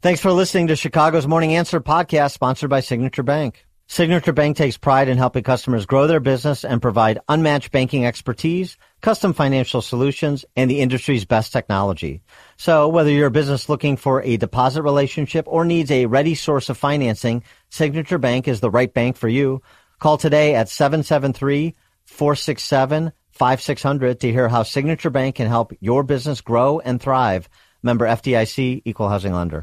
Thanks for listening to Chicago's Morning Answer podcast, sponsored by Signature Bank. Signature Bank takes pride in helping customers grow their business and provide unmatched banking expertise, custom financial solutions, and the industry's best technology. So whether you're a business looking for a deposit relationship or needs a ready source of financing, Signature Bank is the right bank for you. Call today at 773-467-5600 to hear how Signature Bank can help your business grow and thrive. Member FDIC, Equal Housing Lender.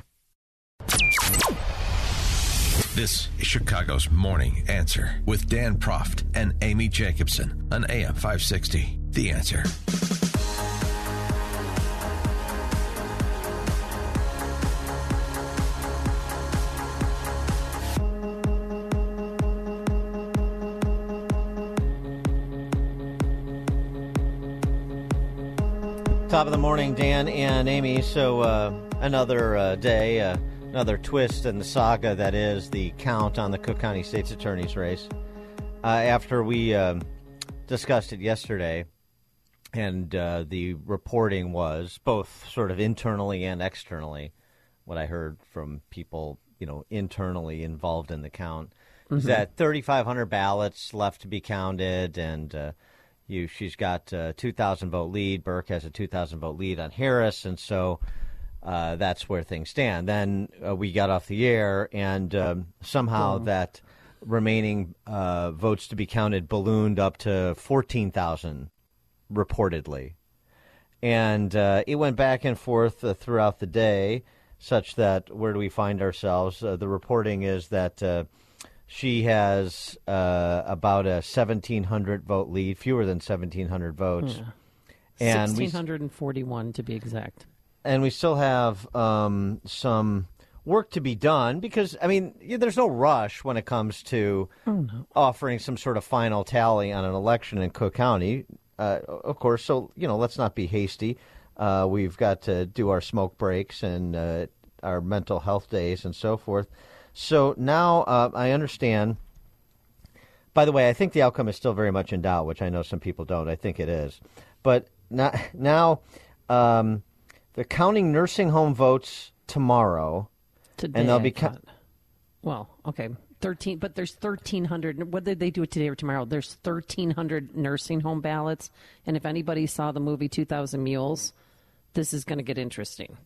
This is Chicago's Morning Answer with Dan Proft and Amy Jacobson on AM 560. The Answer. Top of the morning, Dan and Amy. So another day, another twist in the saga that is the count on the Cook County State's Attorney's race. After we discussed it yesterday, and the reporting was both sort of internally and externally, what I heard from people, internally involved in the count, is that 3,500 ballots left to be counted, and she's got a 2,000 vote lead. Burke has a 2,000 vote lead on Harris, and so that's where things stand. Then we got off the air, and somehow that remaining votes to be counted ballooned up to 14,000, reportedly. And it went back and forth throughout the day, such that where do we find ourselves? The reporting is that she has about a 1,700 vote lead, fewer than 1,700 votes. Yeah. And 1,641 to be exact. And we still have some work to be done because, there's no rush when it comes to offering some sort of final tally on an election in Cook County, of course. So, let's not be hasty. We've got to do our smoke breaks and our mental health days and so forth. So now I understand. By the way, I think the outcome is still very much in doubt, which I know some people don't. I think it is. But now they're counting nursing home votes tomorrow. Today, and they'll be well, okay, 13. But there's 1,300. Whether they do it today or tomorrow, there's 1,300 nursing home ballots. And if anybody saw the movie 2,000 Mules, this is going to get interesting.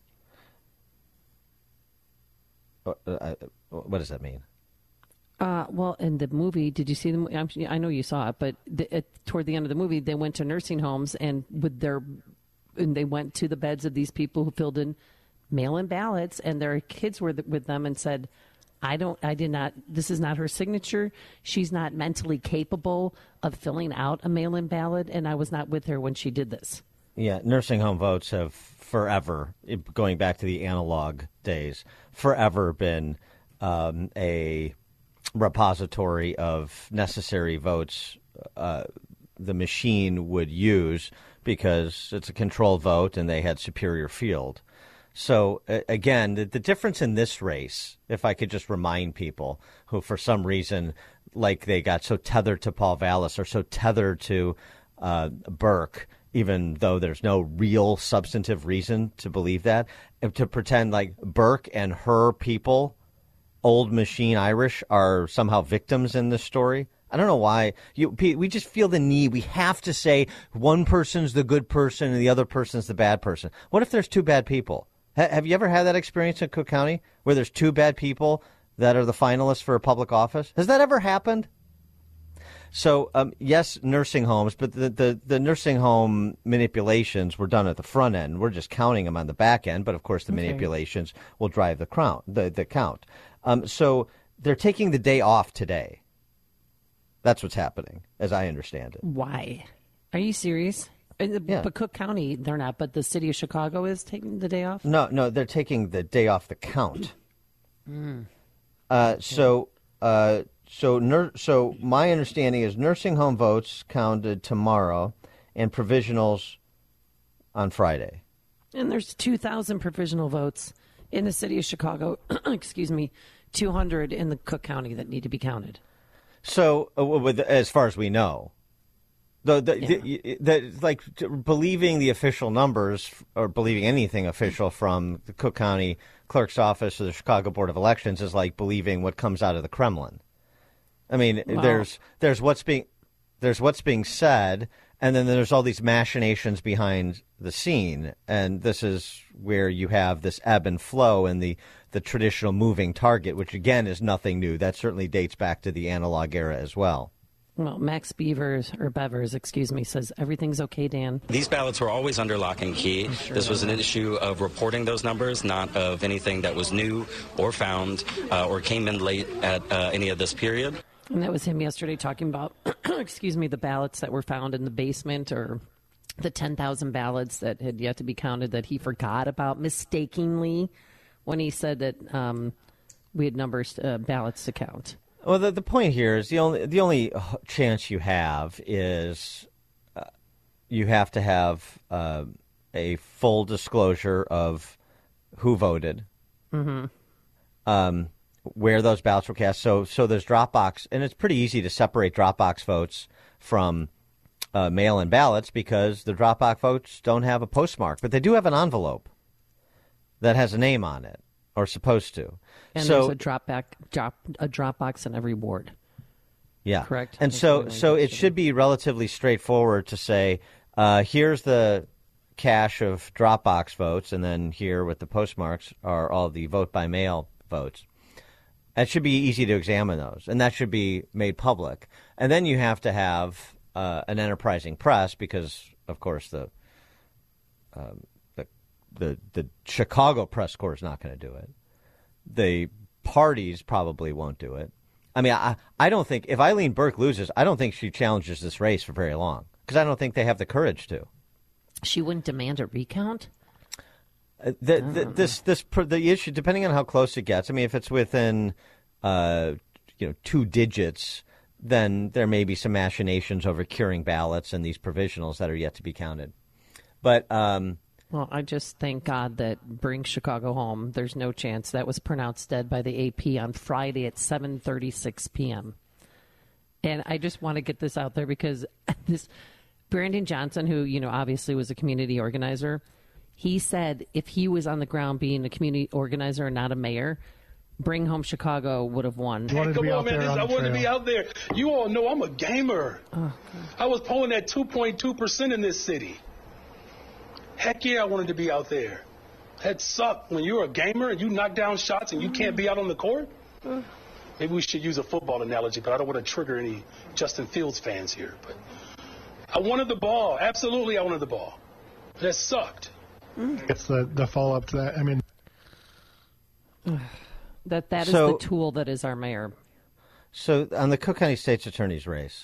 What does that mean? Well, in the movie, did you see the movie? I know you saw it, but toward the end of the movie, they went to nursing homes and they went to the beds of these people who filled in mail-in ballots, and their kids were with them and said, this is not her signature. She's not mentally capable of filling out a mail-in ballot, and I was not with her when she did this. Yeah, nursing home votes have forever, going back to the analog days, forever been a repository of necessary votes the machine would use because it's a controlled vote and they had superior field. So, again, the difference in this race, if I could just remind people who for some reason, like they got so tethered to Paul Vallis or so tethered to Burke, even though there's no real substantive reason to believe that, to pretend like Burke and her people, Old Machine Irish, are somehow victims in this story. I don't know why. We just feel the need. We have to say one person's the good person and the other person's the bad person. What if there's two bad people? Have you ever had that experience in Cook County where there's two bad people that are the finalists for a public office? Has that ever happened? So, yes, nursing homes, but the nursing home manipulations were done at the front end. We're just counting them on the back end, but of course the manipulations will drive the count. So they're taking the day off today. That's what's happening, as I understand it. Why? Are you serious? But Cook County, they're not, but the city of Chicago is taking the day off? No, they're taking the day off the count. So my understanding is nursing home votes counted tomorrow and provisionals on Friday. And there's 2,000 provisional votes in the city of Chicago, 200 in the Cook County that need to be counted. So, as far as we know, believing the official numbers or believing anything official from the Cook County clerk's office or the Chicago Board of Elections is like believing what comes out of the Kremlin. I mean, Wow. there's what's being said, and then there's all these machinations behind the scene, and this is where you have this ebb and flow and the traditional moving target, which again is nothing new. That certainly dates back to the analog era as well. Well, Max Bevers, says everything's okay, Dan. These ballots were always under lock and key. This was an issue of reporting those numbers, not of anything that was new or found or came in late at any of this period. And that was him yesterday talking about, the ballots that were found in the basement, or the 10,000 ballots that had yet to be counted that he forgot about mistakenly when he said that we had ballots to count. Well, the point here is the only chance you have is you have to have a full disclosure of who voted, where those ballots were cast. So there's Dropbox, and it's pretty easy to separate Dropbox votes from mail-in ballots because the Dropbox votes don't have a postmark, but they do have an envelope that has a name on it, or supposed to. And so, there's a Dropbox in every ward. Yeah, correct. And so it should be relatively straightforward to say, here's the cache of Dropbox votes, and then here with the postmarks are all the vote by mail votes. It should be easy to examine those, and that should be made public. And then you have to have an enterprising press, because of course the Chicago press corps is not going to do it. The parties probably won't do it. I mean, I don't think, if Eileen Burke loses, I don't think she challenges this race for very long, because I don't think they have the courage to. She wouldn't demand a recount? The issue, depending on how close it gets, I mean, if it's within 2 digits, then there may be some machinations over curing ballots and these provisionals that are yet to be counted. But well, I just thank God that Bring Chicago Home, there's no chance. That was pronounced dead by the AP on Friday at 7:36 p.m. And I just want to get this out there because this Brandon Johnson, who, obviously was a community organizer, he said if he was on the ground being a community organizer and not a mayor, Bring Home Chicago would have won. Hey, come on, man. I wanted to be out there. You all know I'm a gamer. Oh, I was polling at 2.2% in this city. Heck yeah, I wanted to be out there. That sucked when you're a gamer and you knock down shots and you can't be out on the court. Maybe we should use a football analogy, but I don't want to trigger any Justin Fields fans here. But I wanted the ball. Absolutely, I wanted the ball. That sucked. It's the follow-up to that. I mean, that is the tool that is our mayor. So on the Cook County State's Attorney's race,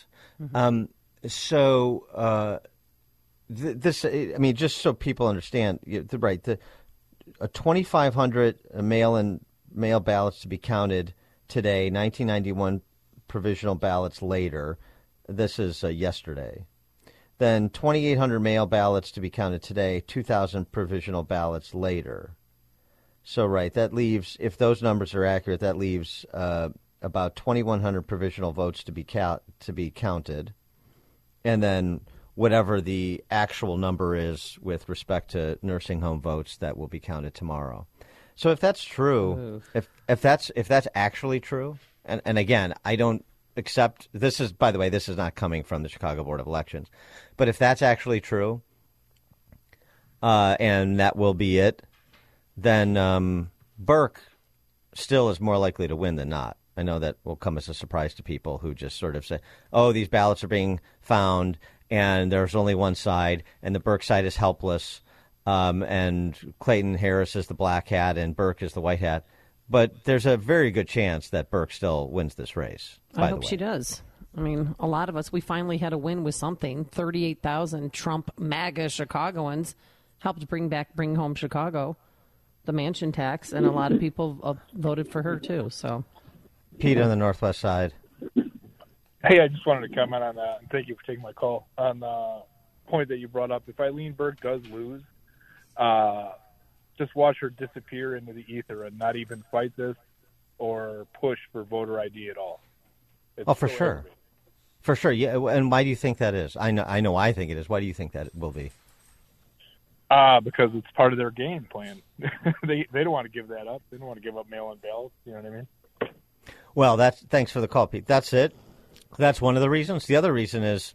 this, I mean, just so people understand, right? The 2,500 mail ballots to be counted today. 1991 provisional ballots later. This is yesterday. Then 2,800 mail ballots to be counted today. 2,000 provisional ballots later. So right, that leaves, if those numbers are accurate, that leaves about 2,100 provisional votes to be counted, and then whatever the actual number is with respect to nursing home votes that will be counted tomorrow. So if that's true, if that's actually true, and again, I don't accept this is, by the way, this is not coming from the Chicago Board of Elections, but if that's actually true, and that will be it, then Burke still is more likely to win than not. I know that will come as a surprise to people who just sort of say, oh, these ballots are being found and there's only one side and the Burke side is helpless, and Clayton Harris is the black hat and Burke is the white hat. But there's a very good chance that Burke still wins this race. I hope she does. I mean, a lot of us, we finally had a win with something. 38,000 Trump MAGA Chicagoans helped bring home Chicago, the mansion tax, and a lot of people voted for her too. So, Pete on the northwest side. Hey, I just wanted to comment on that, and thank you for taking my call. On the point that you brought up, if Eileen Burke does lose, just watch her disappear into the ether and not even fight this or push for voter ID at all. It's for sure. Aggravating. For sure, yeah. And why do you think that is? I know. I think it is. Why do you think that it will be? Because it's part of their game plan. They don't want to give that up. They don't want to give up mail-in ballots. You know what I mean? Well, thanks for the call, Pete. That's it. That's one of the reasons. The other reason is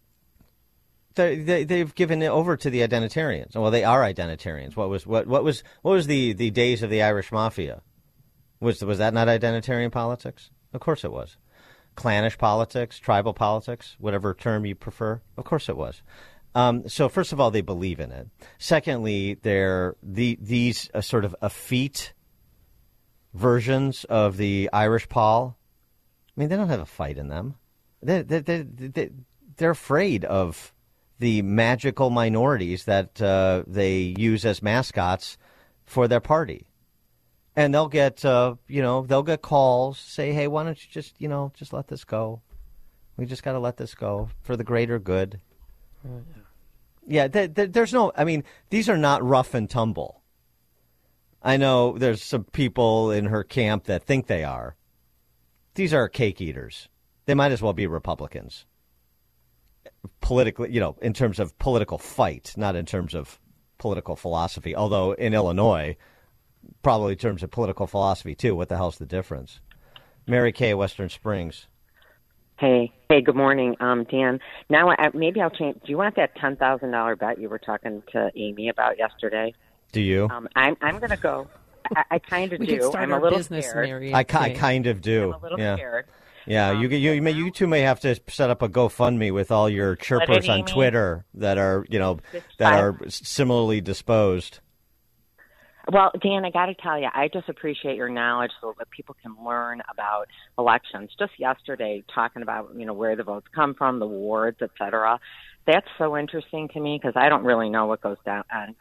they've given it over to the identitarians. Well, they are identitarians. What was the days of the Irish Mafia? Was that not identitarian politics? Of course it was. Clannish politics, tribal politics, whatever term you prefer. Of course it was. So first of all, they believe in it. Secondly, they're these sort of effete versions of the Irish Paul. I mean, they don't have a fight in them. They're afraid of the magical minorities that they use as mascots for their party. And they'll get, they'll get calls, say, hey, why don't you just let this go? We just got to let this go for the greater good. Yeah, there's no, I mean, these are not rough and tumble. I know there's some people in her camp that think they are. These are cake eaters. They might as well be Republicans. Politically, in terms of political fight, not in terms of political philosophy. Although in Illinois, probably in terms of political philosophy, too. What the hell's the difference? Mary Kay, Western Springs. Hey, good morning, Dan. Now, maybe I'll change. Do you want that $10,000 bet you were talking to Amy about yesterday? Do you? I'm going to go. I kind of do. Can start I'm our a little business, scared. Mary. I kind of do. I'm a little scared. Yeah, you two may have to set up a GoFundMe with all your chirpers on Twitter that are similarly disposed. Well, Dan, I got to tell you, I just appreciate your knowledge so that people can learn about elections. Just yesterday, talking about where the votes come from, the wards, et cetera. That's so interesting to me because I don't really know what goes down on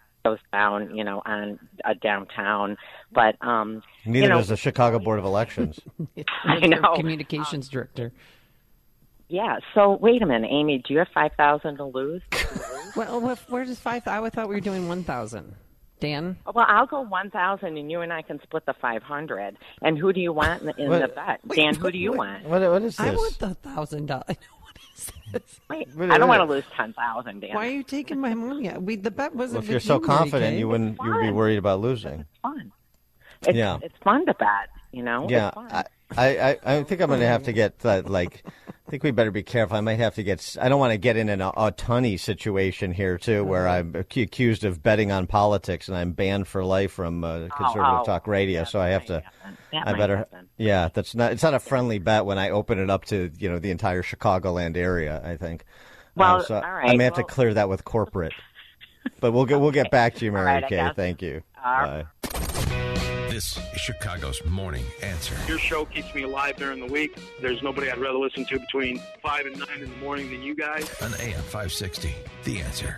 downtown. But neither does the Chicago Board of Elections. I know. Communications director. Yeah. So wait a minute, Amy. Do you have 5,000 to lose? Well, where does 5,000? I thought we were doing 1,000. Dan? Well, I'll go 1,000, and you and I can split the 500. And who do you want in the bet? Dan, who do you want? What is this? I want the $1,000. What is this? Wait, I don't want to lose 10,000, Dan. Why are you taking my money? The bet wasn't. Well, if you're so confident, you'd be worried about losing. It's fun. It's fun to bet. Yeah, it's fun. I think I'm going to have to get I think we better be careful. I might have to get. I don't want to get in an Autunni situation here too, where I'm accused of betting on politics and I'm banned for life from conservative talk radio. So I have to. I better. Happen. Yeah, that's not. It's not a friendly bet when I open it up to the entire Chicagoland area. I think. Well, so all right. I may have to clear that with corporate. But we'll get back to you, Mary Kay. Thank you. Bye. This is Chicago's Morning Answer. Your show keeps me alive during the week. There's nobody I'd rather listen to between 5 and 9 in the morning than you guys. On AM 560, The Answer.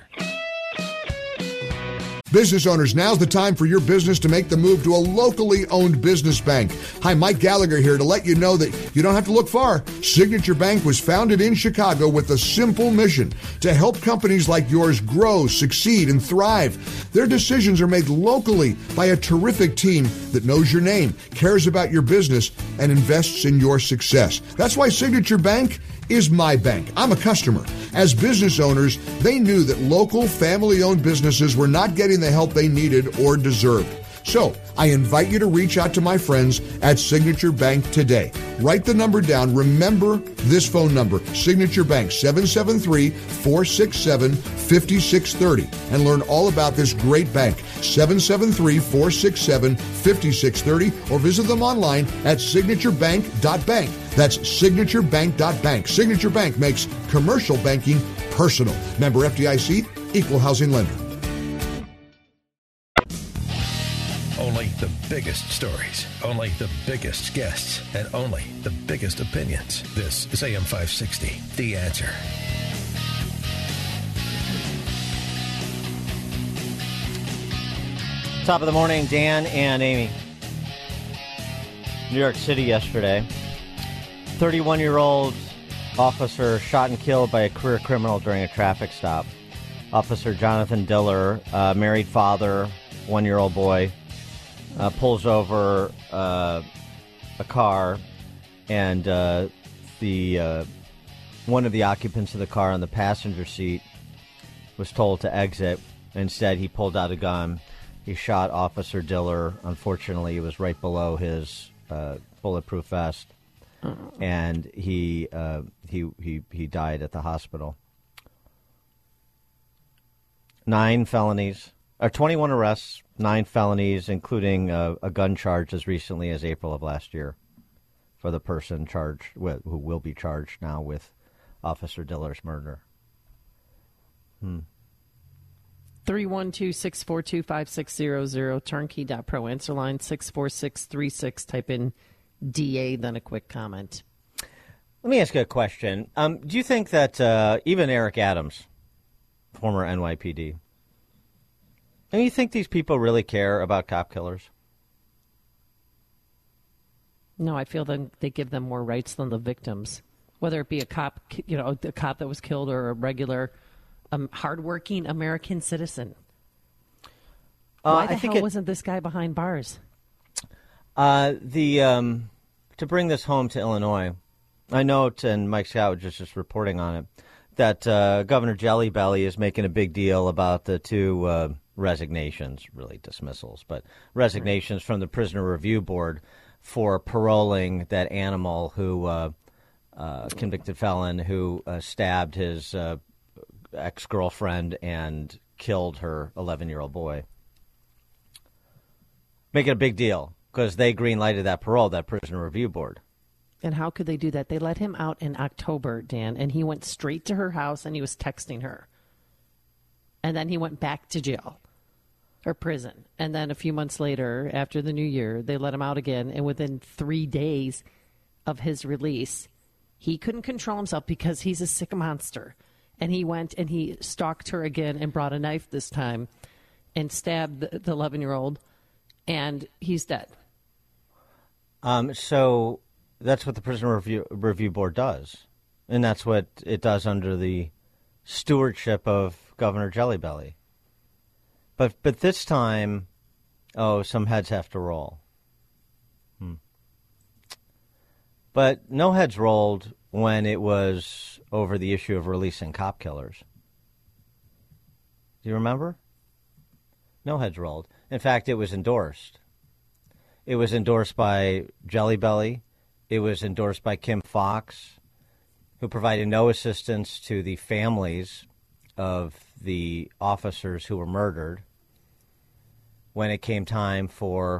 Business owners, now's the time for your business to make the move to a locally owned business bank. Hi, Mike Gallagher here to let you know that you don't have to look far. Signature Bank was founded in Chicago with a simple mission to help companies like yours grow, succeed, and thrive. Their decisions are made locally by a terrific team that knows your name, cares about your business, and invests in your success. That's why Signature Bank is my bank. I'm a customer. As business owners, they knew that local family-owned businesses were not getting the help they needed or deserved. So I invite you to reach out to my friends at Signature Bank today. Write the number down. Remember this phone number, Signature Bank, 773-467-5630, and learn all about this great bank, 773-467-5630, or visit them online at signaturebank.bank. That's signaturebank.bank. Signature Bank makes commercial banking personal. Member FDIC, equal housing lender. Only the biggest stories, only the biggest guests, and only the biggest opinions. This is AM 560, The Answer. Top of the morning, Dan and Amy. New York City yesterday. 31-year-old officer shot and killed by a career criminal during a traffic stop. Officer Jonathan Diller, married father, 1-year-old boy, pulls over a car, and one of the occupants of the car on the passenger seat was told to exit. Instead, he pulled out a gun. He shot Officer Diller. Unfortunately, it was right below his bulletproof vest, and he died at the hospital. 9 felonies, or 21 arrests, 9 felonies, including a gun charge as recently as April of last year for the person charged with, who will be charged now with Officer Diller's murder. 312-642-5600, turnkey.pro, answer line 64636. Type in DA, then a quick comment. Let me ask you a question. Do you think that even Eric Adams, former NYPD, do you think these people really care about cop killers? No, I feel that they give them more rights than the victims, whether it be a cop, the cop that was killed, or a regular hardworking American citizen. Why the hell wasn't this guy behind bars? To bring this home to Illinois, I note, and Mike Scott was just reporting on it, that Governor Jelly Belly is making a big deal about the 2 resignations, really dismissals, but resignations from the Prisoner Review Board for paroling that animal who, convicted felon who stabbed his ex-girlfriend and killed her 11-year-old boy. Make it a big deal because they green-lighted that parole, that Prisoner Review Board. And how could they do that? They let him out in October, Dan, and he went straight to her house and he was texting her. And then he went back to jail or prison. And then a few months later, after the new year, they let him out again. And within 3 days of his release, he couldn't control himself because he's a sick monster. And he went and he stalked her again and brought a knife this time and stabbed the 11-year-old, and he's dead. So that's what the Prisoner Review Board does, and that's what it does under the stewardship of Governor Jelly Belly. But this time, some heads have to roll. But no heads rolled when it was over the issue of releasing cop killers. Do you remember? No heads rolled. In fact, it was endorsed. It was endorsed by Jelly Belly. It was endorsed by Kim Foxx, who provided no assistance to the families of the officers who were murdered when it came time for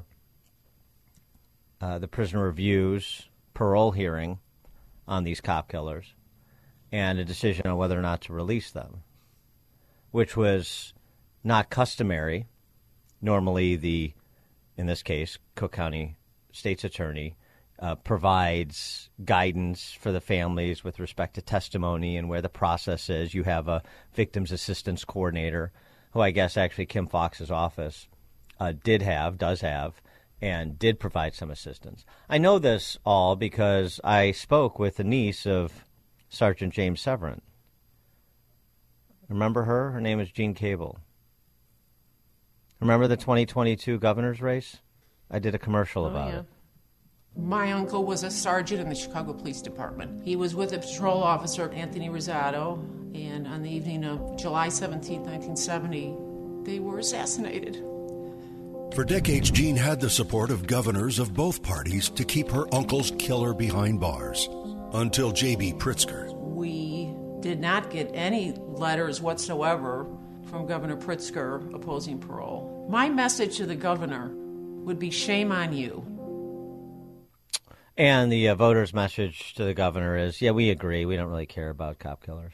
the Prisoner Review's parole hearing on these cop killers and a decision on whether or not to release them, which was not customary. Normally, in this case, Cook County State's Attorney provides guidance for the families with respect to testimony and where the process is. You have a victims assistance coordinator, who I guess actually Kim Foxx's office does have, and did provide some assistance. I know this all because I spoke with the niece of Sergeant James Severin. Remember her? Her name is Jean Cable. Remember the 2022 governor's race? I did a commercial about it. My uncle was a sergeant in the Chicago Police Department. He was with a patrol officer, Anthony Rosado, and on the evening of July 17, 1970, they were assassinated. For decades, Jean had the support of governors of both parties to keep her uncle's killer behind bars, until J.B. Pritzker. We did not get any letters whatsoever from Governor Pritzker opposing parole. My message to the governor would be shame on you. And the voters' message to the governor is, yeah, we agree. We don't really care about cop killers.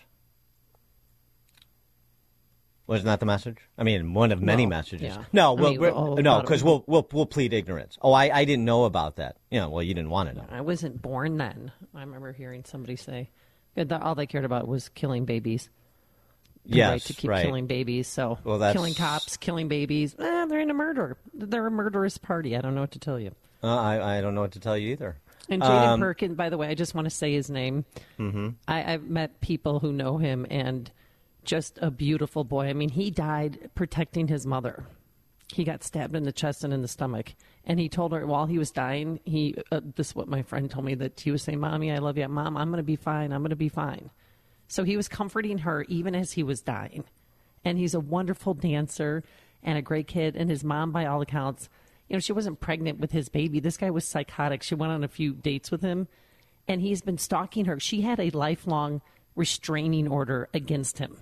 Wasn't that the message? I mean, one of many messages. Yeah. No, because we'll plead ignorance. Oh, I didn't know about that. Well, you didn't want to know. I wasn't born then. I remember hearing somebody say all they cared about was killing babies. The right to keep killing babies. So killing cops, killing babies. They're into murder. They're a murderous party. I don't know what to tell you. I don't know what to tell you either. And Jaden Perkins, by the way, I just want to say his name. Mm-hmm. I've met people who know him, and just a beautiful boy. I mean, he died protecting his mother. He got stabbed in the chest and in the stomach. And he told her while he was dying, this is what my friend told me, that he was saying, Mommy, I love you. Mom, I'm going to be fine. I'm going to be fine. So he was comforting her even as he was dying. And he's a wonderful dancer and a great kid. And his mom, by all accounts, she wasn't pregnant with his baby. This guy was psychotic. She went on a few dates with him, and he's been stalking her. She had a lifelong restraining order against him.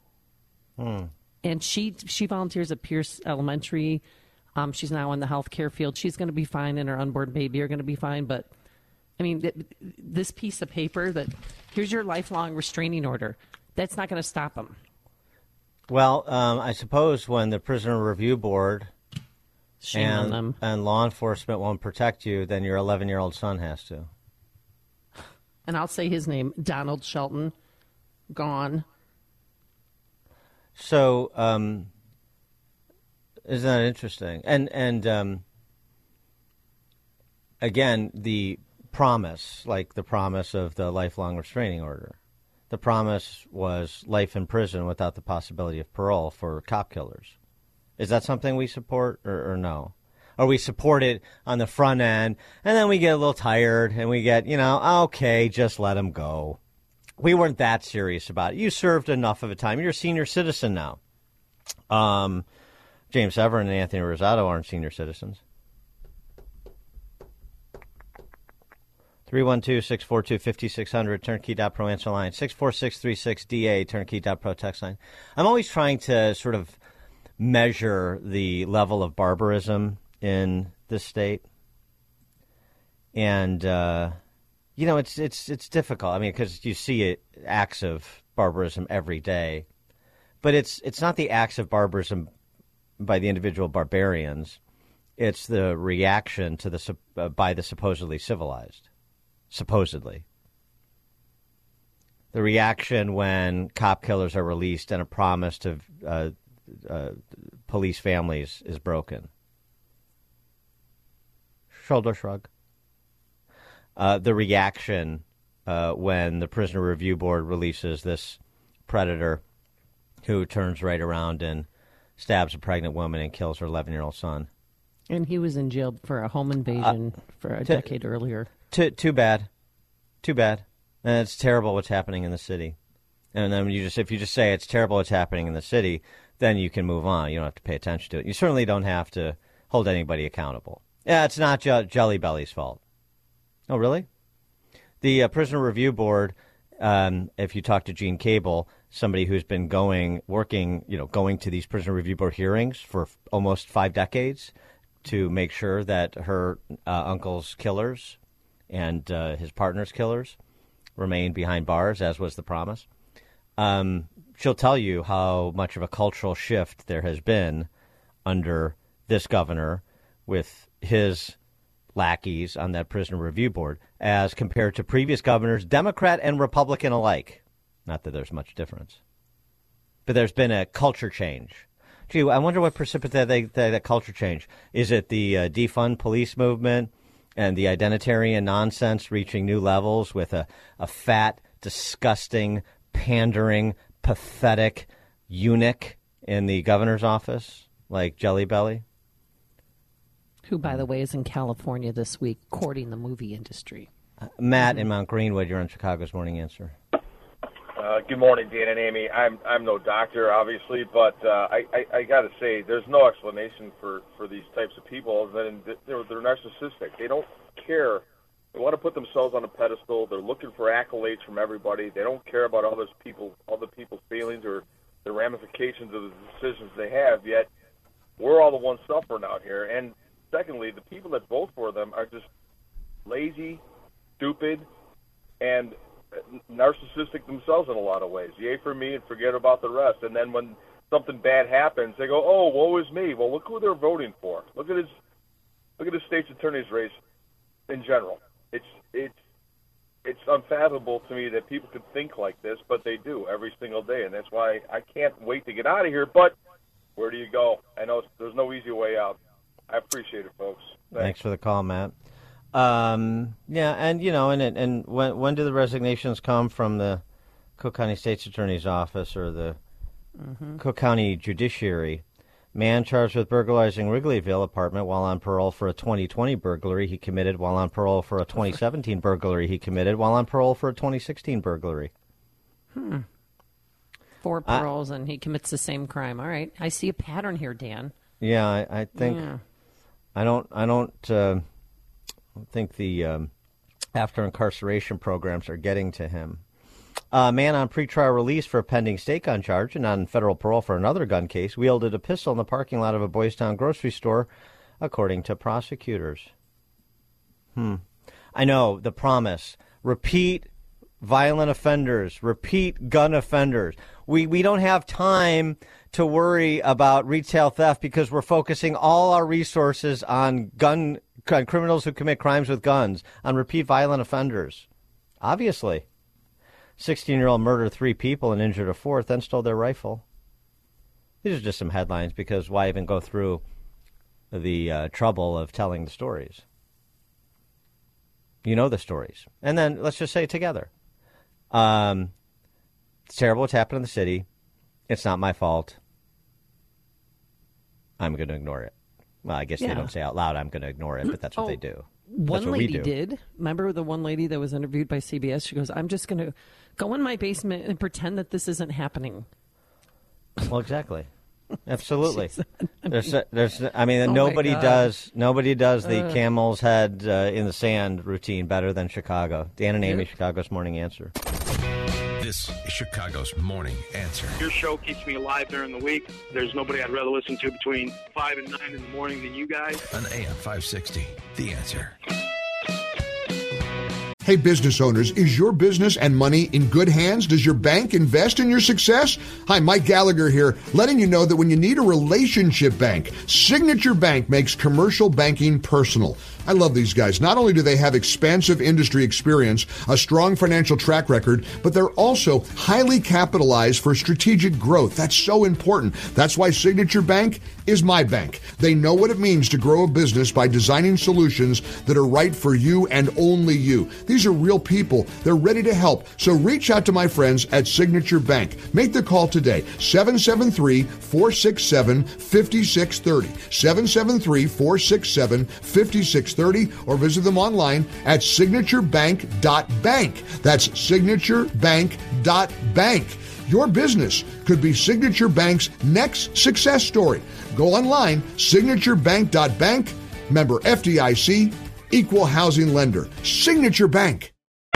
And she volunteers at Pierce Elementary. She's now in the healthcare field. She's going to be fine, and her unborn baby are going to be fine. But, I mean, this piece of paper that, here's your lifelong restraining order, that's not going to stop him. Well, I suppose when the Prisoner Review Board and law enforcement won't protect you, then your 11-year-old son has to. And I'll say his name, Donald Shelton, gone. So, isn't that interesting? And again, the promise, like the promise of the lifelong restraining order, the promise was life in prison without the possibility of parole for cop killers. Is that something we support or no? Or we support it on the front end, and then we get a little tired, and we get, okay, just let him go. We weren't that serious about it. You served enough of a time. You're a senior citizen now. James Severin and Anthony Rosado aren't senior citizens. 312-642-5600, turnkey.pro answer line. 64636-DA, turnkey.pro text line. I'm always trying to sort of measure the level of barbarism in this state. And, it's difficult. I mean, because you see acts of barbarism every day. But it's not the acts of barbarism by the individual barbarians. It's the reaction to by the supposedly civilized. Supposedly. The reaction when cop killers are released and a promise to police families is broken. Shoulder shrug. The reaction when the Prisoner Review Board releases this predator who turns right around and stabs a pregnant woman and kills her 11-year-old son. And he was in jail for a home invasion for a decade earlier. Too bad. Too bad. And it's terrible what's happening in the city. And then if you just say it's terrible what's happening in the city, then you can move on. You don't have to pay attention to it. You certainly don't have to hold anybody accountable. Yeah, it's not Jelly Belly's fault. Oh, really? The Prisoner Review Board, if you talk to Gene Cable, somebody who's been going to these Prisoner Review Board hearings for almost 5 decades to make sure that her uncle's killers and his partner's killers remain behind bars, as was the promise. She'll tell you how much of a cultural shift there has been under this governor with his lackeys on that Prisoner Review Board as compared to previous governors, Democrat and Republican alike. Not that there's much difference. But there's been a culture change. Gee, I wonder what precipitated that culture change. Is it the defund police movement and the identitarian nonsense reaching new levels with a fat, disgusting, pandering, pathetic eunuch in the governor's office like Jelly Belly? Who, by the way, is in California this week courting the movie industry. Matt in Mount Greenwood, you're on Chicago's Morning Answer. Good morning, Dan and Amy. I'm no doctor, obviously, but I got to say, there's no explanation for these types of people other than they're narcissistic. They don't care. They want to put themselves on a pedestal. They're looking for accolades from everybody. They don't care about other people's feelings or the ramifications of the decisions they have. Yet we're all the ones suffering out here. And secondly, the people that vote for them are just lazy, stupid, and narcissistic themselves in a lot of ways. Yay for me and forget about the rest. And then when something bad happens, they go, "Oh, woe is me." Well, look who they're voting for. Look at his state's attorney's race in general. It's unfathomable to me that people could think like this, but they do every single day, and that's why I can't wait to get out of here. But where do you go? I know there's no easy way out. I appreciate it, folks. Thanks for the call, Matt. Yeah, and when do the resignations come from the Cook County State's Attorney's Office or the Cook County Judiciary? Man charged with burglarizing Wrigleyville apartment while on parole for a 2020 burglary he committed while on parole for a 2017 burglary he committed while on parole for a 2016 burglary. 4 4 paroles, and he commits the same crime. All right. I see a pattern here, Dan. Yeah, I think I don't think the after incarceration programs are getting to him. A man on pretrial release for a pending state gun charge and on federal parole for another gun case wielded a pistol in the parking lot of a Boys Town grocery store, according to prosecutors. I know, the promise. Repeat violent offenders, repeat gun offenders. We don't have time to worry about retail theft because we're focusing all our resources on criminals who commit crimes with guns, on repeat violent offenders. Obviously. 16-year-old murdered 3 people and injured a 4th, then stole their rifle. These are just some headlines because why even go through the trouble of telling the stories? You know the stories. And then let's just say it together. It's terrible what's happened in the city. It's not my fault. I'm going to ignore it. Well, I guess they don't say out loud, I'm going to ignore it, but that's what they do. One lady did. Remember the one lady that was interviewed by CBS? She goes, I'm just going to go in my basement and pretend that this isn't happening. Well, exactly. Absolutely. Nobody does the camel's head in the sand routine better than Chicago. Dan and Amy, Chicago's Morning Answer. This is Chicago's Morning Answer. Your show keeps me alive during the week. There's nobody I'd rather listen to between 5 and 9 in the morning than you guys. On AM 560, The Answer. Hey, business owners, is your business and money in good hands? Does your bank invest in your success? Hi, Mike Gallagher here, letting you know that when you need a relationship bank, Signature Bank makes commercial banking personal. I love these guys. Not only do they have expansive industry experience, a strong financial track record, but they're also highly capitalized for strategic growth. That's so important. That's why Signature Bank is my bank. They know what it means to grow a business by designing solutions that are right for you and only you. These are real people. They're ready to help. So reach out to my friends at Signature Bank. Make the call today, 773-467-5630. 773-467-5630. Or visit them online at signaturebank.bank. That's signaturebank.bank. Your business could be Signature Bank's next success story. Go online, signaturebank.bank, member FDIC, equal housing lender. Signature Bank.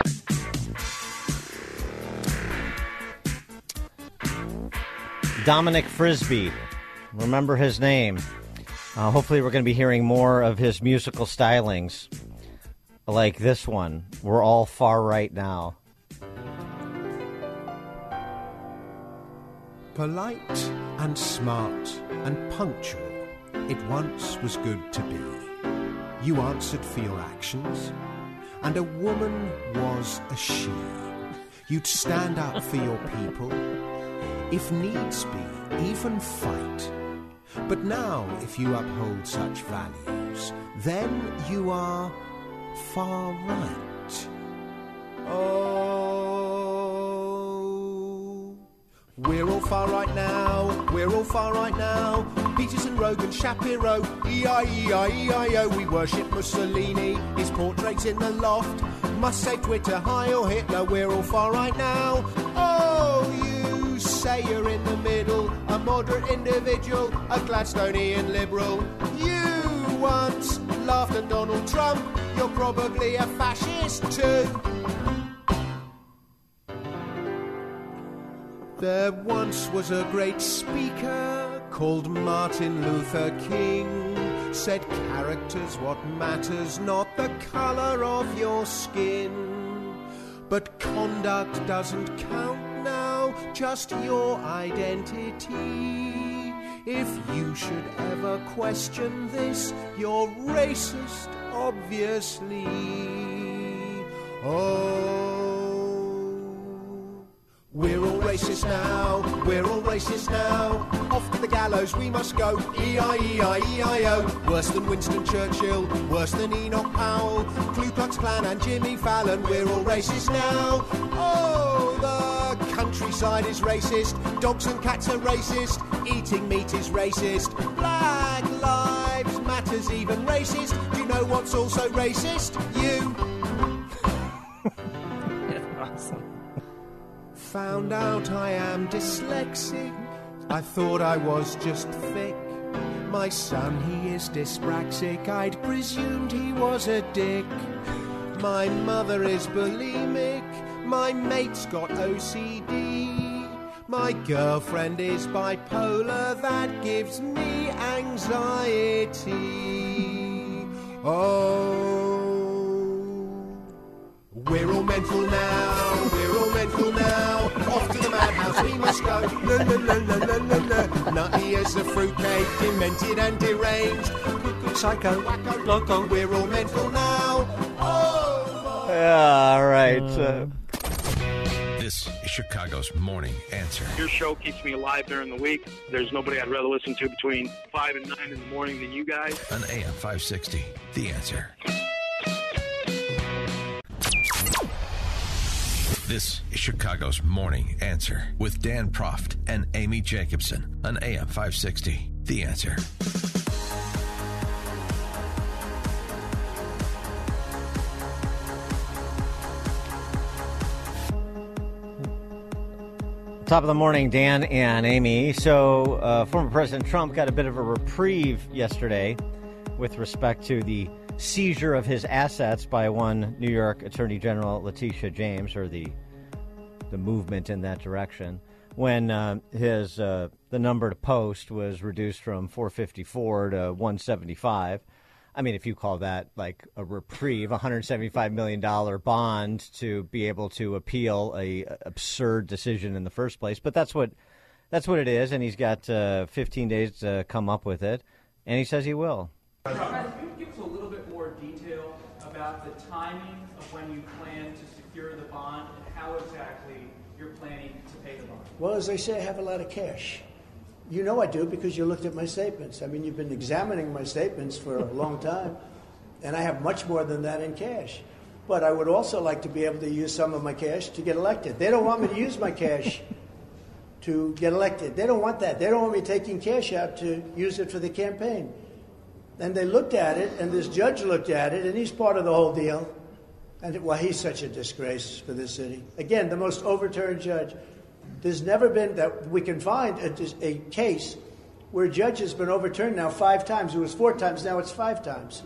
Dominic Frisby. Remember his name. Hopefully we're going to be hearing more of his musical stylings like this one. We're all far right now. Polite and smart and punctual, it once was good to be. You answered for your actions, and a woman was a she. You'd stand up for your people, if needs be, even fight. But now, if you uphold such values, then you are far right. Oh, we're all far right now, we're all far right now. Peterson, Rogan, Shapiro, E-I-E-I-E-I-O. We worship Mussolini, his portrait's in the loft. Must say Twitter, hi or Hitler, we're all far right now. Oh, you say you're in the middle, a moderate individual, a Gladstonian liberal. You once laughed at Donald Trump, you're probably a fascist too. There once was a great speaker called Martin Luther King. Said character's what matters, not the colour of your skin. But conduct doesn't count now, just your identity. If you should ever question this, you're racist, obviously. Oh, we're all racist now, we're all racist now. Off to the gallows we must go, E-I-E-I-E-I-O. Worse than Winston Churchill, worse than Enoch Powell, Ku Klux Klan and Jimmy Fallon. We're all racist now. Oh, the countryside is racist, dogs and cats are racist, eating meat is racist, Black Lives Matter's even racist. Do you know what's also racist? You. Awesome. found out I am dyslexic. I thought I was just thick. My son, he is dyspraxic. I'd presumed he was a dick. My mother is bulimic. My mate's got OCD. My girlfriend is bipolar. That gives me anxiety. Oh, we're all mental now. We're all mental now. Off to the madhouse we must go. La la la la la la la. Nutty as a fruitcake, demented and deranged. Psycho, wacko, loco. We're all mental now. Oh, yeah, all right. This is Chicago's Morning Answer. Your show keeps me alive during the week. There's nobody I'd rather listen to between 5 and 9 in the morning than you guys. On AM 560, The Answer. This is Chicago's Morning Answer with Dan Proft and Amy Jacobson on AM 560, The Answer. Top of the morning, Dan and Amy. So, former President Trump got a bit of a reprieve yesterday with respect to the seizure of his assets by one New York Attorney General Letitia James, or the movement in that direction, when the number to post was reduced from 454 to 175. I mean, if you call that like a reprieve, a $175 million bond to be able to appeal a absurd decision in the first place. But that's what it is, and he's got 15 days to come up with it, and he says he will. Can you give us a little bit more detail about the timing of when you plan to secure the bond and how exactly you're planning to pay the bond? Well, as I say, I have a lot of cash. You know I do because you looked at my statements. I mean, you've been examining my statements for a long time, and I have much more than that in cash. But I would also like to be able to use some of my cash to get elected. They don't want me to use my cash to get elected. They don't want that. They don't want me taking cash out to use it for the campaign. And they looked at it, and this judge looked at it, and he's part of the whole deal. And, well, he's such a disgrace for this city. Again, the most overturned judge. There's never been that we can find a case where a judge has been overturned now 5 times. It was 4 times, now it's 5 times.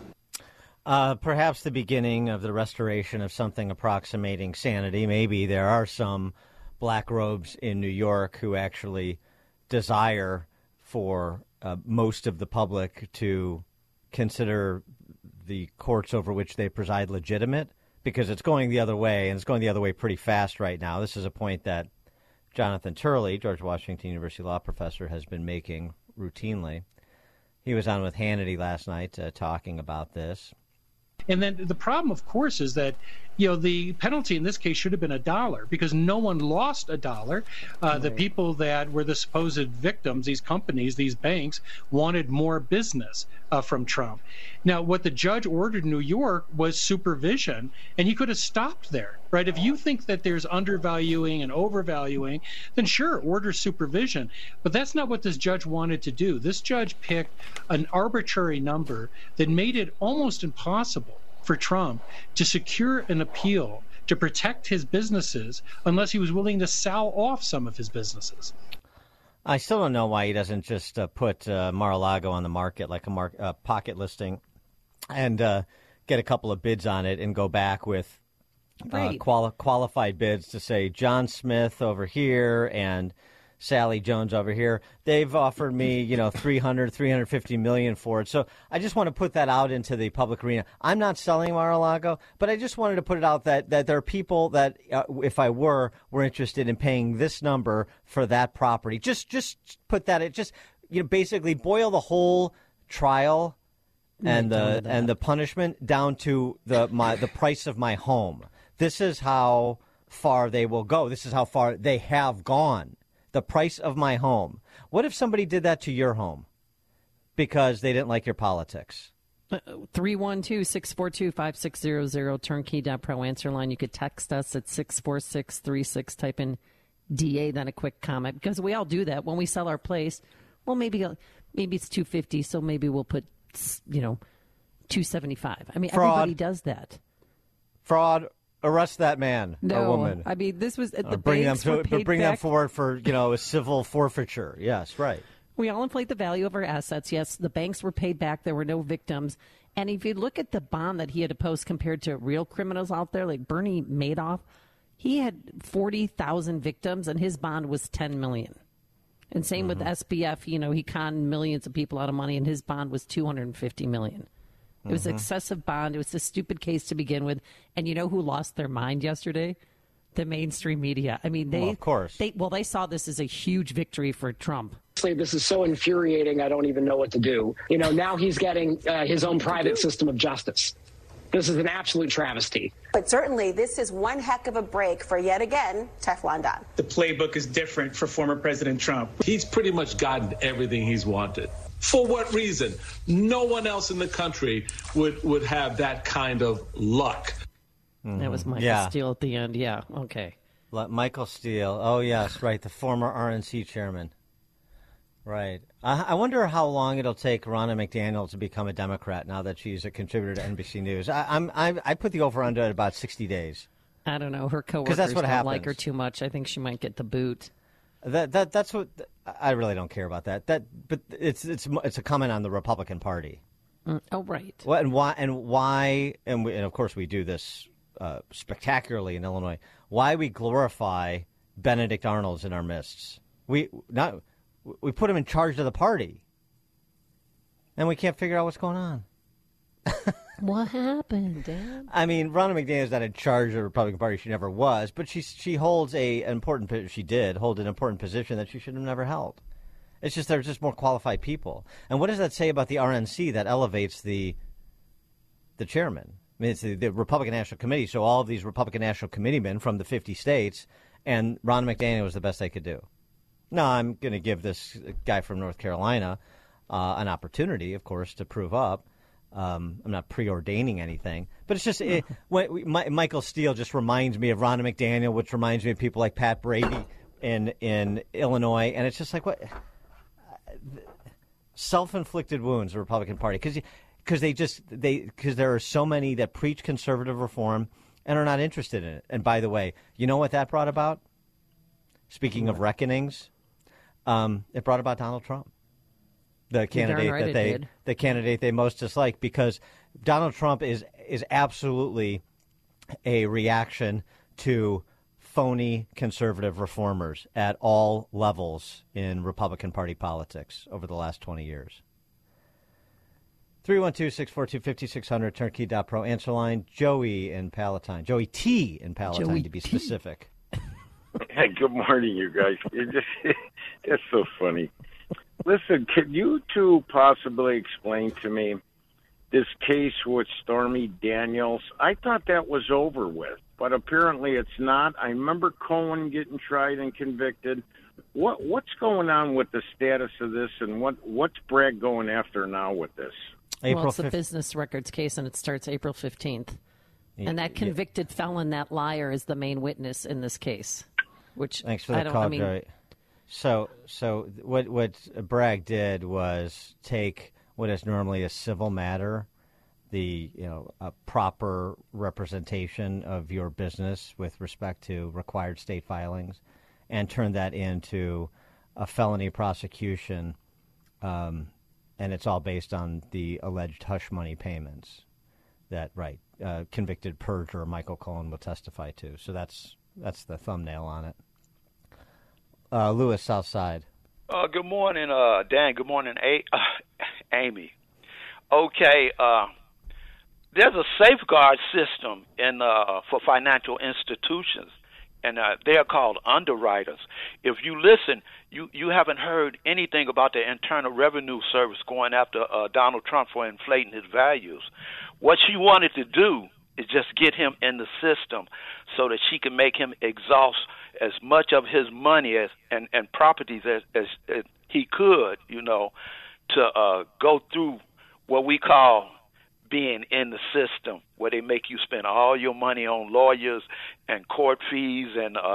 Perhaps the beginning of the restoration of something approximating sanity. Maybe there are some black robes in New York who actually desire for most of the public to consider the courts over which they preside legitimate, because it's going the other way, and it's going the other way pretty fast right now. This is a point that Jonathan Turley, George Washington University law professor, has been making routinely. He was on with Hannity last night talking about this. And then the problem, of course, is that, the penalty in this case should have been $1 because no one lost $1. The people that were the supposed victims, these companies, these banks, wanted more business from Trump. Now, what the judge ordered in New York was supervision, and he could have stopped there, right? If you think that there's undervaluing and overvaluing, then sure, order supervision. But that's not what this judge wanted to do. This judge picked an arbitrary number that made it almost impossible for Trump to secure an appeal to protect his businesses unless he was willing to sell off some of his businesses. I still don't know why he doesn't just put Mar-a-Lago on the market like a pocket listing and get a couple of bids on it and go back with qualified bids to say John Smith over here and Sally Jones over here. They've offered me, $350 million for it. So I just want to put that out into the public arena. I'm not selling Mar-a-Lago, but I just wanted to put it out that there are people that, if I were interested in paying this number for that property. Just put that. It just basically boil the whole trial and the punishment down to the price of my home. This is how far they will go. This is how far they have gone. The price of my home. What if somebody did that to your home because they didn't like your politics? 312-642-5600, turnkey.pro answer line. You could text us at 64636, type in DA, then a quick comment, because we all do that when we sell our place. Well, maybe it's $250, so maybe we'll put, $275. I mean, Fraud. Everybody does that. Fraud Arrest that man or woman. I mean, this was the bring banks them were paid bring them back. forward for a civil forfeiture. Yes, right. We all inflate the value of our assets. Yes, the banks were paid back. There were no victims. And if you look at the bond that he had to post compared to real criminals out there, like Bernie Madoff, he had 40,000 victims, and his bond was $10 million. And same with SBF. He conned millions of people out of money, and his bond was $250 million. It was excessive bond. It was a stupid case to begin with. And you know who lost their mind yesterday? The mainstream media. I mean, of course. They saw this as a huge victory for Trump. This is so infuriating, I don't even know what to do. Now he's getting his own private system of justice. This is an absolute travesty. But certainly, this is one heck of a break for, yet again, Teflon Don. The playbook is different for former President Trump. He's pretty much gotten everything he's wanted. For what reason? No one else in the country would have that kind of luck. That was Michael Steele at the end. Yeah, okay. Michael Steele. Oh, yes, right, the former RNC chairman. Right. I wonder how long it'll take Ronna McDaniel to become a Democrat now that she's a contributor to NBC News. I put the over-under at about 60 days. I don't know. Her coworkers that's what don't happens. like her too much. I think she might get the boot. That's what I really don't care about that. But it's a comment on the Republican Party. Oh, right. Well, and why? And of course we do this spectacularly in Illinois. Why we glorify Benedict Arnold's in our midst? We put him in charge of the party, and we can't figure out what's going on. What happened, Dan? I mean, Ronna McDaniel's not in charge of the Republican Party. She never was, but she holds an important position that she should have never held. It's just there's just more qualified people. And what does that say about the RNC that elevates the chairman? I mean, it's the Republican National Committee, so all of these Republican National Committeemen from the 50 states, and Ronna McDaniel was the best they could do. No, I'm going to give this guy from North Carolina an opportunity, of course, to prove up. I'm not preordaining anything, but it's just Michael Steele just reminds me of Ronna McDaniel, which reminds me of people like Pat Brady in Illinois, and it's just like what self-inflicted wounds the Republican Party because there are so many that preach conservative reform and are not interested in it. And by the way, you know what that brought about? Speaking of reckonings, it brought about Donald Trump. The candidate they most dislike, because Donald Trump is absolutely a reaction to phony conservative reformers at all levels in Republican Party politics over the last 20 years. 312-642-5600, turnkey.pro, answer line, Joey in Palatine. Joey T in Palatine, to be specific. Hey, good morning, you guys. It's so funny. Listen, could you two possibly explain to me this case with Stormy Daniels? I thought that was over with, but apparently it's not. I remember Cohen getting tried and convicted. What's going on with the status of this, and what's Bragg going after now with this? Well, it's a business records case, and it starts April 15th. And that convicted felon, that liar, is the main witness in this case. Which thanks for the call, Joey. So what Bragg did was take what is normally a civil matter, a proper representation of your business with respect to required state filings, and turn that into a felony prosecution, and it's all based on the alleged hush money payments that convicted perjurer Michael Cohen will testify to. So that's the thumbnail on it. Lewis, Southside. Good morning, Dan. Good morning, Amy. Okay, there's a safeguard system for financial institutions, and they are called underwriters. If you listen, you haven't heard anything about the Internal Revenue Service going after Donald Trump for inflating his values. What she wanted to do is just get him in the system so that she can make him exhaust as much of his money and properties as he could, to go through what we call being in the system, where they make you spend all your money on lawyers and court fees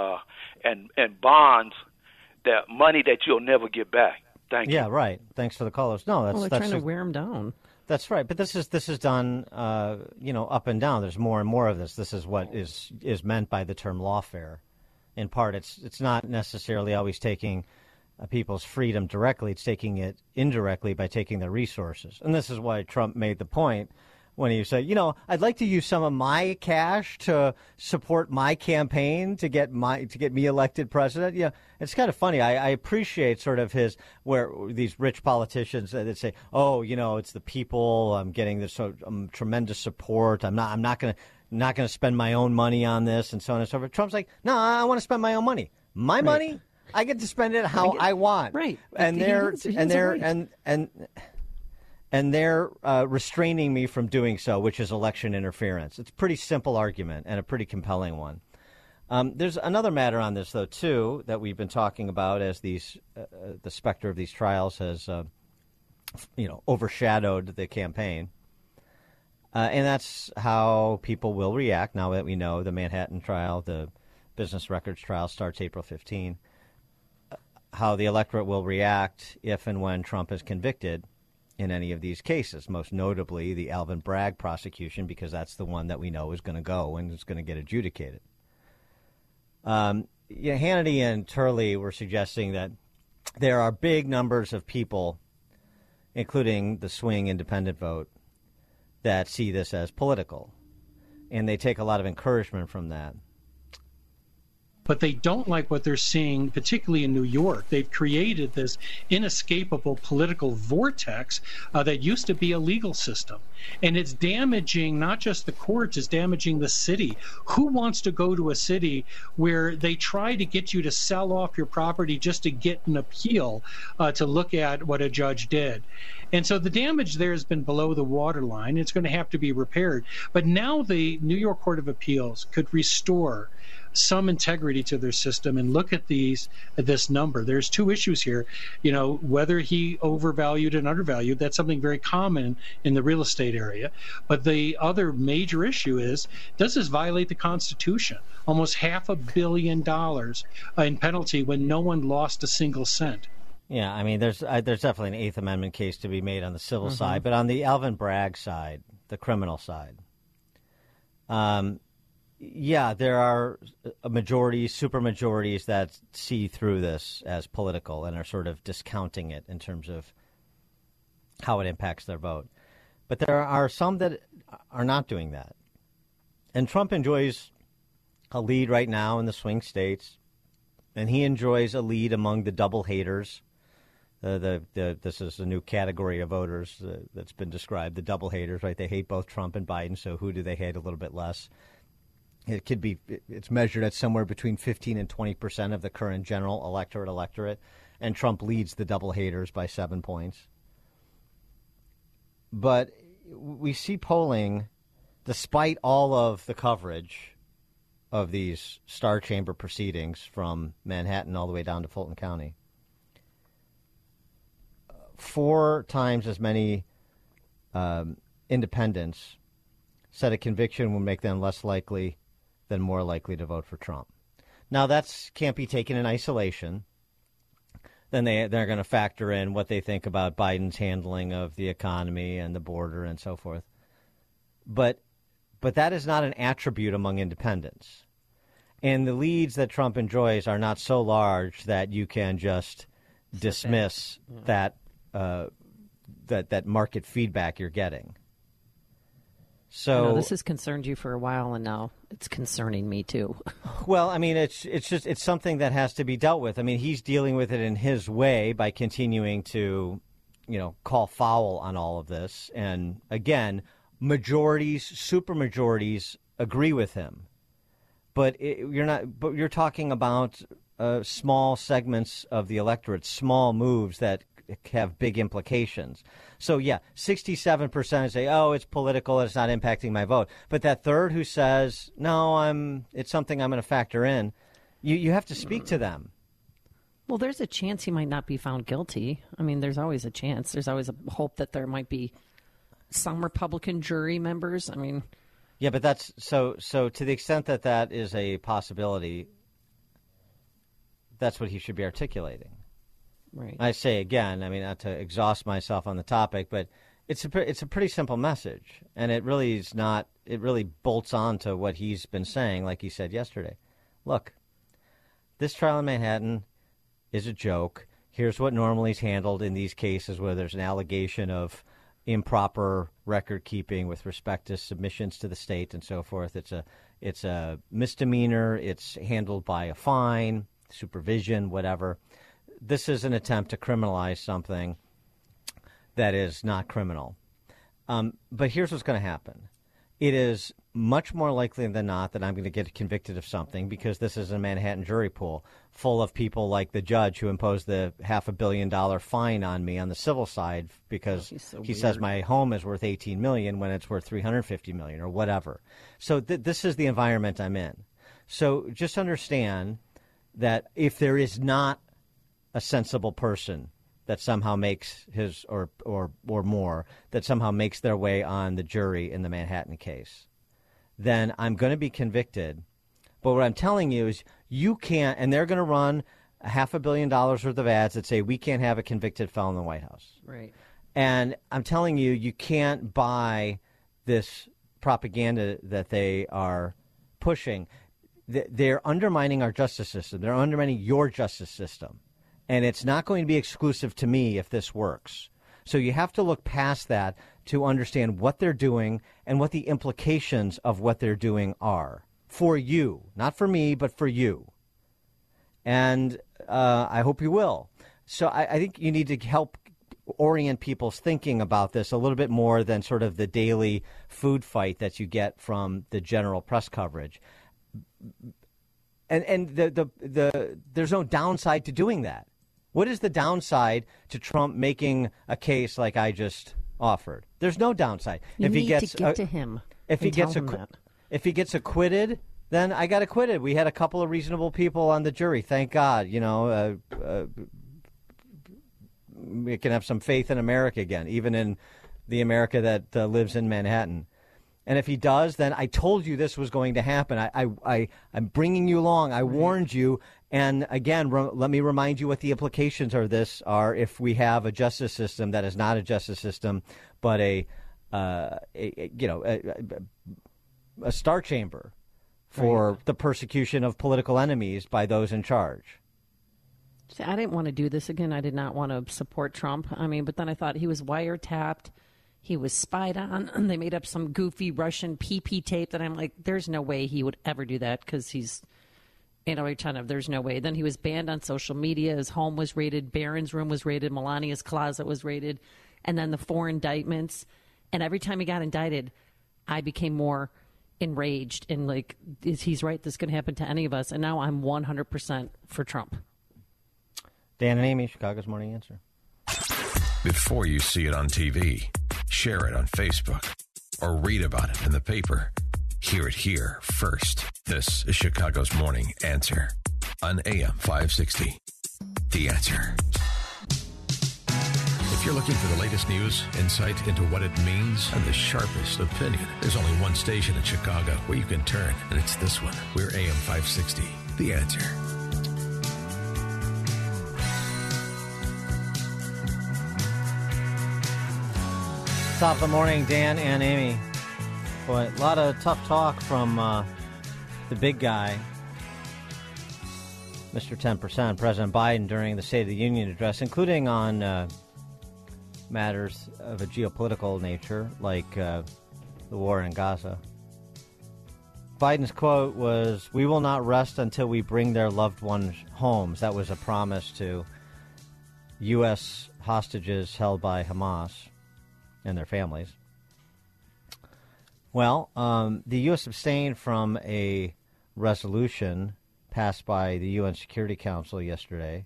and bonds, that money that you'll never get back. Thank you. Yeah, right. Thanks for the callers. No, they're trying to wear him down. That's right, but this is done, up and down. There's more and more of this. This is what is meant by the term lawfare. In part, it's not necessarily always taking people's freedom directly. It's taking it indirectly by taking their resources. And this is why Trump made the point when he said, I'd like to use some of my cash to support my campaign to get me elected president. Yeah, it's kind of funny. I appreciate sort of where these rich politicians that say, it's the people. I'm getting this tremendous support. I'm not going to spend my own money on this and so on and so forth. Trump's like, no, I want to spend my own money. My money, I get to spend it how I want. Right. And they're restraining me from doing so, which is election interference. It's a pretty simple argument and a pretty compelling one. There's another matter on this, though, too, that we've been talking about as the specter of these trials has, overshadowed the campaign. And that's how people will react now that we know the Manhattan trial, the business records trial starts April 15, how the electorate will react if and when Trump is convicted in any of these cases, most notably the Alvin Bragg prosecution, because that's the one that we know is going to go and is going to get adjudicated. Hannity and Turley were suggesting that there are big numbers of people, including the swing independent vote, that see this as political, and they take a lot of encouragement from that. But they don't like what they're seeing, particularly in New York. They've created this inescapable political vortex that used to be a legal system. And it's damaging not just the courts, it's damaging the city. Who wants to go to a city where they try to get you to sell off your property just to get an appeal to look at what a judge did? And so the damage there has been below the waterline. It's going to have to be repaired. But now the New York Court of Appeals could restore some integrity to their system and look at this number. There's two issues here. Whether he overvalued and undervalued, that's something very common in the real estate area. But the other major issue is, does this violate the Constitution? Almost $500 million in penalty when no one lost a single cent. Yeah, I mean, there's definitely an Eighth Amendment case to be made on the civil side, but on the Alvin Bragg side, the criminal side, there are majorities, supermajorities that see through this as political and are sort of discounting it in terms of how it impacts their vote. But there are some that are not doing that. And Trump enjoys a lead right now in the swing states, and he enjoys a lead among the double haters. This is a new category of voters that's been described, the double haters, right? They hate both Trump and Biden, so who do they hate a little bit less? It's measured at somewhere between 15 and 20% of the current general electorate, and Trump leads the double haters by 7 points. But we see polling, despite all of the coverage of these Star Chamber proceedings from Manhattan all the way down to Fulton County, 4 times as many independents said a conviction would make them less likely than more likely to vote for Trump. Now, that can't be taken in isolation. Then they're going to factor in what they think about Biden's handling of the economy and the border and so forth. But that is not an attribute among independents. And the leads that Trump enjoys are not so large that you can just dismiss that market feedback you're getting. So this has concerned you for a while, and now it's concerning me too. Well, I mean, it's something that has to be dealt with. I mean, he's dealing with it in his way by continuing to, call foul on all of this. And again, supermajorities agree with him, but you're talking about small segments of the electorate, small moves that have big implications. So, 67% say, it's political, it's not impacting my vote. But that third who says, no, it's something I'm going to factor in, you have to speak to them. Well, therethere's a chance he might not be found guilty. I mean, there's always a chance. There's always a hope that there might be some Republican jury members. I mean... Yeah, but that's... So to the extent that is a possibility, that's what he should be articulating. Right. I say again, I mean, not to exhaust myself on the topic, but It's a pretty simple message, and it really is not. It really bolts on to what he's been saying, like he said yesterday. Look, this trial in Manhattan is a joke. Here's what normally is handled in these cases where there's an allegation of improper record keeping with respect to submissions to the state and so forth. It's a misdemeanor. It's handled by a fine, supervision, whatever. This is an attempt to criminalize something that is not criminal. But here's what's going to happen. It is much more likely than not that I'm going to get convicted of something because this is a Manhattan jury pool full of people like the judge who imposed the $500 million fine on me on the civil side because he says my home is worth $18 million when it's worth $350 million or whatever. So this is the environment I'm in. So just understand that if there is not a sensible person that somehow makes his or more that somehow makes their way on the jury in the Manhattan case, then I'm going to be convicted. But what I'm telling you is you can't, and they're going to run $500 million worth of ads that say we can't have a convicted felon in the White House. Right. And I'm telling you, you can't buy this propaganda that they are pushing. They're undermining our justice system. They're undermining your justice system. And it's not going to be exclusive to me if this works. So you have to look past that to understand what they're doing and what the implications of what they're doing are for you, not for me, but for you. And I hope you will. So I think you need to help orient people's thinking about this a little bit more than sort of the daily food fight that you get from the general press coverage. And there's no downside to doing that. What is the downside to Trump making a case like I just offered? There's no downside. If he gets to get to him. If he gets acquitted, then I got acquitted. We had a couple of reasonable people on the jury. Thank God. We can have some faith in America again, even in the America that lives in Manhattan. And if he does, then I told you this was going to happen. I'm bringing you along. I warned you. And again, let me remind you what the implications of this are if we have a justice system that is not a justice system, but a star chamber for the persecution of political enemies by those in charge. See, I didn't want to do this again. I did not want to support Trump. But then I thought he was wiretapped. He was spied on, and they made up some goofy Russian PP tape that I'm like, there's no way he would ever do that because he's, there's no way. Then he was banned on social media. His home was raided. Barron's room was raided. Melania's closet was raided. And then the 4 indictments. And every time he got indicted, I became more enraged and like, he's right, this can happen to any of us. And now I'm 100% for Trump. Dan and Amy, Chicago's Morning Answer. Before you see it on TV, share it on Facebook, or read about it in the paper. Hear it here first. This is Chicago's Morning Answer on AM 560. The Answer. If you're looking for the latest news, insight into what it means, and the sharpest opinion, there's only one station in Chicago where you can turn, and it's this one. We're AM 560. The Answer. Top of the morning, Dan and Amy. Boy, a lot of tough talk from the big guy, Mr. 10%, President Biden, during the State of the Union address, including on matters of a geopolitical nature, like the war in Gaza. Biden's quote was, "We will not rest until we bring their loved ones homes." That was a promise to U.S. hostages held by Hamas and their families. Well, the U.S. abstained from a resolution passed by the UN Security Council yesterday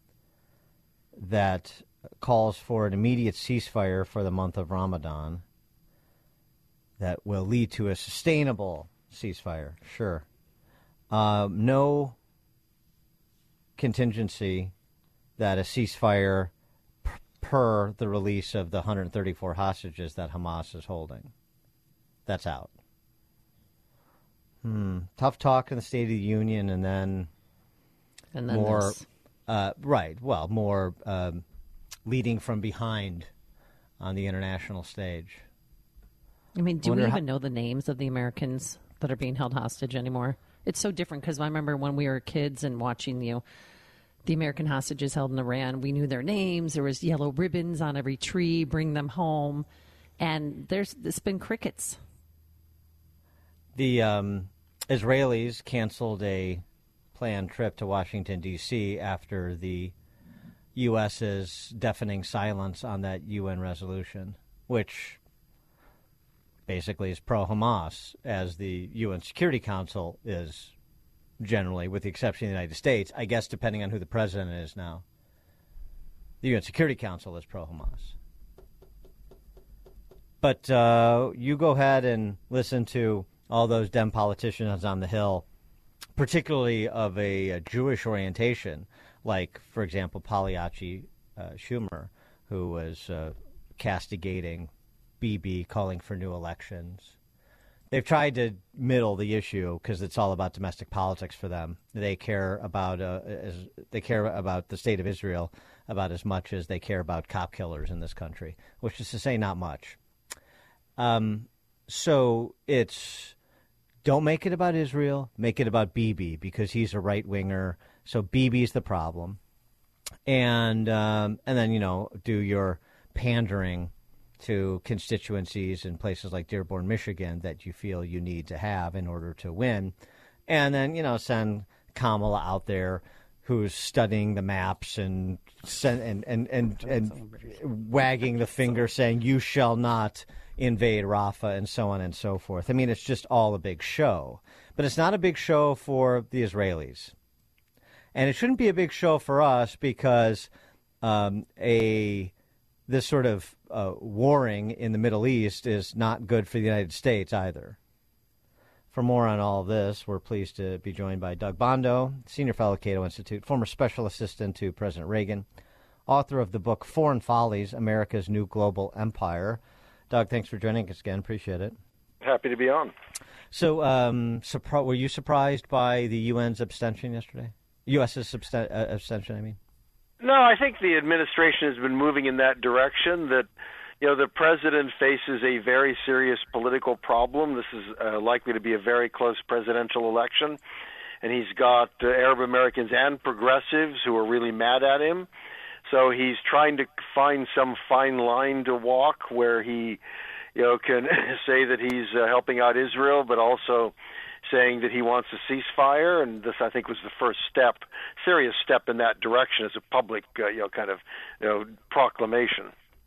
that calls for an immediate ceasefire for the month of Ramadan that will lead to a sustainable ceasefire, sure. No contingency that a ceasefire per the release of the 134 hostages that Hamas is holding. That's out. Tough talk in the State of the Union, and then more, this. more leading from behind on the international stage. I mean, do we even know the names of the Americans that are being held hostage anymore? It's so different because I remember when we were kids and watching, the American hostages held in Iran, we knew their names. There was yellow ribbons on every tree, bring them home. And it's been crickets. The Israelis canceled a planned trip to Washington, D.C. after the U.S.'s deafening silence on that UN resolution, which basically is pro-Hamas, as the UN Security Council is generally, with the exception of the United States, I guess depending on who the president is now. The UN Security Council is pro-Hamas. But you go ahead and listen to all those Dem politicians on the Hill, particularly of a Jewish orientation, like, for example, Pagliacci Schumer, who was castigating Bibi, calling for new elections. They've tried to middle the issue because it's all about domestic politics for them. They care about the state of Israel about as much as they care about cop killers in this country, which is to say not much. So it's don't make it about Israel, make it about Bibi because he's a right winger. So Bibi's the problem, and then do your pandering to constituencies in places like Dearborn, Michigan, that you feel you need to have in order to win. And then, send Kamala out there who's studying the maps and wagging the finger saying, you shall not invade Rafah and so on and so forth. I mean, it's just all a big show. But it's not a big show for the Israelis. And it shouldn't be a big show for us because this sort of warring in the Middle East is not good for the United States either. For more on all of this, we're pleased to be joined by Doug Bondo, Senior Fellow at Cato Institute, former Special Assistant to President Reagan, author of the book Foreign Follies, America's New Global Empire. Doug, thanks for joining us again. Appreciate it. Happy to be on. So were you surprised by the UN's abstention yesterday? U.S.'s abstention, I mean? No, I think the administration has been moving in that direction, that the president faces a very serious political problem. This is likely to be a very close presidential election, and he's got Arab Americans and progressives who are really mad at him. So he's trying to find some fine line to walk where he can say that he's helping out Israel, but also saying that he wants a ceasefire, and this, I think, was the first serious step in that direction as a public, proclamation.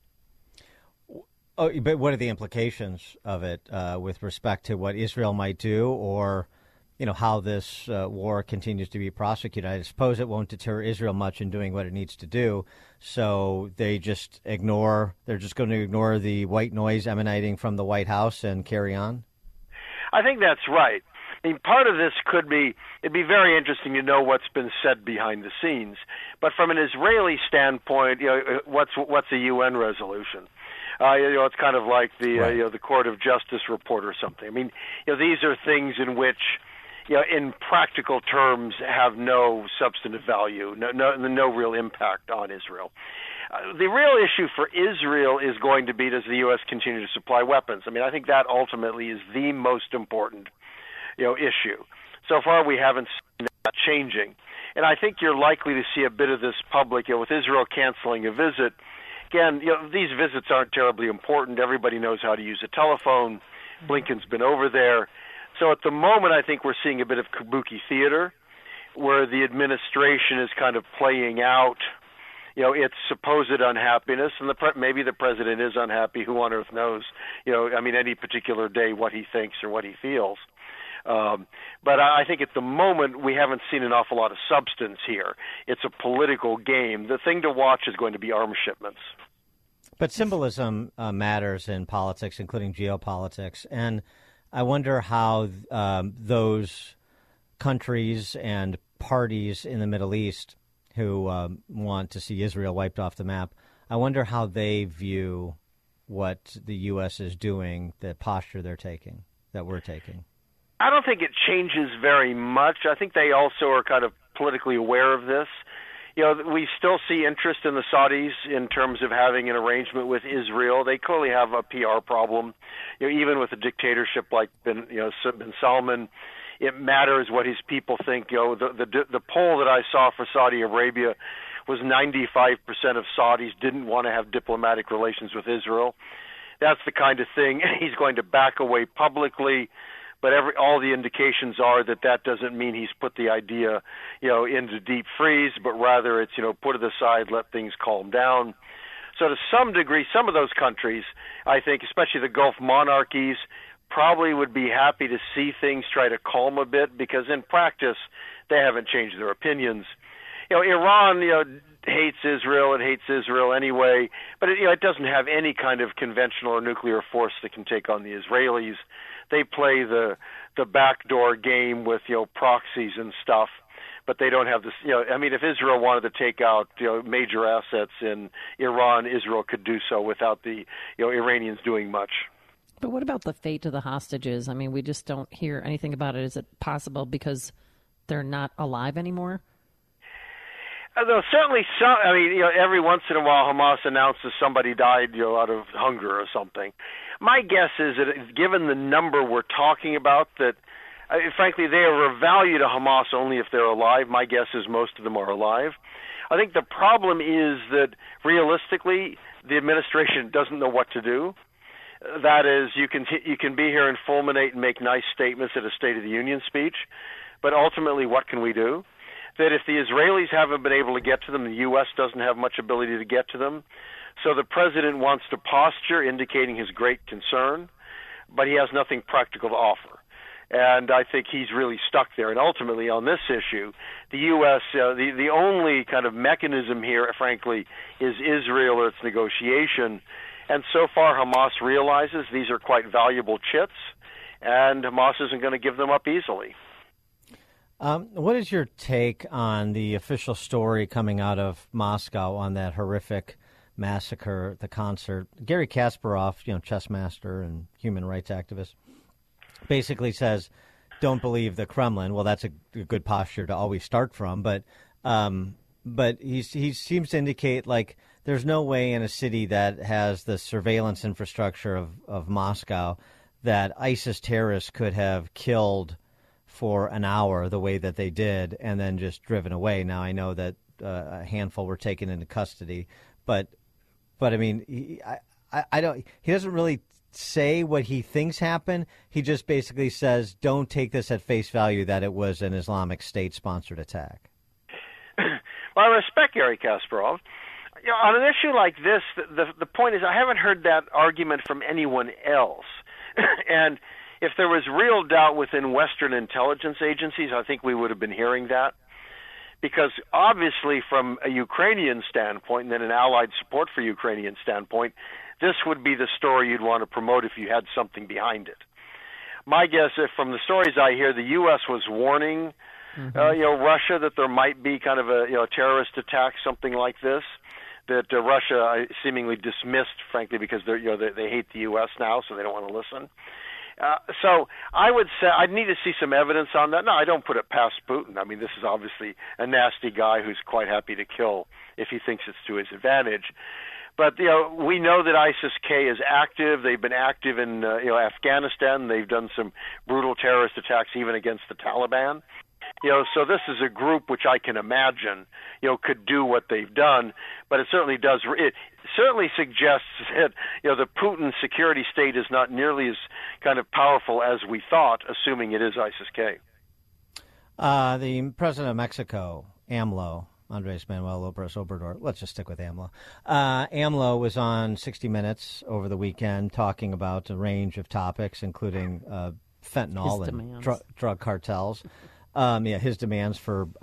Oh, but what are the implications of it with respect to what Israel might do, or how this war continues to be prosecuted? I suppose it won't deter Israel much in doing what it needs to do. So they're just going to ignore the white noise emanating from the White House and carry on? I think that's right. I mean, part of this it'd be very interesting to know what's been said behind the scenes. But from an Israeli standpoint, what's a UN resolution? It's kind of like the Court of Justice report or something. I mean, these are things in which, in practical terms, have no substantive value, no real impact on Israel. The real issue for Israel is going to be, does the U.S. continue to supply weapons? I mean, I think that ultimately is the most important issue. So far, we haven't seen that changing. And I think you're likely to see a bit of this public, with Israel canceling a visit. Again, these visits aren't terribly important. Everybody knows how to use a telephone. Blinken's been over there. So at the moment, I think we're seeing a bit of kabuki theater, where the administration is kind of playing out, its supposed unhappiness, and maybe the president is unhappy. Who on earth knows? Any particular day what he thinks or what he feels. But I think at the moment we haven't seen an awful lot of substance here. It's a political game. The thing to watch is going to be arms shipments. But symbolism matters in politics, including geopolitics. And I wonder how those countries and parties in the Middle East who want to see Israel wiped off the map, I wonder how they view what the U.S. is doing, the posture they're taking, that we're taking. I don't think it changes very much. I think they also are kind of politically aware of this. we still see interest in the Saudis in terms of having an arrangement with Israel. They clearly have a PR problem. Even with a dictatorship like bin Salman, it matters what his people think. The poll that I saw for Saudi Arabia was 95% of Saudis didn't want to have diplomatic relations with Israel. That's the kind of thing he's going to back away publicly. But all the indications are that doesn't mean he's put the idea, into deep freeze, but rather it's, put it aside, let things calm down. So to some degree, some of those countries, I think, especially the Gulf monarchies, probably would be happy to see things try to calm a bit, because in practice, they haven't changed their opinions. Iran, hates Israel. It hates Israel anyway, but it doesn't have any kind of conventional or nuclear force that can take on the Israelis. They play the backdoor game with proxies and stuff, but they don't have this. If Israel wanted to take out major assets in Iran, Israel could do so without the Iranians doing much. But what about the fate of the hostages? We just don't hear anything about it. Is it possible because they're not alive anymore? Though certainly some. Every once in a while, Hamas announces somebody died, out of hunger or something. My guess is that, given the number we're talking about, that frankly they are of value to Hamas only if they're alive. My guess is most of them are alive. I think the problem is that realistically, the administration doesn't know what to do. That is, you can be here and fulminate and make nice statements at a State of the Union speech, but ultimately, what can we do? That if the Israelis haven't been able to get to them, the U.S. doesn't have much ability to get to them. So the president wants to posture, indicating his great concern, but he has nothing practical to offer. And I think he's really stuck there. And ultimately, on this issue, the U.S., the only kind of mechanism here, frankly, is Israel or its negotiation. And so far, Hamas realizes these are quite valuable chits, and Hamas isn't going to give them up easily. What is your take on the official story coming out of Moscow on that horrific massacre at the concert? Gary Kasparov, chess master and human rights activist, basically says, don't believe the Kremlin. Well, that's a good posture to always start from, but he seems to indicate like there's no way in a city that has the surveillance infrastructure of Moscow that ISIS terrorists could have killed for an hour the way that they did and then just driven away. Now, I know that a handful were taken into custody, but he doesn't really say what he thinks happened. He just basically says, don't take this at face value that it was an Islamic State-sponsored attack. Well, I respect Gary Kasparov. On an issue like this, the point is I haven't heard that argument from anyone else. And if there was real doubt within Western intelligence agencies, I think we would have been hearing that. Because obviously from a Ukrainian standpoint and then an allied support for Ukrainian standpoint, this would be the story you'd want to promote if you had something behind it. My guess is from the stories I hear, the U.S. was warning Russia that there might be kind of a terrorist attack, something like this, that Russia seemingly dismissed, frankly, because they hate the U.S. now, so they don't want to listen. So I would say I'd need to see some evidence on that. No, I don't put it past Putin. This is obviously a nasty guy who's quite happy to kill if he thinks it's to his advantage. But we know that ISIS-K is active. They've been active in Afghanistan. They've done some brutal terrorist attacks even against the Taliban. So this is a group which I can imagine, could do what they've done, but it certainly does. It certainly suggests that, the Putin security state is not nearly as kind of powerful as we thought, assuming it is ISIS-K. The president of Mexico, AMLO, Andres Manuel López Obrador, let's just stick with AMLO. AMLO was on 60 Minutes over the weekend talking about a range of topics, including fentanyl and drug cartels. His demands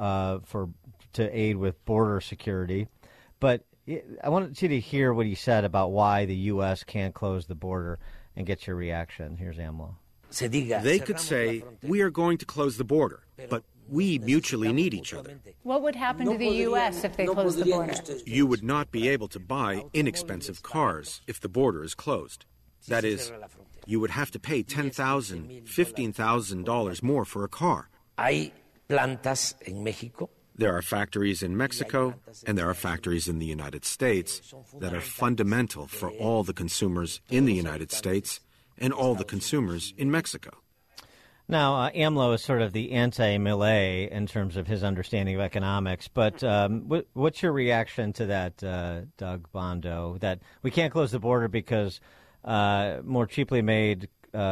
to aid with border security. But I wanted you to hear what he said about why the U.S. can't close the border and get your reaction. Here's AMLO. They could say, we are going to close the border, but we mutually need each other. What would happen to the U.S. if they closed the border? You would not be able to buy inexpensive cars if the border is closed. That is, you would have to pay $10,000, $15,000 more for a car. There are factories in Mexico and there are factories in the United States that are fundamental for all the consumers in the United States and all the consumers in Mexico. Now, AMLO is sort of the anti-Milei in terms of his understanding of economics, but what's your reaction to that, Doug Bondo, that we can't close the border because more cheaply made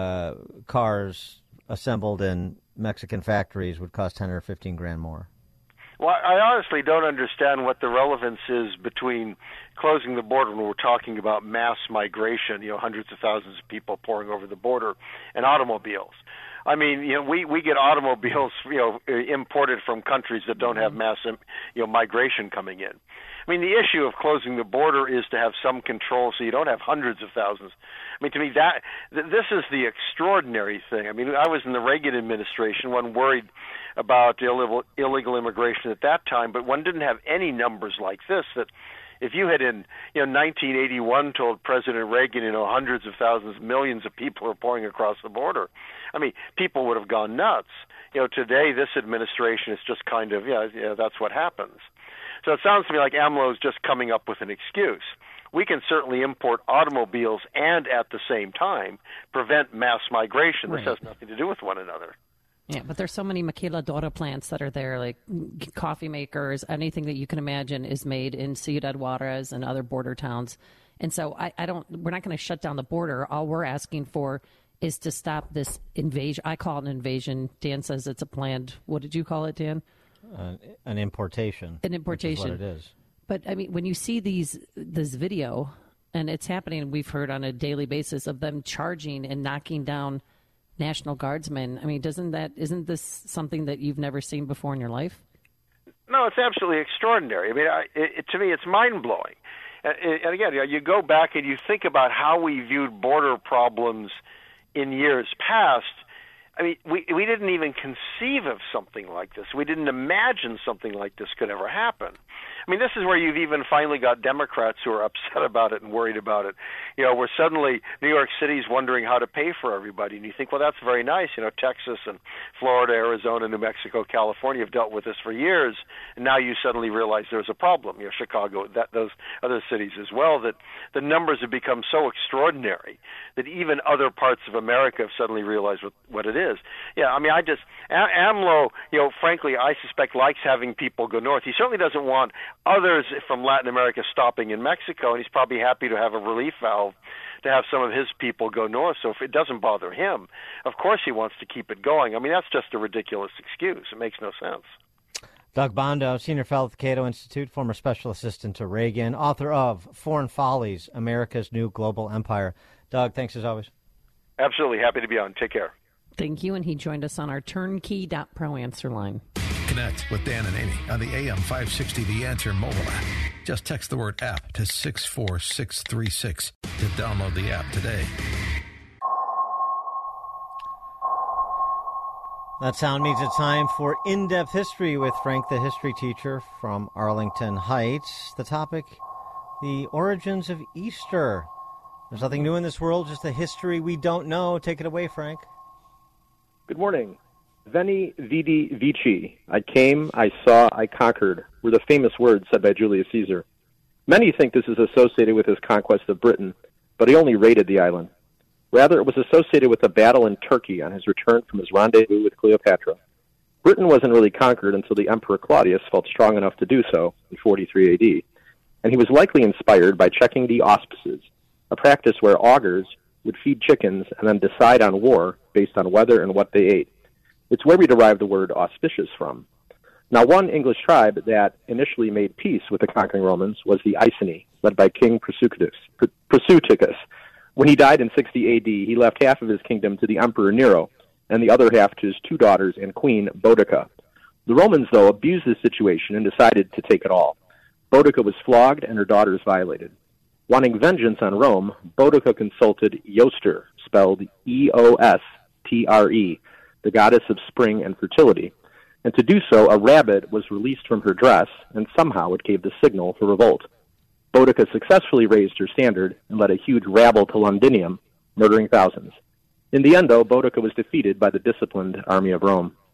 cars assembled in Mexican factories would cost 10 or 15 grand more? Well, I honestly don't understand what the relevance is between closing the border when we're talking about mass migration, hundreds of thousands of people pouring over the border, and automobiles. I mean, we get automobiles, imported from countries that don't have mass, migration coming in. I mean, the issue of closing the border is to have some control so you don't have hundreds of thousands. I mean, to me, this is the extraordinary thing. I mean, I was in the Reagan administration. One worried about illegal immigration at that time, but one didn't have any numbers like this. That if you had in 1981 told President Reagan, hundreds of thousands, millions of people are pouring across the border, I mean, people would have gone nuts. Today this administration is just kind of, that's what happens. So it sounds to me like AMLO is just coming up with an excuse. We can certainly import automobiles and at the same time prevent mass migration. This has nothing to do with one another. Yeah, but there's so many maquiladora plants that are there, like coffee makers, anything that you can imagine is made in Ciudad Juarez and other border towns. And so we're not going to shut down the border. All we're asking for is to stop this invasion. I call it an invasion. Dan says it's a planned, what did you call it, Dan? An importation. An importation. Which is what it is. But, I mean, when you see this video, and it's happening, we've heard on a daily basis of them charging and knocking down National Guardsmen. I mean, isn't this something that you've never seen before in your life? No, it's absolutely extraordinary. I mean, to me, it's mind-blowing. And again, you go back and you think about how we viewed border problems in years past. I mean, we didn't even conceive of something like this. We didn't imagine something like this could ever happen. I mean, this is where you've even finally got Democrats who are upset about it and worried about it. Where suddenly New York City's wondering how to pay for everybody. And you think, well, that's very nice. Texas and Florida, Arizona, New Mexico, California have dealt with this for years. And now you suddenly realize there's a problem. Chicago, those other cities as well, that the numbers have become so extraordinary that even other parts of America have suddenly realized what it is. Yeah, I mean, AMLO, frankly, I suspect likes having people go north. He certainly doesn't want others from Latin America stopping in Mexico, and he's probably happy to have a relief valve to have some of his people go north. So if it doesn't bother him, of course he wants to keep it going. I mean, that's just a ridiculous excuse. It makes no sense. Doug Bondo, Senior Fellow at the Cato Institute, former Special Assistant to Reagan, author of Foreign Follies, America's New Global Empire. Doug, thanks as always. Absolutely. Happy to be on. Take care. Thank you, and he joined us on our Turnkey.pro answer line. Connect with Dan and Amy on the AM 560 The Answer mobile app. Just text the word app to 64636 to download the app today. That sound means it's time for In-Depth History with Frank, the history teacher from Arlington Heights. The topic, the origins of Easter. There's nothing new in this world, just a history we don't know. Take it away, Frank. Good morning. Veni, vidi, vici. I came, I saw, I conquered, were the famous words said by Julius Caesar. Many think this is associated with his conquest of Britain, but he only raided the island. Rather, it was associated with a battle in Turkey on his return from his rendezvous with Cleopatra. Britain wasn't really conquered until the Emperor Claudius felt strong enough to do so in 43 AD, and he was likely inspired by checking the auspices, a practice where augurs would feed chickens and then decide on war based on weather and what they ate. It's where we derive the word auspicious from. Now, one English tribe that initially made peace with the conquering Romans was the Iceni, led by King Prasutagus. When he died in 60 AD, he left half of his kingdom to the Emperor Nero, and the other half to his two daughters and queen, Boudica. The Romans, though, abused this situation and decided to take it all. Boudica was flogged and her daughters violated. Wanting vengeance on Rome, Boudica consulted Eostre, spelled E-O-S-T-R-E, the goddess of spring and fertility. And to do so, a rabbit was released from her dress, and somehow it gave the signal for revolt. Boudica successfully raised her standard and led a huge rabble to Londinium, murdering thousands. In the end, though, Boudica was defeated by the disciplined army of Rome.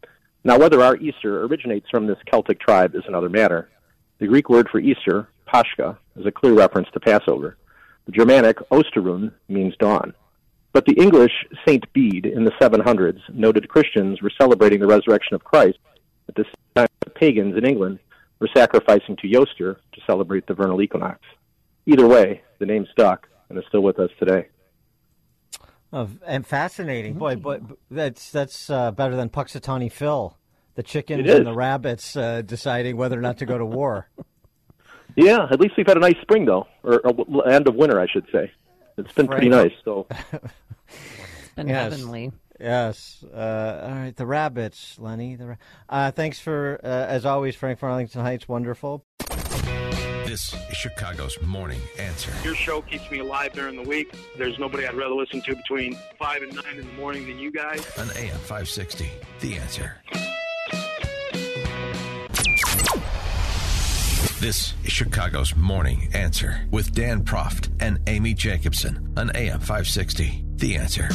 Now, whether our Easter originates from this Celtic tribe is another matter. The Greek word for Easter, Pascha, is a clear reference to Passover. The Germanic Osterun means dawn. But the English Saint Bede in the 700s noted Christians were celebrating the resurrection of Christ at the same time the pagans in England were sacrificing to Yoster to celebrate the vernal equinox. Either way, the name stuck and is still with us today. And fascinating. Boy, that's better than Puxatawny Phil, the chickens It and is. the rabbits deciding whether or not to go to war. Yeah, at least we've had a nice spring, though, or end of winter, I should say. It's been pretty nice. So, It's been heavenly. Yes. All right, the rabbits, Lenny. Thanks for, as always, Frank from Arlington Heights. Wonderful. This is Chicago's Morning Answer. Your show keeps me alive during the week. There's nobody I'd rather listen to between 5 and 9 in the morning than you guys. On AM 560, The Answer. This is Chicago's Morning Answer with Dan Proft and Amy Jacobson on AM 560, The Answer.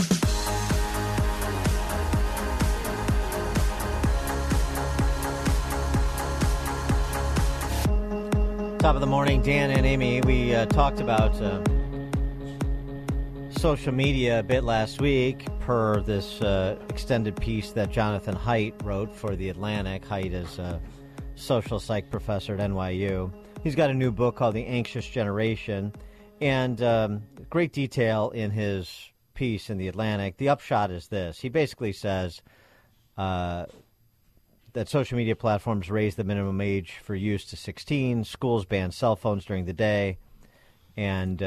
Top of the morning, Dan and Amy. We talked about social media a bit last week per this extended piece that Jonathan Haidt wrote for The Atlantic. Haidt is a social psych professor at NYU. He's got a new book called The Anxious Generation, and great detail in his piece in The Atlantic. The upshot is this. He basically says that social media platforms raise the minimum age for use to 16. Schools ban cell phones during the day. And,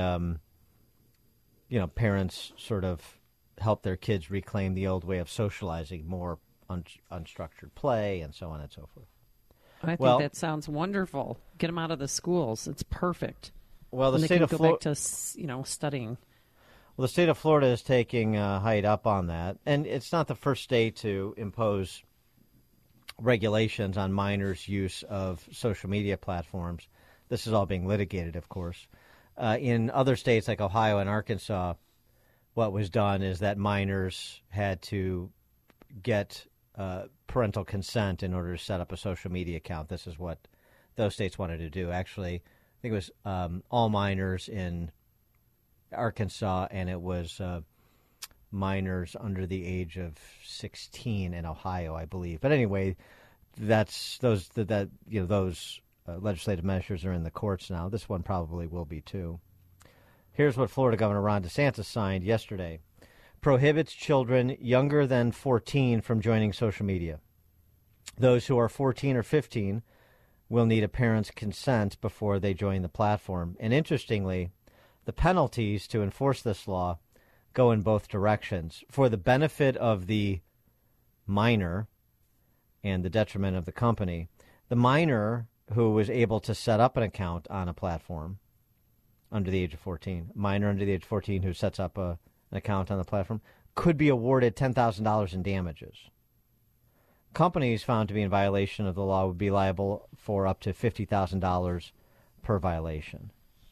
parents sort of help their kids reclaim the old way of socializing, more unstructured play, and so on and so forth. I think that sounds wonderful. Get them out of the schools. It's perfect. Well, the and state they of can go back to, studying. Well, the state of Florida is taking Haidt up on that. And it's not the first state to impose regulations on minors' use of social media platforms. This is all being litigated, of course. In other states like Ohio and Arkansas, what was done is that minors had to get parental consent in order to set up a social media account. This is what those states wanted to do. Actually, I think it was all minors in Arkansas, and it was minors under the age of 16 in Ohio, I believe. But anyway, that's those legislative measures are in the courts now. This one probably will be too. Here's what Florida Governor Ron DeSantis signed yesterday. Prohibits children younger than 14 from joining social media. Those who are 14 or 15 will need a parent's consent before they join the platform. And interestingly, the penalties to enforce this law go in both directions. For the benefit of the minor and the detriment of the company, the minor who was able to set up an account on a platform under the age of 14, minor under the age of 14 who sets up an account on the platform, could be awarded $10,000 in damages. Companies found to be in violation of the law would be liable for up to $50,000 per violation.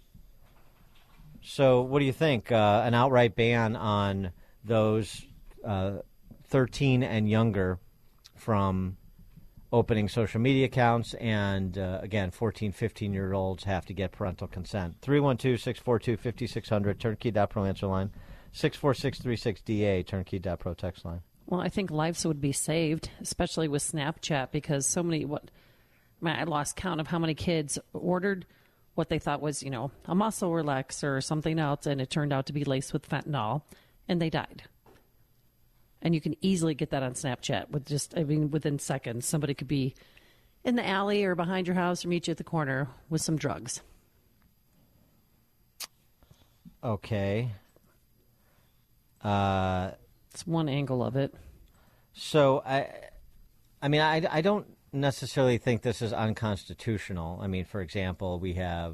So what do you think? An outright ban on those 13 and younger from opening social media accounts, and again, 14, 15-year-olds have to get parental consent. 312-642-5600, turnkey.pro answer line, 64636DA, turnkey.pro text line. Well, I think lives would be saved, especially with Snapchat, because so many, I lost count of how many kids ordered what they thought was, a muscle relaxer or something else, and it turned out to be laced with fentanyl, and they died. And you can easily get that on Snapchat within seconds. Somebody could be in the alley or behind your house or meet you at the corner with some drugs. Okay. It's one angle of it. So, I don't necessarily think this is unconstitutional. I mean, for example, we have,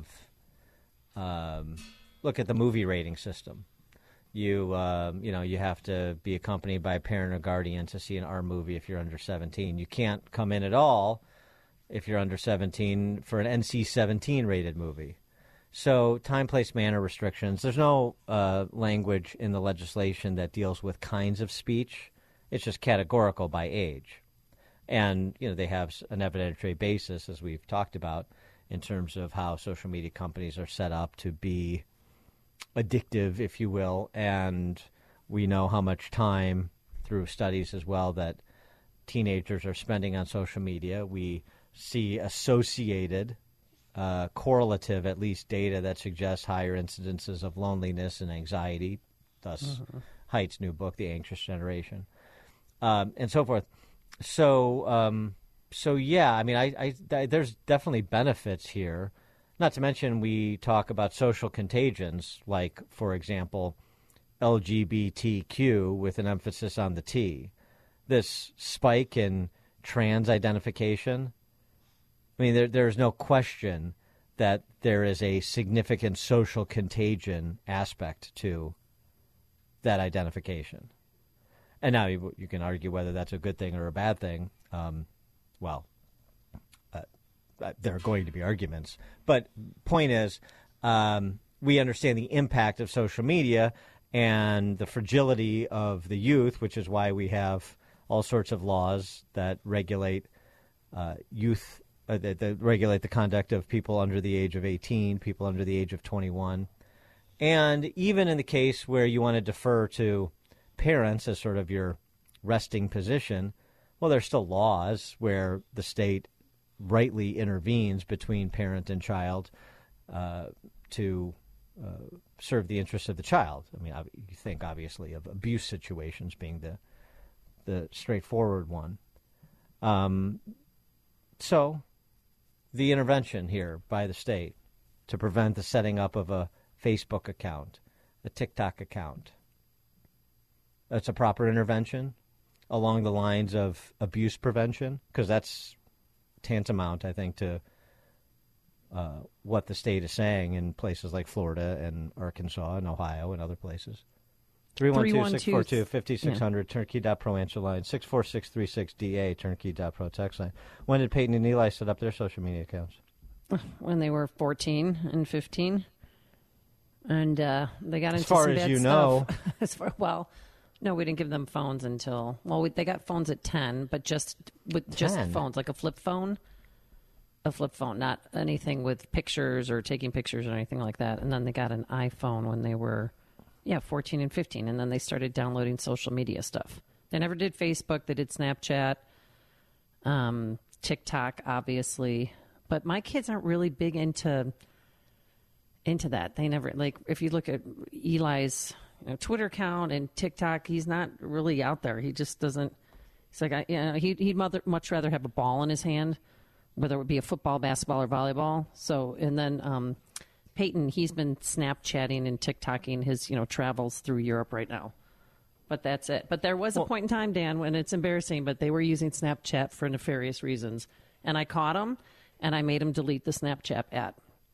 look at the movie rating system. You have to be accompanied by a parent or guardian to see an R movie if you're under 17. You can't come in at all if you're under 17 for an NC-17 rated movie. So time, place, manner restrictions. There's no language in the legislation that deals with kinds of speech. It's just categorical by age. And, they have an evidentiary basis, as we've talked about, in terms of how social media companies are set up to be addictive, if you will. And we know how much time, through studies as well, that teenagers are spending on social media. We see associated, correlative, at least, data that suggests higher incidences of loneliness and anxiety, thus Haidt's new book, The Anxious Generation, and so forth. So yeah, I mean, I there's definitely benefits here. Not to mention, we talk about social contagions, like, for example, LGBTQ with an emphasis on the T. This spike in trans identification. I mean, there's no question that there is a significant social contagion aspect to that identification. And now you can argue whether that's a good thing or a bad thing. There are going to be arguments. But point is, we understand the impact of social media and the fragility of the youth, which is why we have all sorts of laws that regulate youth, that regulate the conduct of people under the age of 18, people under the age of 21. And even in the case where you want to defer to parents as sort of your resting position, well, there's still laws where the state rightly intervenes between parent and child to serve the interests of the child. I mean, you think, obviously, of abuse situations being the straightforward one. So the intervention here by the state to prevent the setting up of a Facebook account, a TikTok account, that's a proper intervention along the lines of abuse prevention, because that's tantamount, I think, to what the state is saying in places like Florida and Arkansas and Ohio and other places. 312-642-5600, turnkey.pro answer line, 64636DA, turnkey.pro text line. When did Peyton and Eli set up their social media accounts? When they were 14 and 15. And they got into as far some as bad you stuff. know. No, we didn't give them phones until, they got phones at 10, but just phones, like a flip phone. A flip phone, not anything with pictures or taking pictures or anything like that. And then they got an iPhone when they were, 14 and 15. And then they started downloading social media stuff. They never did Facebook. They did Snapchat, TikTok, obviously. But my kids aren't really big into that. They never, if you look at Eli's Twitter account and TikTok, he's not really out there. He just doesn't. It's like he'd much rather have a ball in his hand, whether it would be a football, basketball, or volleyball. So, and then Peyton, he's been Snapchatting and TikToking his travels through Europe right now. But that's it. But there was a point in time, Dan, when it's embarrassing, but they were using Snapchat for nefarious reasons, and I caught them, and I made them delete the Snapchat ad.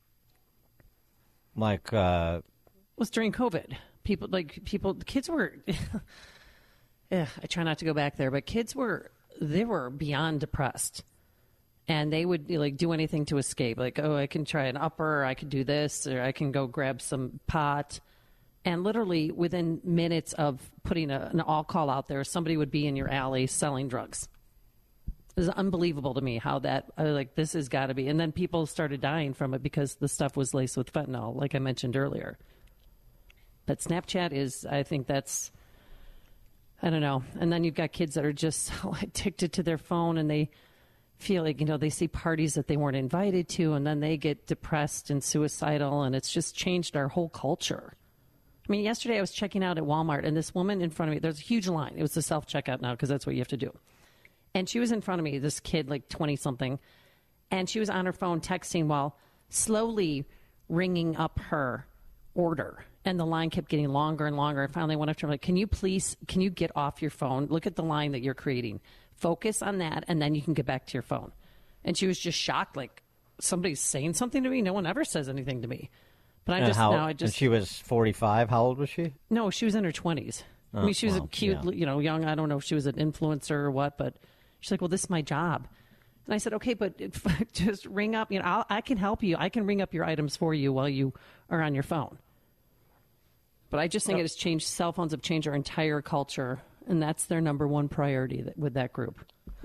It was during COVID. Kids were, I try not to go back there, but kids were beyond depressed. And they would do anything to escape. I can try an upper, or I could do this, or I can go grab some pot. And literally within minutes of putting an all-call out there, somebody would be in your alley selling drugs. It was unbelievable to me how that, this has got to be. And then people started dying from it because the stuff was laced with fentanyl, like I mentioned earlier. But Snapchat is, I think that's, I don't know. And then you've got kids that are just so addicted to their phone, and they feel like, they see parties that they weren't invited to, and then they get depressed and suicidal, and it's just changed our whole culture. I mean, yesterday I was checking out at Walmart, and this woman in front of me, there's a huge line. It was the self-checkout now, because that's what you have to do. And she was in front of me, this kid, 20-something, and she was on her phone texting while slowly ringing up her order. And the line kept getting longer and longer. I finally went up to her, can you get off your phone? Look at the line that you're creating. Focus on that, and then you can get back to your phone. And she was just shocked, somebody's saying something to me? No one ever says anything to me. But And she was 45. How old was she? No, she was in her 20s. I mean, she was a cute, young, I don't know if she was an influencer or what, but she's like, well, this is my job. And I said, okay, but just ring up, I can help you. I can ring up your items for you while you are on your phone. But I just think it has changed. Cell phones have changed our entire culture, and that's their number one priority with that group.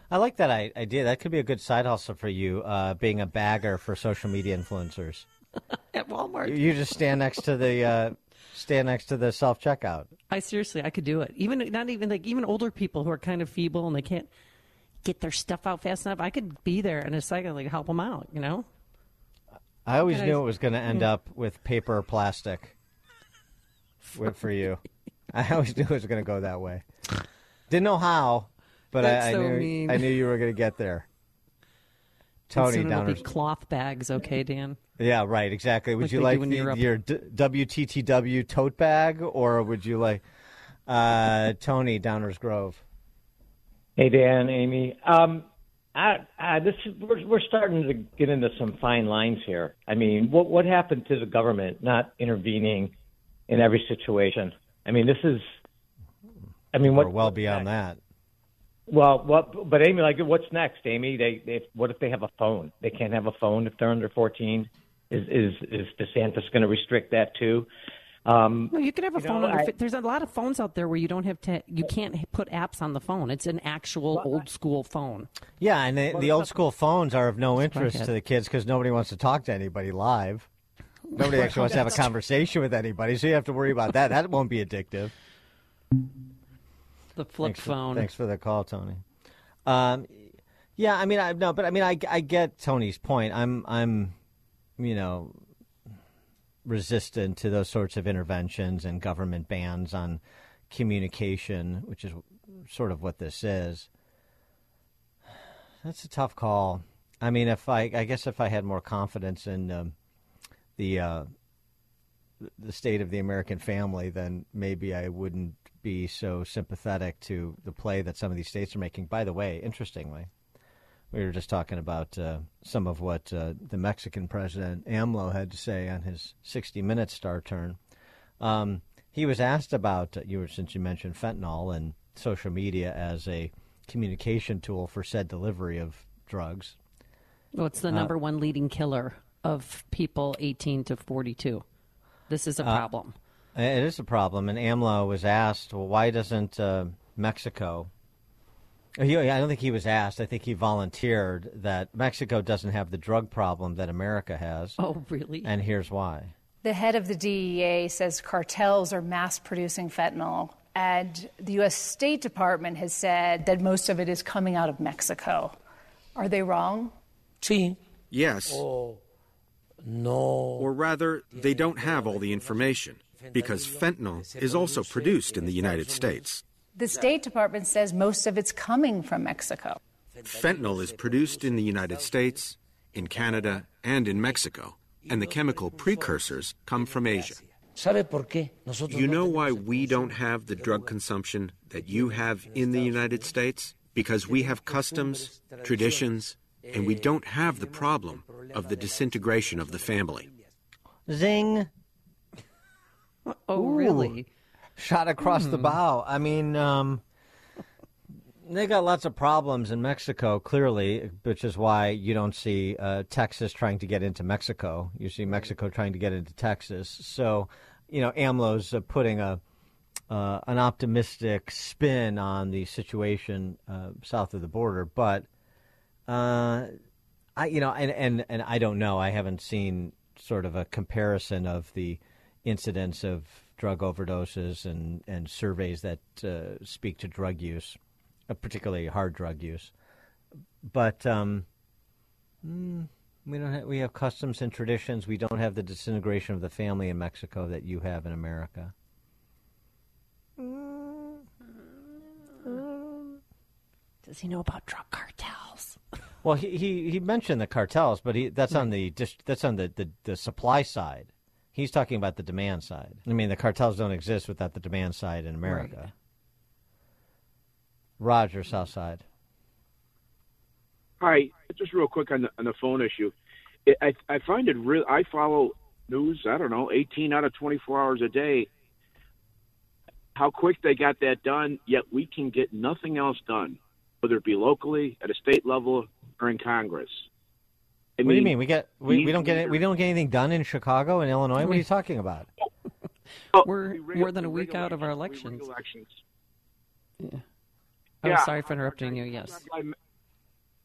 I like that idea. That could be a good side hustle for you, being a bagger for social media influencers. At Walmart. You just stand next to the self checkout. I could do it. Even older people who are kind of feeble and they can't get their stuff out fast enough. I could be there in a second, help them out. I always knew it was going to end up with paper or plastic for you. I always knew it was going to go that way. Didn't know how, but I knew you were going to get there. Tony, it'll be cloth bags, okay, Dan? Yeah, right, exactly. Would you like your WTTW tote bag, or would you like Tony, Downers Grove? Hey, Dan, Amy. We're starting to get into some fine lines here. I mean, what happened to the government not intervening in every situation? I mean, we're well beyond that. Well, but Amy, what's next, Amy? What if they have a phone? They can't have a phone if they're under 14. Is DeSantis going to restrict that too? No, you can have a phone. There's a lot of phones out there where you don't have to. You can't put apps on the phone. It's an actual old school phone. Yeah, and the old school phones are of no interest to the kids because nobody wants to talk to anybody live. Nobody actually wants to have a conversation with anybody, so you have to worry about that. That won't be addictive. The flip phone. Thanks for the call, Tony. Yeah, I mean, I get Tony's point. I'm resistant to those sorts of interventions and government bans on communication, which is sort of what this is. That's a tough call. I mean, I guess if I had more confidence in the state of the American family, then maybe I wouldn't be so sympathetic to the play that some of these states are making. By the way, interestingly, we were just talking about some of what the Mexican president AMLO had to say on his 60 Minutes star turn. He was asked about, since you mentioned fentanyl and social media as a communication tool for said delivery of drugs. Well, it's the number one leading killer of people 18 to 42. This is a problem. It is a problem. And AMLO was asked, well, why doesn't Mexico... I don't think he was asked. I think he volunteered that Mexico doesn't have the drug problem that America has. Oh, really? And here's why. The head of the DEA says cartels are mass-producing fentanyl, and the U.S. State Department has said that most of it is coming out of Mexico. Are they wrong? Yes. No. Or rather, they don't have all the information, because fentanyl is also produced in the United States. The State Department says most of it's coming from Mexico. Fentanyl is produced in the United States, in Canada, and in Mexico, and the chemical precursors come from Asia. You know why we don't have the drug consumption that you have in the United States? Because we have customs, traditions, and we don't have the problem of the disintegration of the family. Zing. Oh, really? Shot across the bow. I mean, they got lots of problems in Mexico, clearly, which is why you don't see Texas trying to get into Mexico. You see Mexico trying to get into Texas. So, AMLO's putting an optimistic spin on the situation south of the border. But, I don't know. I haven't seen sort of a comparison of the incidence of drug overdoses and surveys that speak to drug use, particularly hard drug use. But we have customs and traditions. We don't have the disintegration of the family in Mexico that you have in America. Does he know about drug cartels? Well, he mentioned the cartels, but that's on the supply side. He's talking about the demand side. I mean, the cartels don't exist without the demand side in America. Right. Roger, South Side. Hi, just real quick on the phone issue. I find it real. I follow news, 18 out of 24 hours a day. How quick they got that done, yet we can get nothing else done, whether it be locally, at a state level, or in Congress. What do you mean? We don't get anything done in Chicago and Illinois? What are you talking about? We're more than a week out of our elections. Yeah. Yeah. Oh, sorry for interrupting you. Yes.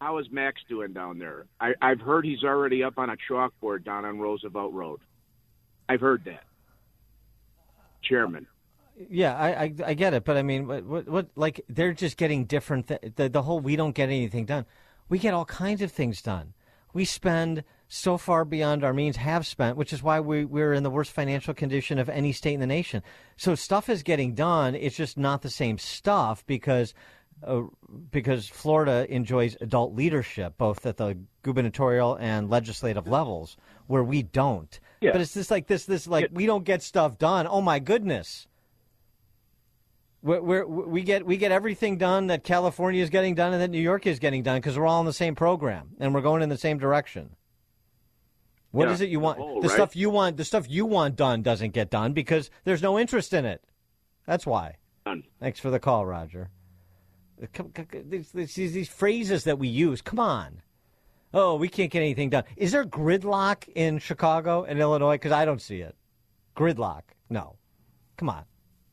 How is Max doing down there? I've heard he's already up on a chalkboard down on Roosevelt Road. I've heard that. Chairman. Yeah, I get it, but I mean, what like they're just getting different. The whole we don't get anything done. We get all kinds of things done. We spend so far beyond our means, have spent, which is why we're in the worst financial condition of any state in the nation. So stuff is getting done. It's just not the same stuff because Florida enjoys adult leadership, both at the gubernatorial and legislative levels, where we don't. Yeah. But it's this we don't get stuff done. Oh my goodness. We get everything done that California is getting done and that New York is getting done because we're all in the same program and we're going in the same direction. What is it you want? The stuff you want done doesn't get done because there's no interest in it. That's why. Thanks for the call, Roger. These phrases that we use. Come on. Oh, we can't get anything done. Is there gridlock in Chicago and Illinois? Because I don't see it. Gridlock. No. Come on.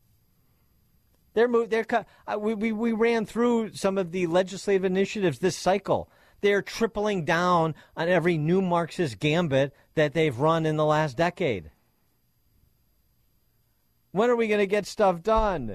We ran through some of the legislative initiatives this cycle. They're tripling down on every new Marxist gambit that they've run in the last decade. When are we going to get stuff done?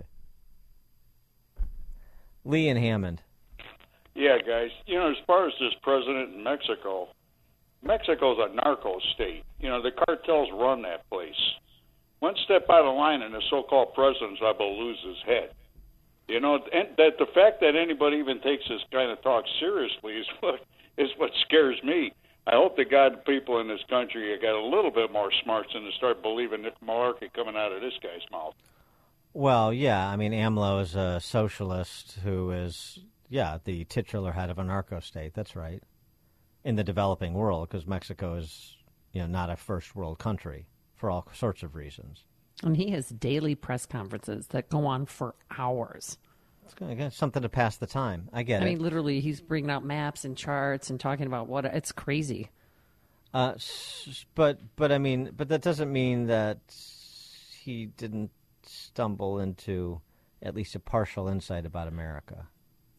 Lee and Hammond. Yeah, guys. As far as this president in Mexico's a narco state. The cartels run that place. One step out of line and the so-called president's liable to lose his head. And that the fact that anybody even takes this kind of talk seriously is what scares me. I hope to God people in this country got a little bit more smarts and to start believing Nick Malarkey coming out of this guy's mouth. Well, yeah, I mean, AMLO is a socialist who is, the titular head of a narco state. That's right. In the developing world, because Mexico is, not a first world country for all sorts of reasons. And he has daily press conferences that go on for hours. It's something to pass the time. I get it. I mean, literally, he's bringing out maps and charts and talking about it's crazy. But that doesn't mean that he didn't stumble into at least a partial insight about America.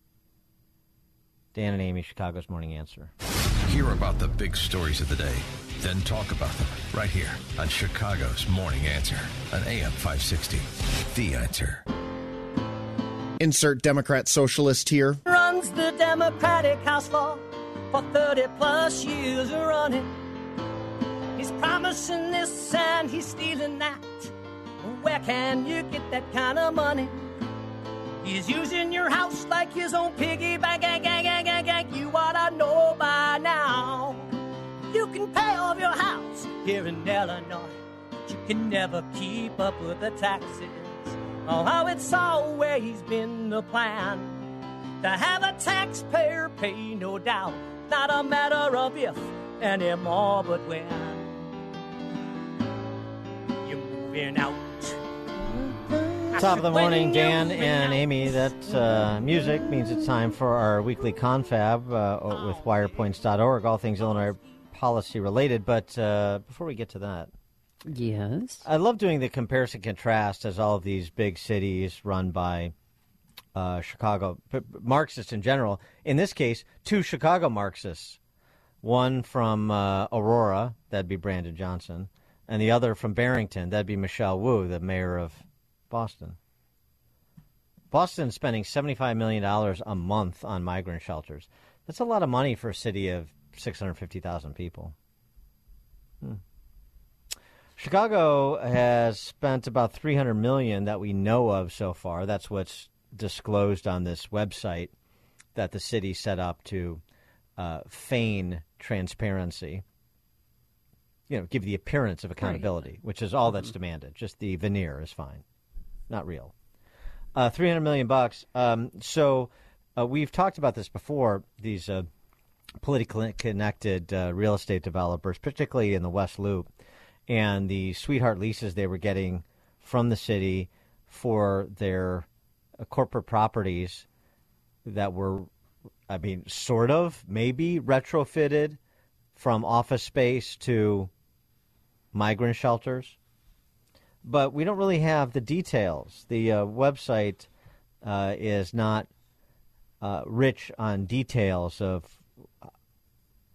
Dan and Amy, Chicago's Morning Answer. Hear about the big stories of the day, then talk about them right here on Chicago's Morning Answer on AM 560. The Answer. Insert Democrat socialist here. Runs the Democratic House floor for 30 plus years running. He's promising this and he's stealing that. Where can you get that kind of money? He's using your house like his own piggy bank. You ought to know by now. You can pay off your house here in Illinois, but you can never keep up with the taxes. Oh, how it's always been the plan to have a taxpayer pay, no doubt. Not a matter of if anymore, but when you're moving out. Top of the morning, Dan and Amy. That music means it's time for our weekly confab with wirepoints.org, all things Illinois policy related. But before we get to that, yes, I love doing the comparison contrast as all of these big cities run by Chicago Marxists in general. In this case, two Chicago Marxists, one from Aurora, that'd be Brandon Johnson, and the other from Barrington, that'd be Michelle Wu, the mayor of Boston. Boston's spending $75 million a month on migrant shelters. That's a lot of money for a city of 650,000 people. Chicago has spent about $300 million that we know of so far. That's what's disclosed on this website that the city set up to feign transparency. Give the appearance of accountability, which is all that's demanded. Just the veneer is fine. Not real. $300 million. So we've talked about this before, these politically connected real estate developers, particularly in the West Loop, and the sweetheart leases they were getting from the city for their corporate properties that were, sort of, maybe retrofitted from office space to migrant shelters. But we don't really have the details. The website is not rich on details of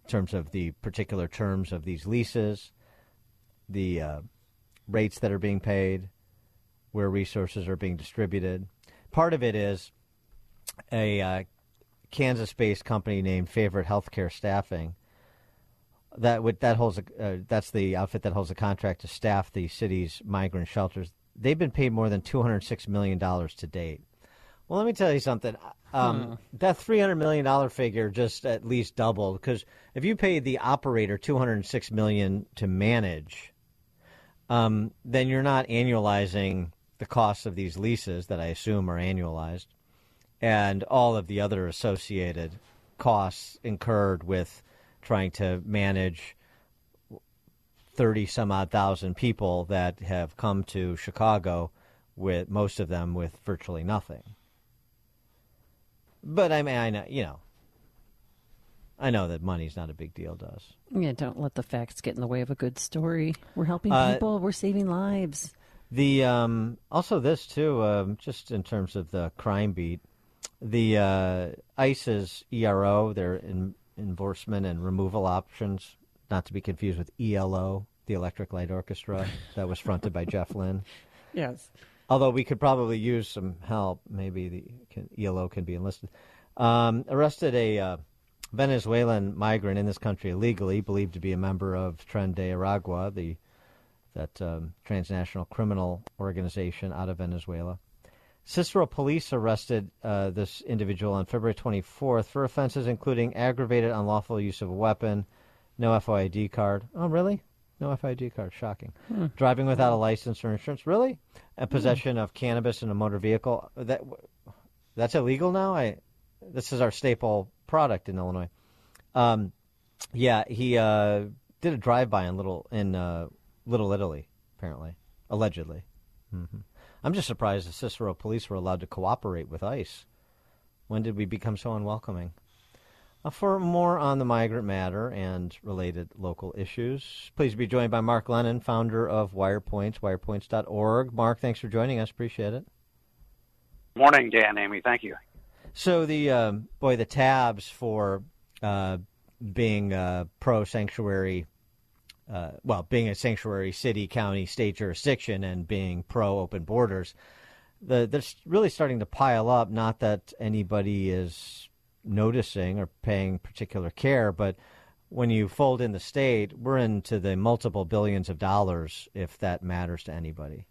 terms of the particular terms of these leases, the rates that are being paid, where resources are being distributed. Part of it is a Kansas-based company named Favorite Healthcare Staffing. That's the outfit that holds a contract to staff the city's migrant shelters. They've been paid more than $206 million to date. Well, let me tell you something. That $300 million figure just at least doubled, because if you pay the operator $206 million to manage, then you're not annualizing the costs of these leases that I assume are annualized, and all of the other associated costs incurred with trying to manage 30-some-odd thousand people that have come to Chicago, with most of them with virtually nothing. But I mean, I know that money's not a big deal to us. Yeah, don't let the facts get in the way of a good story. We're helping people. We're saving lives. The also this too, just in terms of the crime beat, the ICE's ERO, their enforcement and removal options, not to be confused with ELO, the Electric Light Orchestra, that was fronted by Jeff Lynne. Yes. Although we could probably use some help, maybe the ELO can be enlisted. Arrested a Venezuelan migrant in this country illegally, believed to be a member of Tren de Aragua, that transnational criminal organization out of Venezuela. Cicero police arrested this individual on February 24th for offenses including aggravated unlawful use of a weapon, no FOID card. Oh, really? No FID card. Shocking. Driving without a license or insurance. Really? And possession of cannabis in a motor vehicle. That's illegal now? This is our staple product in Illinois. Yeah, he did a drive-by in Little Italy, apparently. Allegedly. Mm-hmm. I'm just surprised the Cicero police were allowed to cooperate with ICE. When did we become so unwelcoming? For more on the migrant matter and related local issues, please be joined by Mark Lennon, founder of WirePoints, wirepoints.org. Mark, thanks for joining us. Appreciate it. Morning, Dan, Amy. Thank you. So the tabs for being pro-sanctuary, being a sanctuary city, county, state jurisdiction and being pro-open borders, they're really starting to pile up. Not that anybody is noticing or paying particular care, but when you fold in the state, we're into the multiple billions of dollars, if that matters to anybody.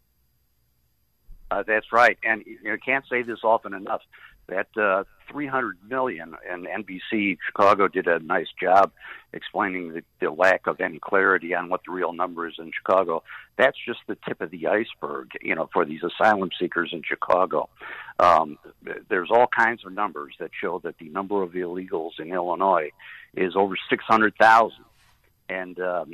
That's right, and you can't say this often enough. That $300 million, and NBC Chicago did a nice job explaining the lack of any clarity on what the real number is in Chicago. That's just the tip of the iceberg, for these asylum seekers in Chicago. There's all kinds of numbers that show that the number of illegals in Illinois is over 600,000, and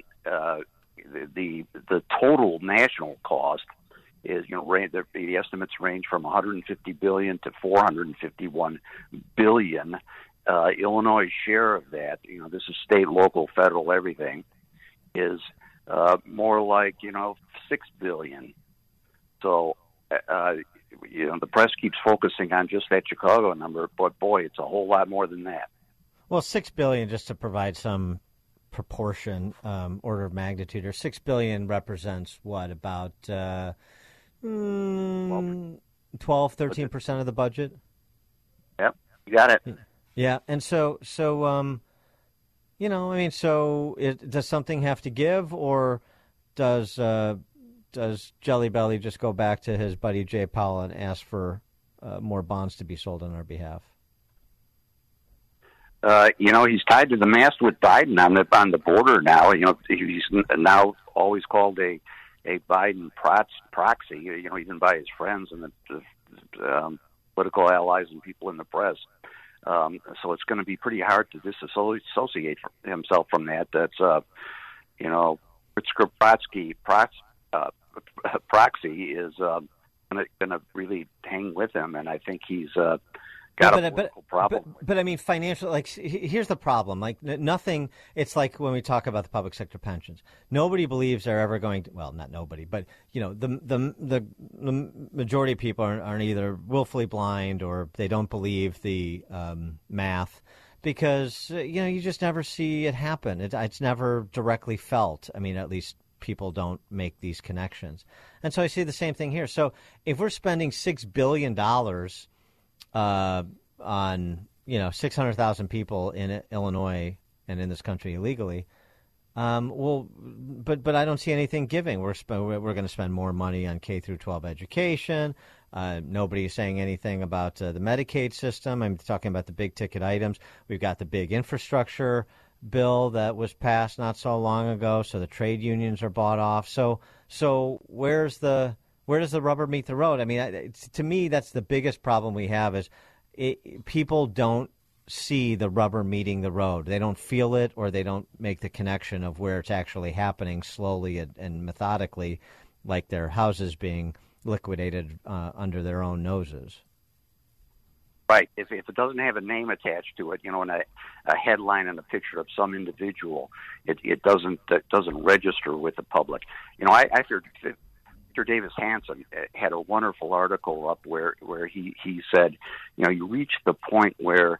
the total national cost is, the estimates range from $150 billion to $451 billion. Illinois' share of that, this is state, local, federal, everything, is more like $6 billion. So the press keeps focusing on just that Chicago number, but boy, it's a whole lot more than that. Well, $6 billion, just to provide some proportion, order of magnitude, or $6 billion represents what, about 12-13% of the budget? Yep, you got it. Yeah, and so does something have to give, or does Jelly Belly just go back to his buddy Jay Powell and ask for more bonds to be sold on our behalf? He's tied to the mast with Biden on the border now. He's now always called a Biden proxy, even by his friends and the political allies and people in the press. So it's going to be pretty hard to disassociate himself from that. That's, Rich Kropotkin proxy is going to really hang with him, and I think he's got a political problem. But I mean, financial. Here's the problem. Nothing. It's like when we talk about the public sector pensions. Nobody believes they're ever going to. Well, not nobody, but the majority of people aren't either willfully blind or they don't believe the math because, you just never see it happen. It's never directly felt. I mean, at least people don't make these connections. And so I see the same thing here. So if we're spending $6 billion on, 600,000 people in Illinois and in this country illegally, but I don't see anything giving. We're going to spend more money on K through 12 education. Nobody's saying anything about the Medicaid system. I'm talking about the big ticket items. We've got the big infrastructure bill that was passed not so long ago. So the trade unions are bought off. So where does the rubber meet the road? I mean, to me, that's the biggest problem we have is people don't see the rubber meeting the road. They don't feel it, or they don't make the connection of where it's actually happening slowly and methodically, like their houses being liquidated under their own noses. Right. If it doesn't have a name attached to it, and a headline and a picture of some individual, it doesn't register with the public. I heard Dr. Davis Hanson had a wonderful article up where he said, you reach the point where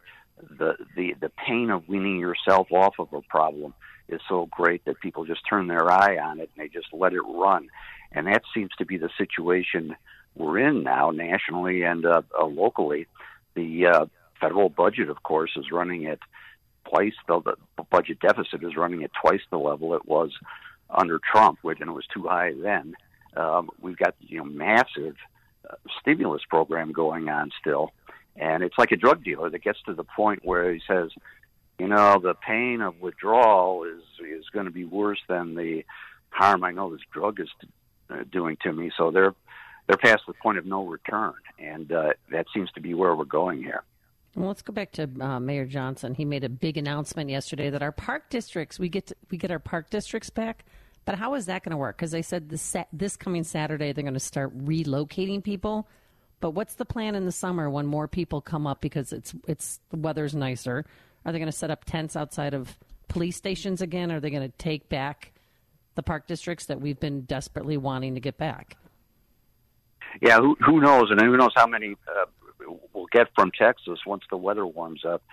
the pain of weaning yourself off of a problem is so great that people just turn their eye on it and they just let it run. And that seems to be the situation we're in now, nationally and locally. The federal budget, of course, is running at twice the budget deficit is running at twice the level it was under Trump, and it was too high then. We've got massive stimulus program going on still, and it's like a drug dealer that gets to the point where he says, the pain of withdrawal is going to be worse than the harm I know this drug is doing to me. So they're past the point of no return, and that seems to be where we're going here. Well, let's go back to Mayor Johnson. He made a big announcement yesterday that our park districts, we get our park districts back. But how is that going to work? Because they said this coming Saturday they're going to start relocating people. But what's the plan in the summer when more people come up because the weather's nicer? Are they going to set up tents outside of police stations again? Are they going to take back the park districts that we've been desperately wanting to get back? Yeah, who knows? And who knows how many we'll get from Texas once the weather warms up.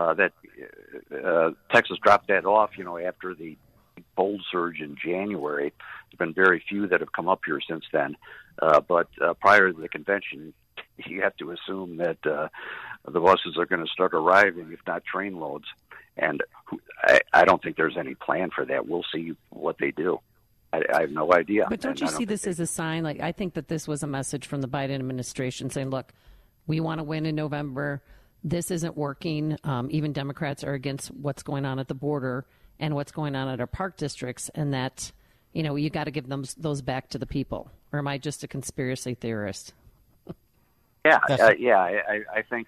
Texas dropped that off, after the bold surge in January. There's been very few that have come up here since then. But prior to the convention, you have to assume that the buses are going to start arriving, if not train loads. And I don't think there's any plan for that. We'll see what they do. I have no idea. But don't you see this as a sign? Like, I think that this was a message from the Biden administration saying, look, we want to win in November. This isn't working. Even Democrats are against what's going on at the border and what's going on at our park districts, and that, you got to give those back to the people. Or am I just a conspiracy theorist? Yeah, I think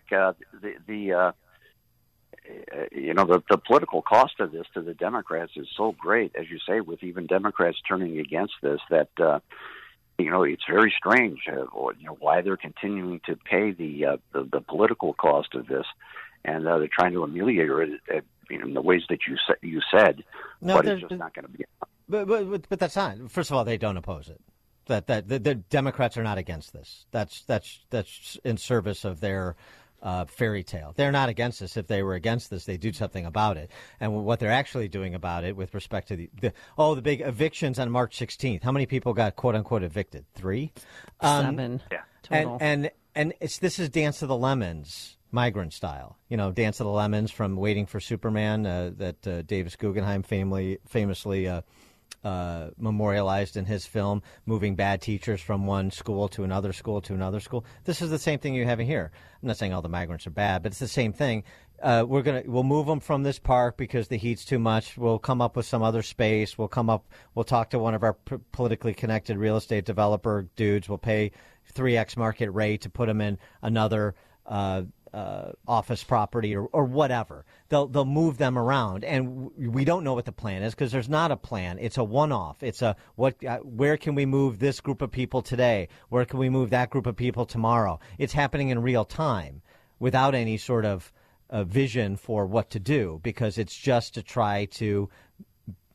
the political cost of this to the Democrats is so great, as you say, with even Democrats turning against this, that it's very strange why they're continuing to pay the political cost of this, and they're trying to ameliorate it in the ways that you said, but it's just not going to be enough. But that's not. First of all, they don't oppose it. That the Democrats are not against this. That's in service of their fairy tale. They're not against this. If they were against this, they'd do something about it. And what they're actually doing about it with respect to the big evictions on March 16th. How many people got quote unquote evicted? 3? 7. Yeah. Total. And this is Dance of the Lemons, migrant style. Dance of the Lemons from Waiting for Superman that Davis Guggenheim famously memorialized in his film, moving bad teachers from one school to another school to another school. This is the same thing you're having here. I'm not saying all the migrants are bad, but it's the same thing. We'll move them from this park because the heat's too much. We'll come up with some other space. We'll talk to one of our politically connected real estate developer dudes. We'll pay 3x market rate to put them in another office property or whatever. They'll move them around, and we don't know what the plan is because there's not a plan. It's a one-off. It's where can we move this group of people today? Where can we move that group of people tomorrow? It's happening in real time without any sort of vision for what to do, because it's just to try to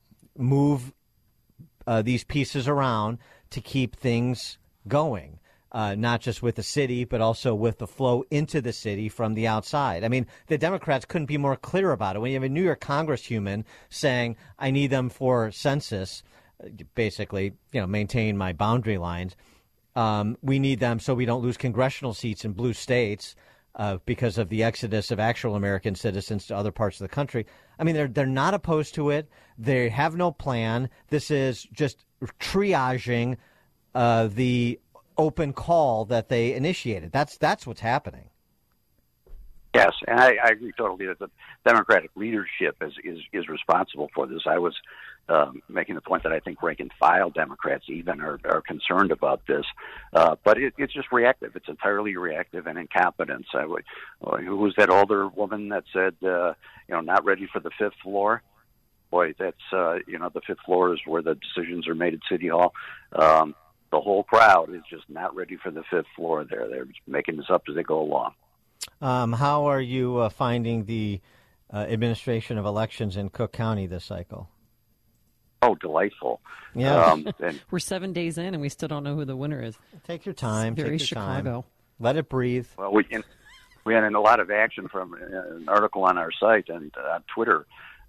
move these pieces around to keep things going. not just with the city, but also with the flow into the city from the outside. I mean, the Democrats couldn't be more clear about it. When you have a New York congresswoman saying, I need them for census, basically, maintain my boundary lines. We need them so we don't lose congressional seats in blue states because of the exodus of actual American citizens to other parts of the country. I mean, they're not opposed to it. They have no plan. This is just triaging the open call that they initiated. That's what's happening. Yes, and I agree totally that the Democratic leadership is responsible for this. I was making the point that I think rank and file Democrats even are concerned about this, but it's just reactive. It's entirely reactive and incompetence. Who was that older woman that said, not ready for the fifth floor? Boy, that's the fifth floor is where the decisions are made at City Hall. The whole crowd is just not ready for the fifth floor there. They're just making this up as they go along. How are you finding the administration of elections in Cook County this cycle? Oh, delightful. Yeah. We're 7 days in, and we still don't know who the winner is. Take your time. It's very take your Chicago. Time. Let it breathe. Well, we had a lot of action from an article on our site and on Twitter.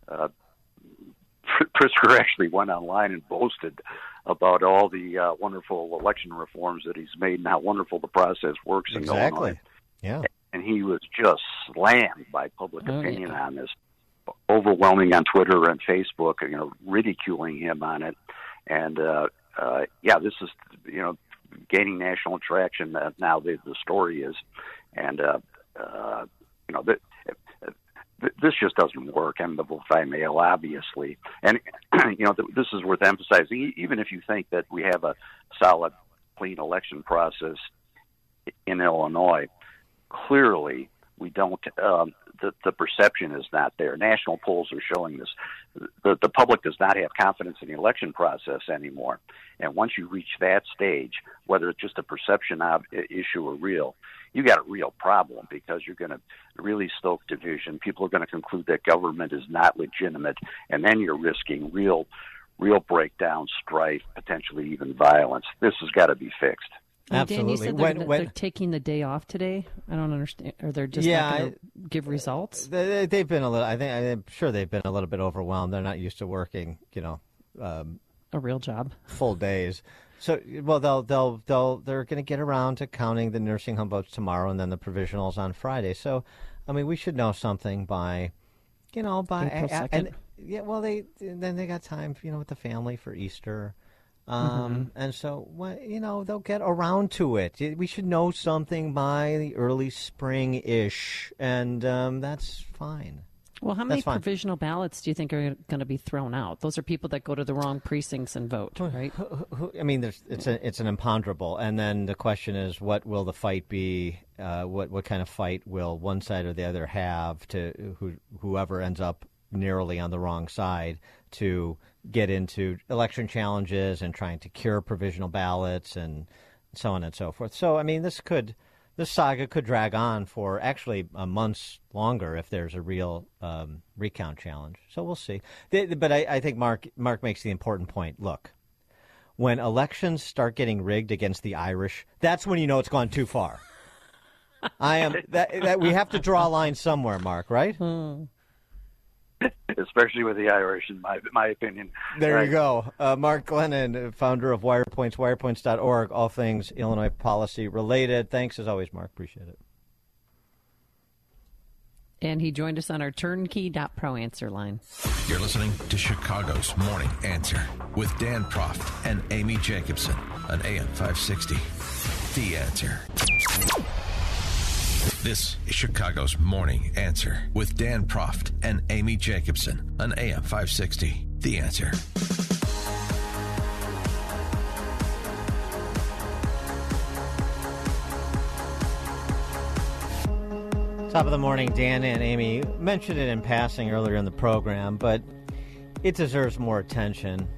Pritzker actually went online and boasted about all the wonderful election reforms that he's made and how wonderful the process works in Illinois. Yeah. And he was just slammed by public opinion on this, overwhelming on Twitter and Facebook, ridiculing him on it. And, this is, gaining national traction. Now the story is. And, this just doesn't work. And the vote by mail, obviously. And, this is worth emphasizing. Even if you think that we have a solid, clean election process in Illinois, clearly we don't. The perception is not there. National polls are showing this. The public does not have confidence in the election process anymore. And once you reach that stage, whether it's just a perception issue or real, you got a real problem because you're going to really stoke division. People are going to conclude that government is not legitimate, and then you're risking real breakdown, strife, potentially even violence. This has got to be fixed. Absolutely. Dan, you said they're taking the day off today. I don't understand. Or they're just not going to give results? They've been a little. I'm sure they've been a little bit overwhelmed. They're not used to working, a real job, full days. So, well, they're going to get around to counting the nursing home votes tomorrow, and then the provisionals on Friday. So, I mean, we should know something by April 2nd. Then they got time, with the family for Easter. And so, they'll get around to it. We should know something by the early spring-ish, and that's fine. Well, how many provisional ballots do you think are going to be thrown out? Those are people that go to the wrong precincts and vote, right? It's an imponderable. And then the question is, what will the fight be? What kind of fight will one side or the other have to whoever ends up narrowly on the wrong side to get into election challenges and trying to cure provisional ballots and so on and so forth. So, I mean, this saga could drag on for actually months longer if there's a real recount challenge. So we'll see. But I think Mark makes the important point. Look, when elections start getting rigged against the Irish, that's when you know it's gone too far. That we have to draw a line somewhere, Mark, right? Especially with the Irish, in my opinion. There you go. Mark Glennon, founder of WirePoints, wirepoints.org, all things Illinois policy related. Thanks as always, Mark. Appreciate it. And he joined us on our turnkey.pro answer line. You're listening to Chicago's Morning Answer with Dan Proft and Amy Jacobson on AM 560. The Answer. This is Chicago's Morning Answer with Dan Proft and Amy Jacobson on AM 560. The Answer. Top of the morning, Dan and Amy mentioned it in passing earlier in the program, but it deserves more attention.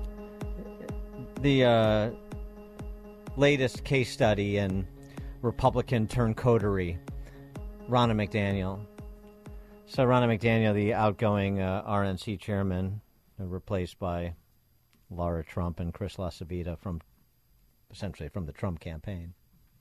The latest case study in Republican turncotery, Ronna McDaniel. So Ronna McDaniel, the outgoing RNC chairman, replaced by Laura Trump and Chris LaCivita from the Trump campaign.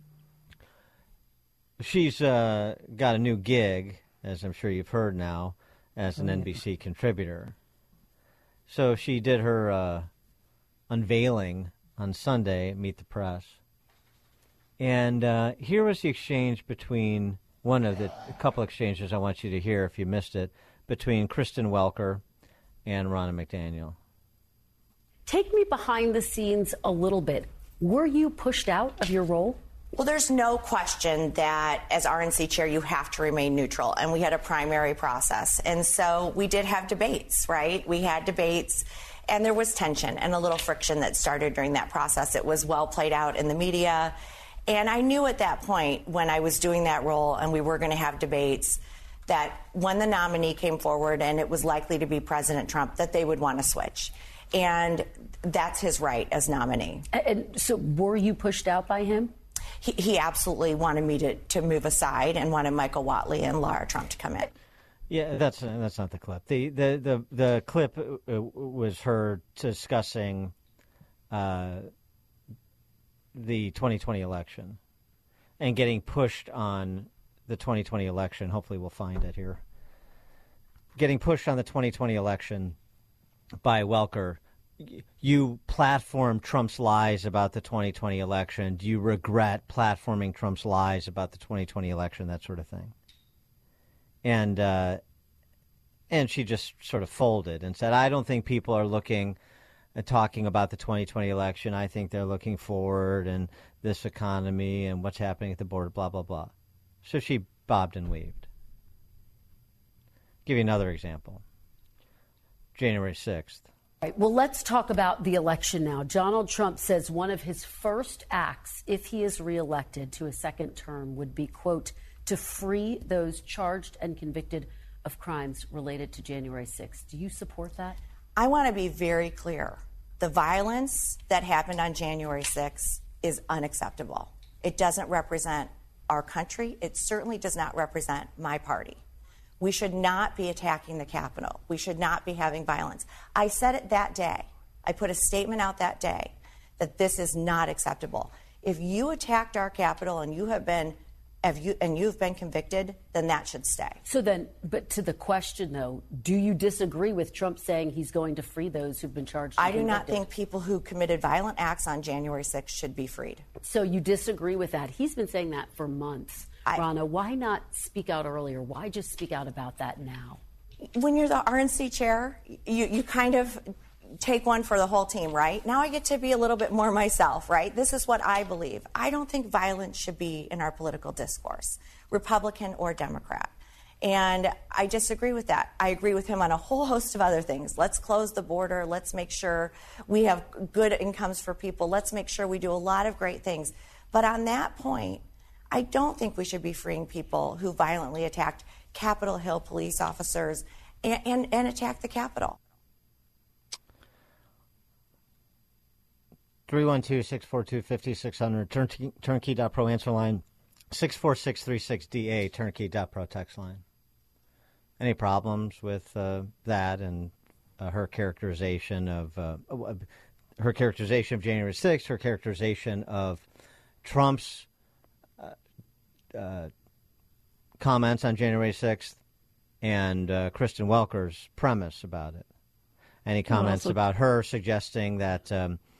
she's got a new gig, as I'm sure you've heard now, as an NBC contributor. So she did her unveiling on Sunday, Meet the Press. And here was the exchange between a couple exchanges I want you to hear if you missed it, between Kristen Welker and Ronna McDaniel. Take me behind the scenes a little bit. Were you pushed out of your role? Well, there's no question that as RNC chair, you have to remain neutral. And we had a primary process. And so we did have debates, right? We had debates, and there was tension and a little friction that started during that process. It was well played out in the media. And I knew at that point when I was doing that role and we were going to have debates that when the nominee came forward and it was likely to be President Trump, that they would want to switch. And that's his right as nominee. And so were you pushed out by him? He absolutely wanted me to move aside and wanted Michael Whatley and Lara Trump to come in. Yeah, that's not the clip. The clip was her discussing the 2020 election and getting pushed on the 2020 election. Hopefully we'll find it here. Getting pushed on the 2020 election by Welker. You platformed Trump's lies about the 2020 election. Do you regret platforming Trump's lies about the 2020 election, that sort of thing? And she just sort of folded and said, I don't think people are looking at talking about the 2020 election. I think they're looking forward and this economy and what's happening at the border, blah, blah, blah. So she bobbed and weaved. Give you another example. January 6th. Right, well, let's talk about the election now. Donald Trump says one of his first acts, if he is reelected to a second term, would be, quote, to free those charged and convicted of crimes related to January 6th. Do you support that? I want to be very clear. The violence that happened on January 6th is unacceptable. It doesn't represent our country. It certainly does not represent my party. We should not be attacking the Capitol. We should not be having violence. I said it that day. I put a statement out that day that this is not acceptable. If you attacked our Capitol and you've been convicted, then that should stay. So then, but to the question, though, do you disagree with Trump saying he's going to free those who've been charged and convicted? I do not think people who committed violent acts on January 6th should be freed. So you disagree with that? He's been saying that for months. Ronna, why not speak out earlier? Why just speak out about that now? When you're the RNC chair, you kind of take one for the whole team, right? Now I get to be a little bit more myself, right? This is what I believe. I don't think violence should be in our political discourse, Republican or Democrat. And I disagree with that. I agree with him on a whole host of other things. Let's close the border. Let's make sure we have good incomes for people. Let's make sure we do a lot of great things. But on that point, I don't think we should be freeing people who violently attacked Capitol Hill police officers and attacked the Capitol. 312-642-5600, turnkey.pro answer line, 64636DA, turnkey.pro text line. Any problems with that and her characterization of January 6th, her characterization of Trump's comments on January 6th, and Kristen Welker's premise about it? Any comments about her suggesting that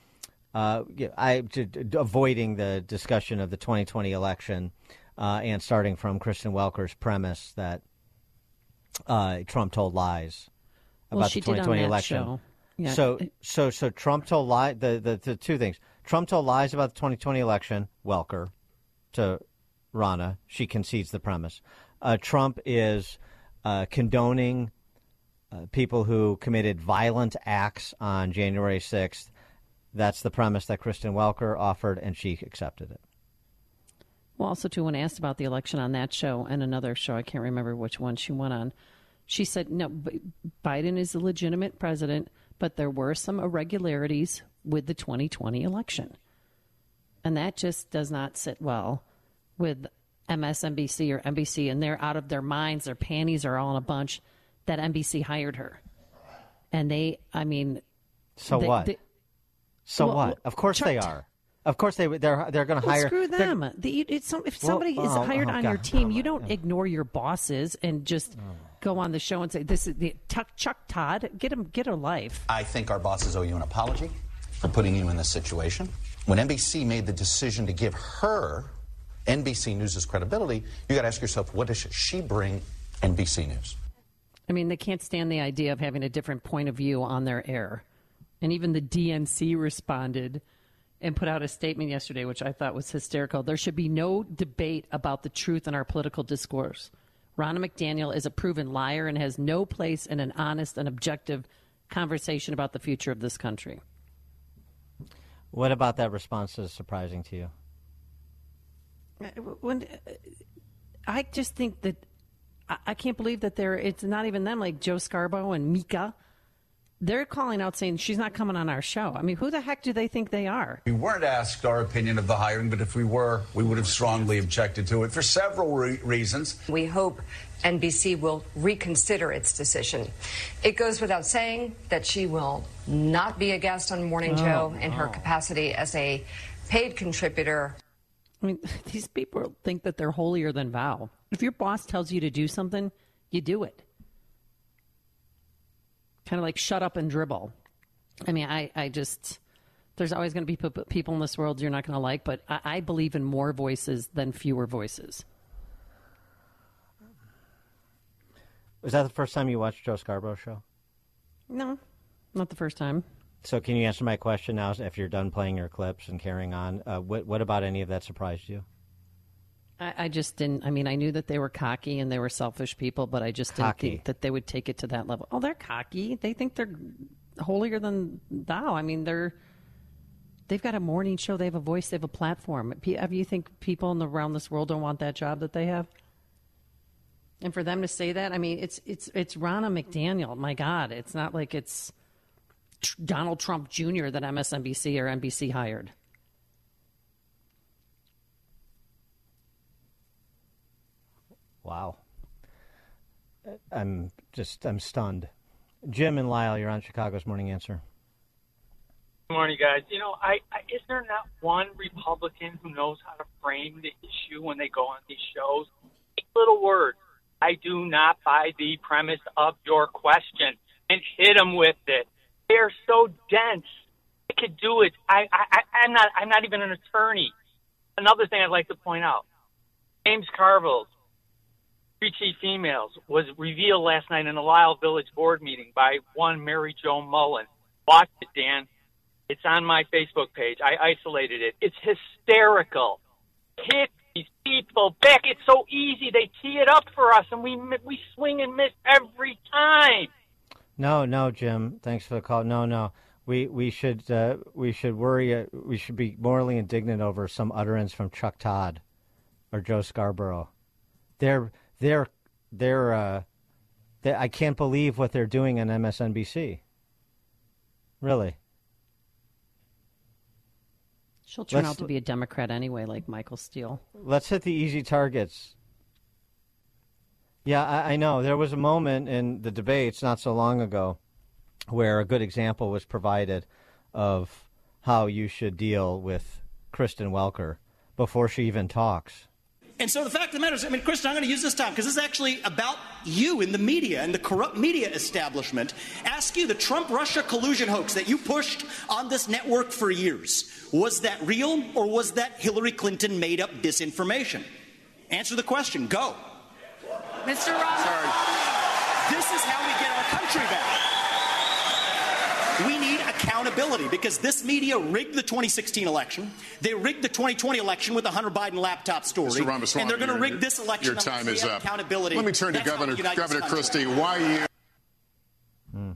avoiding the discussion of the 2020 election and starting from Kristen Welker's premise that Trump told lies about the 2020 election? Show. Yeah. So Trump told lies. The two things: Trump told lies about the 2020 election. Welker to Ronna, she concedes the premise. Trump is condoning people who committed violent acts on January 6th. That's the premise that Kristen Welker offered, and she accepted it. Well, also, too, when asked about the election on that show and another show, I can't remember which one she went on, she said, no, Biden is a legitimate president, but there were some irregularities with the 2020 election. And that just does not sit well with MSNBC or NBC, and they're out of their minds. Their panties are all in a bunch that NBC hired her. And So what? Of course they are. Of course, they're going to hire. Screw them. If somebody is hired on your team, you don't ignore your bosses and just go on the show and say, "This is the Chuck Todd. Get a life." I think our bosses owe you an apology for putting you in this situation. When NBC made the decision to give her NBC News' credibility, you got to ask yourself, what does she bring NBC News? I mean, they can't stand the idea of having a different point of view on their air. And even the DNC responded and put out a statement yesterday, which I thought was hysterical. There should be no debate about the truth in our political discourse. Ronna McDaniel is a proven liar and has no place in an honest and objective conversation about the future of this country. What about that response is surprising to you? I just think that I can't believe that it's not even them, like Joe Scarborough and Mika. They're calling out saying she's not coming on our show. I mean, who the heck do they think they are? We weren't asked our opinion of the hiring, but if we were, we would have strongly objected to it for several reasons. We hope NBC will reconsider its decision. It goes without saying that she will not be a guest on Morning Joe in her capacity as a paid contributor. I mean, these people think that they're holier than thou. If your boss tells you to do something, you do it. Kind of like shut up and dribble. I mean, I just, there's always going to be people in this world you're not going to like, but I believe in more voices than fewer voices. Was that the first time you watched Joe Scarborough's show? No, not the first time. So can you answer my question now if you're done playing your clips and carrying on? What about any of that surprised you? I just didn't. I mean, I knew that they were cocky and they were selfish people, but I just didn't think that they would take it to that level. Oh, they're cocky. They think they're holier than thou. I mean, they've got a morning show. They have a voice. They have a platform. Do you think people around this world don't want that job that they have? And for them to say that, I mean, it's Ronna McDaniel. My God, it's not like it's Donald Trump Jr. that MSNBC or NBC hired. Wow. I'm stunned. Jim and Lyle, you're on Chicago's Morning Answer. Good morning, guys. You know, is there not one Republican who knows how to frame the issue when they go on these shows? A little word. I do not buy the premise of your question, and hit them with it. They are so dense. I could do it. I'm not even an attorney. Another thing I'd like to point out: James Carville's Three Chief Females was revealed last night in a Lyle Village board meeting by one Mary Jo Mullen. Watch it, Dan. It's on my Facebook page. I isolated it. It's hysterical. Hit these people back. It's so easy. They tee it up for us, and we swing and miss every time. No, Jim. Thanks for the call. No. We should worry. We should be morally indignant over some utterance from Chuck Todd or Joe Scarborough. I can't believe what they're doing on MSNBC. Really. She'll turn out to be a Democrat anyway, like Michael Steele. Let's hit the easy targets. Yeah, I know. There was a moment in the debates not so long ago where a good example was provided of how you should deal with Kristen Welker before she even talks. And so the fact of the matter is, I mean, Kristen, I'm going to use this time because this is actually about you in the media and the corrupt media establishment. Ask you, the Trump-Russia collusion hoax that you pushed on this network for years, was that real or was that Hillary Clinton made up disinformation? Answer the question. Go. Mr. Ross. Sorry. This is how we get our country back. We need accountability because this media rigged the 2016 election. They rigged the 2020 election with the Hunter Biden laptop story. Mr. Ramaswamy, and they're going to rig this election. Your time is up. Accountability. Let me turn to Governor Christie. Why you?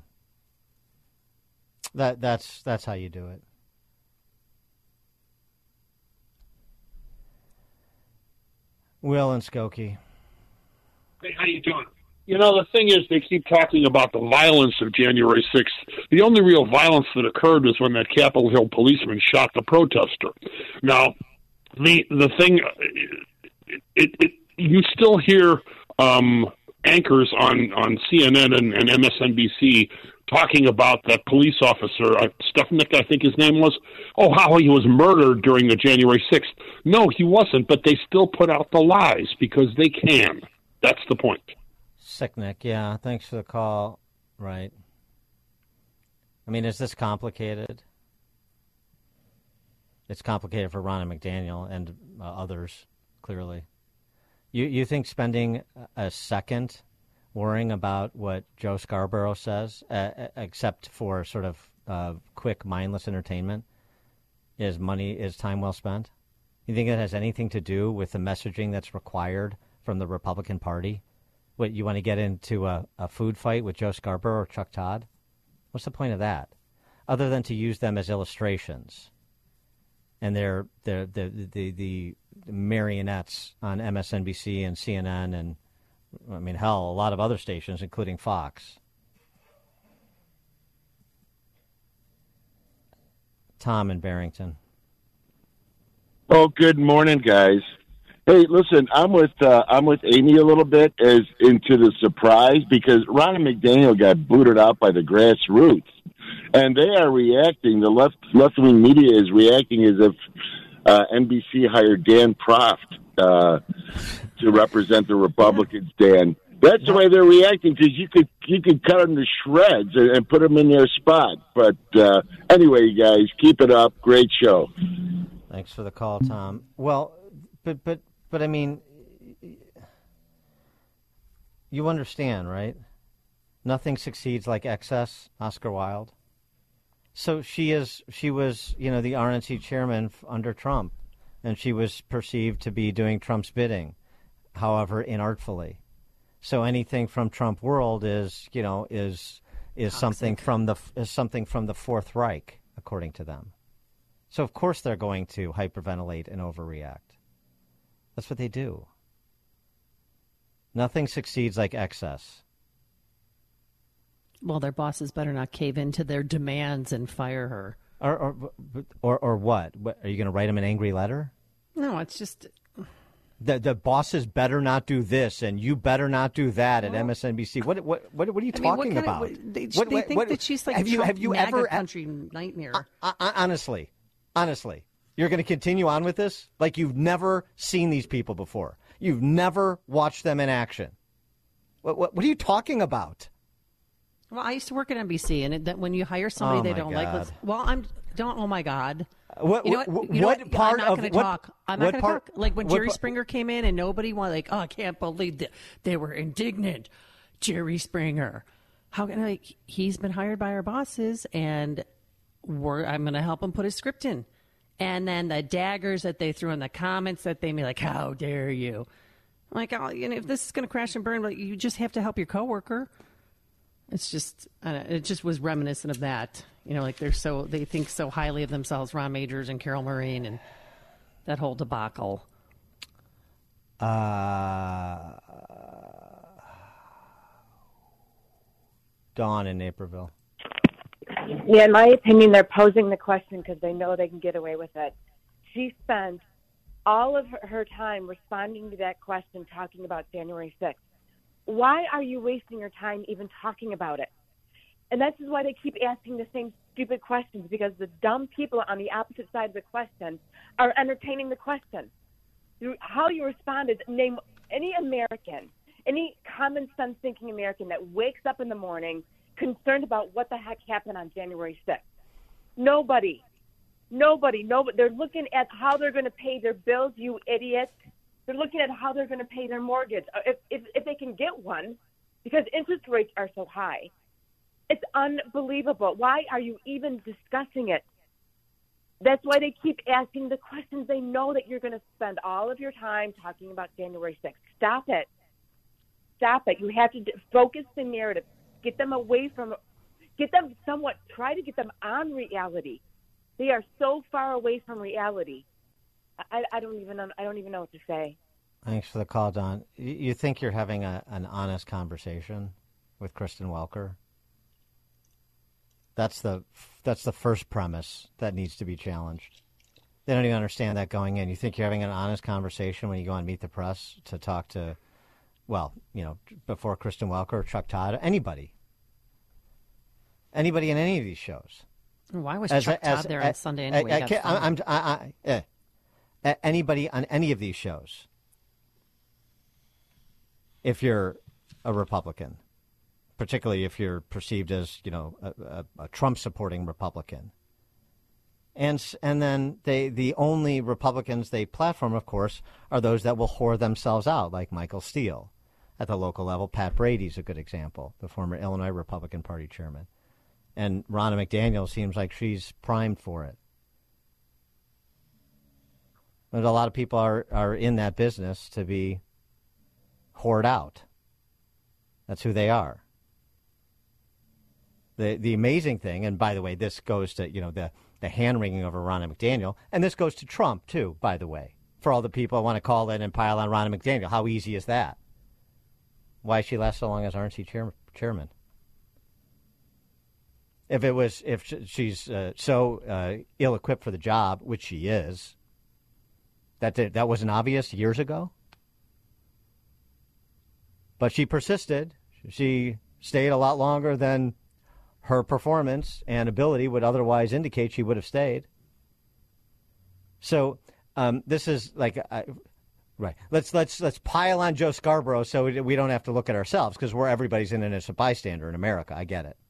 That's how you do it. Will and Skokie. Hey, how you doing? You know, the thing is, they keep talking about the violence of January 6th. The only real violence that occurred was when that Capitol Hill policeman shot the protester. Now, the thing, you still hear anchors on CNN and MSNBC talking about that police officer, Stefanik, I think his name was, how he was murdered during the January 6th. No, he wasn't, but they still put out the lies because they can. That's the point. Sicknick, yeah, thanks for the call. Right. I mean, is this complicated? It's complicated for Ronna McDaniel and others, clearly. You think spending a second worrying about what Joe Scarborough says, except for sort of quick, mindless entertainment, is time well spent? You think it has anything to do with the messaging that's required from the Republican Party? What, you want to get into a food fight with Joe Scarborough or Chuck Todd? What's the point of that? Other than to use them as illustrations. And they're the marionettes on MSNBC and CNN and, I mean, hell, a lot of other stations, including Fox. Tom in Barrington. Oh, good morning, guys. Hey, listen, I'm with Amy a little bit as into the surprise because Ronna McDaniel got booted out by the grassroots, and they are reacting. The left-wing media is reacting as if NBC hired Dan Proft to represent the Republicans. Dan, that's the way they're reacting because you could cut them to shreds and put them in their spot. But anyway, you guys, keep it up. Great show. Thanks for the call, Tom. Well, but I mean, you understand, right? Nothing succeeds like excess, Oscar Wilde. So she was, the RNC chairman under Trump, and she was perceived to be doing Trump's bidding, however inartfully. So anything from Trump world is something from the Fourth Reich, according to them. So of course they're going to hyperventilate and overreact. That's what they do. Nothing succeeds like excess. Well, their bosses better not cave into their demands and fire her. Or what? Are you going to write them an angry letter? No, it's just... The bosses better not do this, and you better not do that at MSNBC. What are you talking about? They think that she's like have you ever country nightmare. Honestly, you're going to continue on with this like you've never seen these people before. You've never watched them in action. What are you talking about? Well, I used to work at NBC, and that when you hire somebody they don't like, oh my God. What part I'm not of going to talk. I'm not going to talk. Like when Jerry Springer came in, and nobody wanted, like, I can't believe that they were indignant. Jerry Springer, he's been hired by our bosses, and I'm going to help him put his script in. And then the daggers that they threw in the comments that they made, like, how dare you? I'm like, if this is going to crash and burn, you just have to help your coworker. It's just, it just was reminiscent of that. They think so highly of themselves, Ron Majors and Carol Marine and that whole debacle. Dawn in Naperville. Yeah, in my opinion, they're posing the question because they know they can get away with it. She spent all of her time responding to that question, talking about January 6th. Why are you wasting your time even talking about it? And that's why they keep asking the same stupid questions, because the dumb people on the opposite side of the question are entertaining the question. How you responded, name any American, any common sense thinking American that wakes up in the morning concerned about what the heck happened on January 6th. Nobody. They're looking at how they're going to pay their bills, you idiots. They're looking at how they're going to pay their mortgage, if they can get one, because interest rates are so high. It's unbelievable. Why are you even discussing it? That's why they keep asking the questions. They know that you're going to spend all of your time talking about January 6th. Stop it. You have to focus the narrative. Get them try to get them on reality. They are so far away from reality. I don't even know what to say. Thanks for the call, Don. You think you're having an honest conversation with Kristen Welker? That's the first premise that needs to be challenged. They don't even understand that going in. You think you're having an honest conversation when you go on Meet the Press to talk to, before Kristen Welker or Chuck Todd, anybody. Anybody in any of these shows. Why was Chuck Todd there on Sunday anyway? Anybody on any of these shows, if you're a Republican, particularly if you're perceived as, a Trump-supporting Republican. And then the only Republicans they platform, of course, are those that will whore themselves out, like Michael Steele. At the local level, Pat Brady's a good example, the former Illinois Republican Party chairman. And Ronna McDaniel seems like she's primed for it. But a lot of people are in that business to be whored out. That's who they are. The amazing thing, and by the way, this goes to, the hand-wringing over Ronna McDaniel, and this goes to Trump, too, by the way, for all the people who want to call in and pile on Ronna McDaniel. How easy is that? Why she lasts so long as RNC chairman? If she's so ill-equipped for the job, which she is, that wasn't obvious years ago. But she persisted. She stayed a lot longer than her performance and ability would otherwise indicate she would have stayed. So this is like, right. Let's pile on Joe Scarborough so we don't have to look at ourselves, because everybody's in it as a bystander in America. I get it.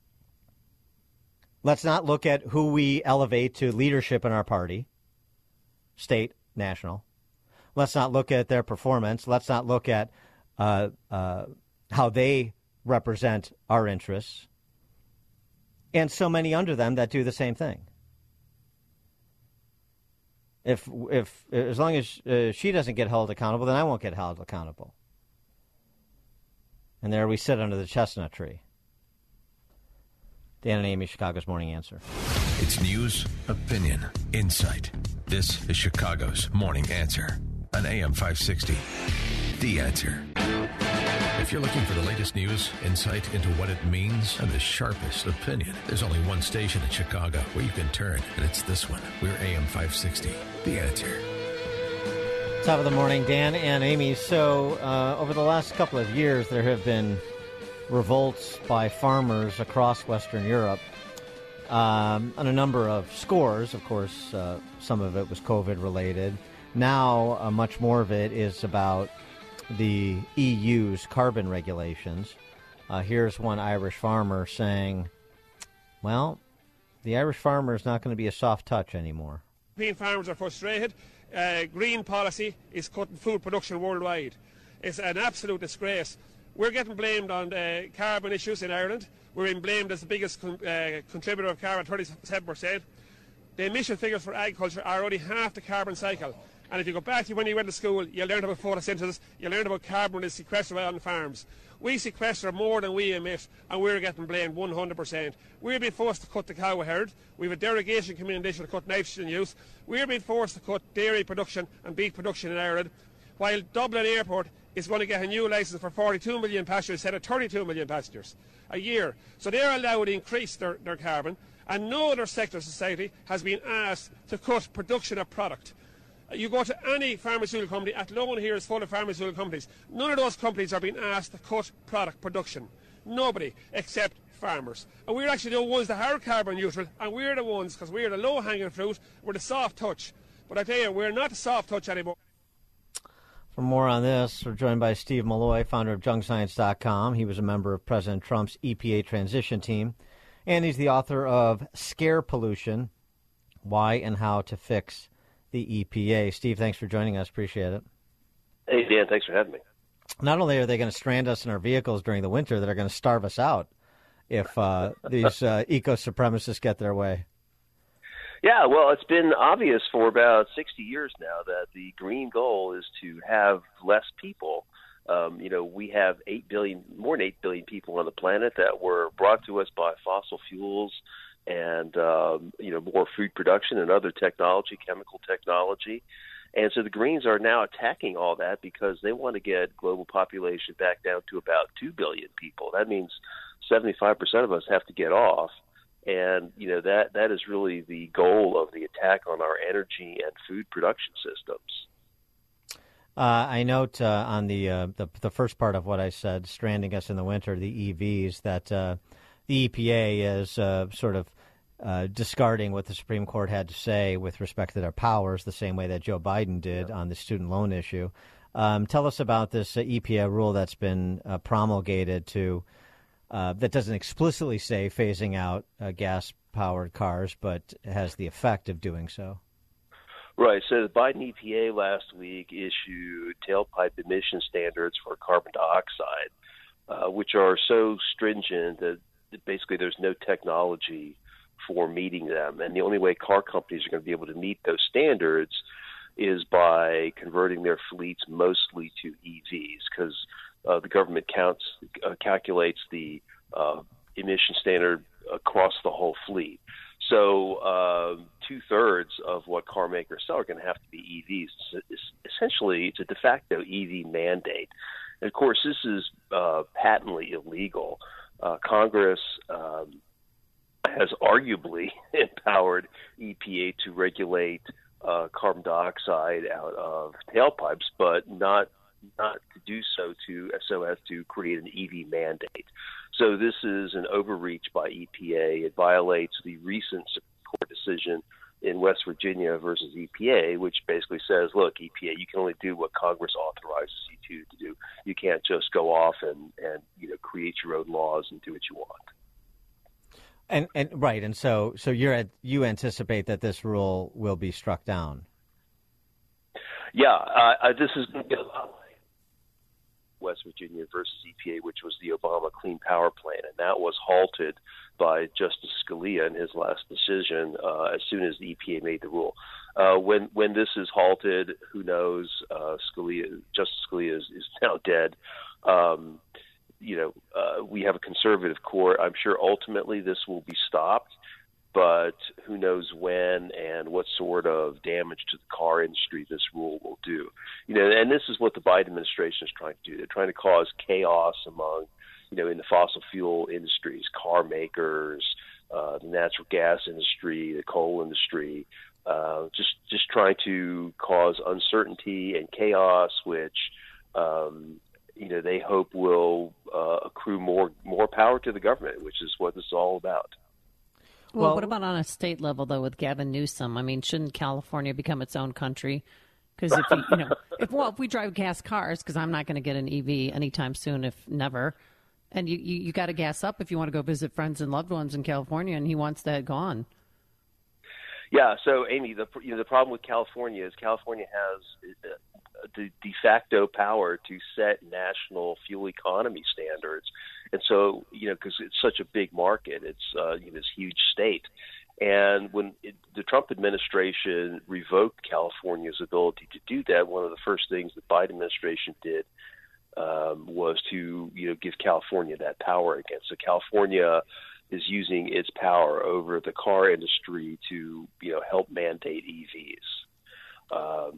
Let's not look at who we elevate to leadership in our party, state, national. Let's not look at their performance. Let's not look at how they represent our interests. And so many under them that do the same thing. If as long as she doesn't get held accountable, then I won't get held accountable. And there we sit under the chestnut tree. Dan and Amy, Chicago's Morning Answer. It's news, opinion, insight. This is Chicago's Morning Answer on AM 560. The Answer. If you're looking for the latest news, insight into what it means, and the sharpest opinion, there's only one station in Chicago where you can turn, and it's this one. We're AM 560. The Answer. Top of the morning, Dan and Amy. So over the last couple of years, there have been revolts by farmers across Western Europe on a number of scores. Of course, some of it was COVID-related. Now, much more of it is about the EU's carbon regulations. Here's one Irish farmer saying, well, the Irish farmer is not going to be a soft touch anymore. European farmers are frustrated. Green policy is cutting food production worldwide. It's an absolute disgrace. We're getting blamed on the carbon issues in Ireland. We're being blamed as the biggest contributor of carbon, 37%. The emission figures for agriculture are only half the carbon cycle. And if you go back to when you went to school, you learned about photosynthesis, you learned about carbon is sequestered on farms. We sequester more than we emit, and we're getting blamed 100%. We're being forced to cut the cow herd. We have a derogation coming in addition to cut nitrogen use. We're being forced to cut dairy production and beef production in Ireland, while Dublin Airport is going to get a new licence for 42 million passengers instead of 32 million passengers a year. So they're allowed to increase their carbon, and no other sector of society has been asked to cut production of product. You go to any pharmaceutical company, Athlone here is full of pharmaceutical companies. None of those companies are being asked to cut product production. Nobody, except farmers. And we're actually the ones that are carbon neutral, and we're the ones, because we're the low-hanging fruit, we're the soft touch. But I tell you, we're not the soft touch anymore. For more on this, we're joined by Steve Malloy, founder of JungScience.com. He was a member of President Trump's EPA transition team, and he's the author of Scare Pollution, Why and How to Fix the EPA. Steve, thanks for joining us. Appreciate it. Hey, Dan, thanks for having me. Not only are they going to strand us in our vehicles during the winter, they're going to starve us out if these eco-supremacists get their way. Yeah, well, it's been obvious for about 60 years now that the green goal is to have less people. We have 8 billion, more than 8 billion people on the planet that were brought to us by fossil fuels and, more food production and other technology, chemical technology. And so the Greens are now attacking all that because they want to get global population back down to about 2 billion people. That means 75% of us have to get off. And, that is really the goal of the attack on our energy and food production systems. I note on the first part of what I said, stranding us in the winter, the EVs, that the EPA is sort of discarding what the Supreme Court had to say with respect to their powers, the same way that Joe Biden did on the student loan issue. Tell us about this EPA rule that's been promulgated that doesn't explicitly say phasing out gas-powered cars, but has the effect of doing so. Right. So the Biden EPA last week issued tailpipe emission standards for carbon dioxide, which are so stringent that basically there's no technology for meeting them. And the only way car companies are going to be able to meet those standards is by converting their fleets mostly to EVs, because the government calculates the emission standard across the whole fleet. So 2/3 of what car makers sell are going to have to be EVs. Essentially, it's a de facto EV mandate. And of course, this is patently illegal. Congress has arguably empowered EPA to regulate carbon dioxide out of tailpipes, but not to do so as to create an EV mandate. So this is an overreach by EPA. It violates the recent Supreme Court decision in West Virginia versus EPA, which basically says, look, EPA, you can only do what Congress authorizes you to do. You can't just go off and create your own laws and do what you want. And right, and so you anticipate that this rule will be struck down. Yeah, this is going to get a lot like West Virginia versus EPA, which was the Obama Clean Power Plan, and that was halted by Justice Scalia in his last decision as soon as the EPA made the rule. When this is halted, who knows? Justice Scalia is now dead. We have a conservative court. I'm sure ultimately this will be stopped, but who knows when and what sort of damage to the car industry this rule will do. And this is what the Biden administration is trying to do. They're trying to cause chaos among, in the fossil fuel industries, car makers, the natural gas industry, the coal industry, just trying to cause uncertainty and chaos, which they hope will accrue more power to the government, which is what this is all about. Well, what about on a state level, though, with Gavin Newsom? I mean, shouldn't California become its own country? Because if we drive gas cars, because I'm not going to get an EV anytime soon, if never, and you got to gas up if you want to go visit friends and loved ones in California, and he wants that gone. Yeah. So, Amy, the problem with California is California has the de facto power to set national fuel economy standards. And so, because it's such a big market, it's this huge state. And when the Trump administration revoked California's ability to do that, one of the first things the Biden administration did was to give California that power again. So California is using its power over the car industry to help mandate EVs.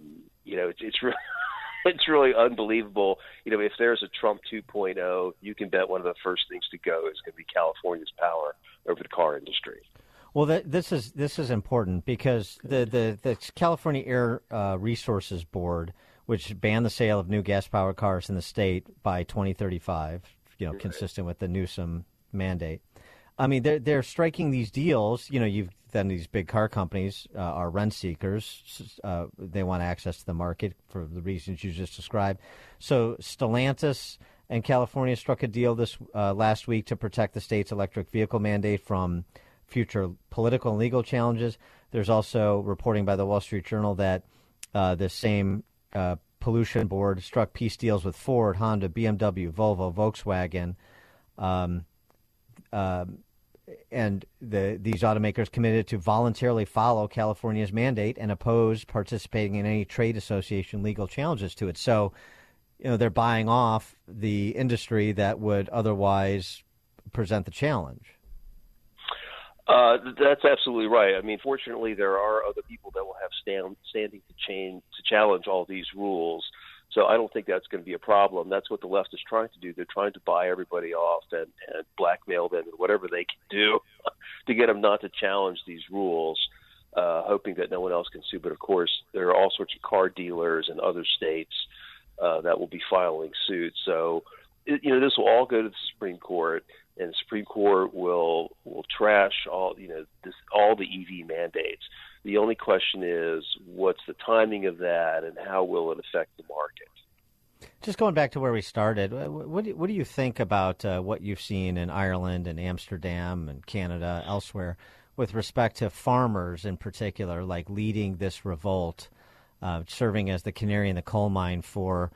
It's really unbelievable. If there's a Trump 2.0, you can bet one of the first things to go is going to be California's power over the car industry. Well, this is important because the California Air Resources Board, which banned the sale of new gas-powered cars in the state by 2035, consistent with the Newsom mandate. I mean, they're striking these deals. Then these big car companies are rent seekers. They want access to the market for the reasons you just described. So Stellantis and California struck a deal this last week to protect the state's electric vehicle mandate from future political and legal challenges. There's also reporting by the Wall Street Journal that the same pollution board struck peace deals with Ford, Honda, BMW, Volvo, Volkswagen. And these automakers committed to voluntarily follow California's mandate and oppose participating in any trade association legal challenges to it. So, they're buying off the industry that would otherwise present the challenge. That's absolutely right. I mean, fortunately, there are other people that will have standing to challenge all these rules. So I don't think that's going to be a problem. That's what the left is trying to do. They're trying to buy everybody off and blackmail them and whatever they can do to get them not to challenge these rules, hoping that no one else can sue. But, of course, there are all sorts of car dealers in other states that will be filing suit. So, this will all go to the Supreme Court. and the Supreme Court will trash all the EV mandates. The only question is, what's the timing of that, and how will it affect the market? Just going back to where we started, what do you think about what you've seen in Ireland and Amsterdam and Canada, elsewhere, with respect to farmers in particular, like leading this revolt, serving as the canary in the coal mine for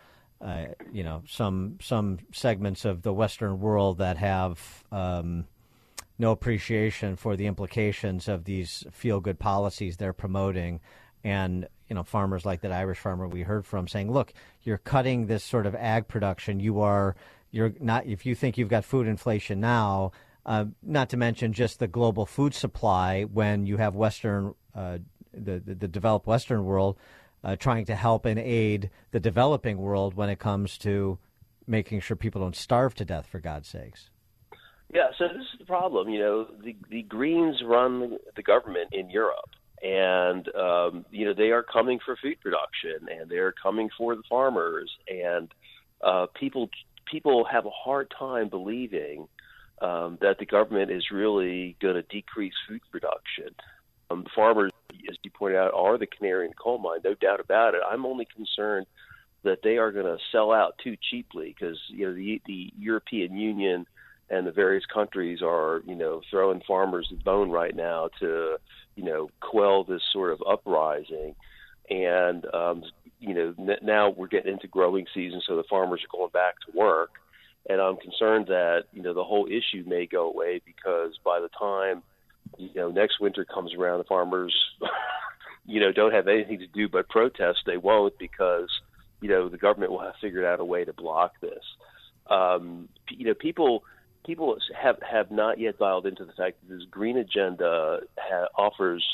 some segments of the Western world that have no appreciation for the implications of these feel-good policies they're promoting, and farmers like that Irish farmer we heard from saying, "Look, you're cutting this sort of ag production. You're not. If you think you've got food inflation now, not to mention just the global food supply, when you have Western, the developed Western world." Trying to help and aid the developing world when it comes to making sure people don't starve to death, for God's sakes. Yeah, so this is the problem. The Greens run the government in Europe, and they are coming for food production, and they're coming for the farmers, and people have a hard time believing that the government is really going to decrease food production. The farmers, as you pointed out, are the canary in the coal mine, no doubt about it. I'm only concerned that they are going to sell out too cheaply, because the European Union and the various countries are throwing farmers the bone right now to quell this sort of uprising, and now we're getting into growing season, so the farmers are going back to work, and I'm concerned that the whole issue may go away, because by the time next winter comes around, the farmers, don't have anything to do but protest. They won't, because, the government will have figured out a way to block this. People have not yet dialed into the fact that this green agenda offers,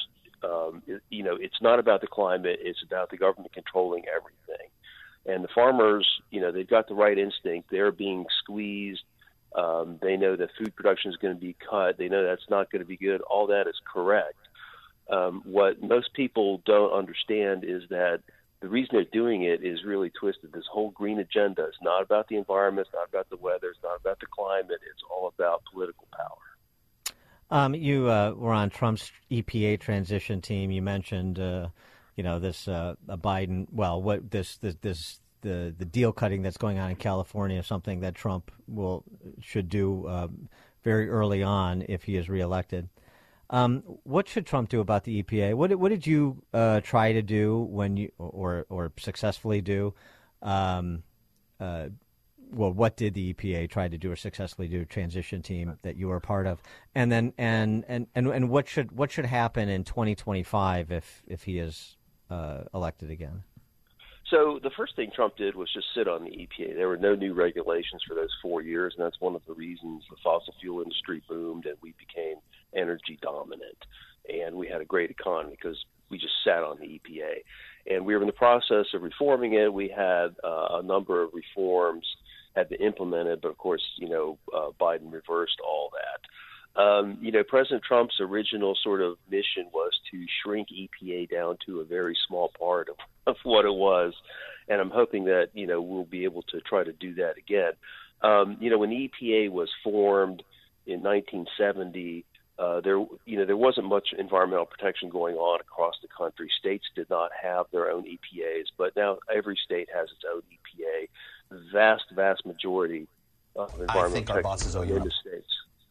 it's not about the climate, it's about the government controlling everything. And the farmers, they've got the right instinct. They're being squeezed. They know that food production is going to be cut. They know that's not going to be good. All that is correct. What most people don't understand is that the reason they're doing it is really twisted. This whole green agenda is not about the environment. It's not about the weather. It's not about the climate. It's all about political power. You were on Trump's EPA transition team. You mentioned, this Biden. Well, what this. The deal cutting that's going on in California, something that Trump should do very early on if he is reelected. What should Trump do about the EPA? What did you try to do when you or successfully do? What did the EPA try to do or successfully do? Transition team that you were a part of, and then and what should happen in 2025 if he is elected again? So the first thing Trump did was just sit on the EPA. There were no new regulations for those 4 years, and that's one of the reasons the fossil fuel industry boomed and we became energy dominant. And we had a great economy because we just sat on the EPA. And we were in the process of reforming it. We had a number of reforms had been implemented, but of course, Biden reversed all that. President Trump's original sort of mission was to shrink EPA down to a very small part of what it was, and I'm hoping that we'll be able to try to do that again. When the EPA was formed in 1970, there wasn't much environmental protection going on across the country. States did not have their own EPAs, but now every state has its own EPA. The vast majority of environmental protection in the states.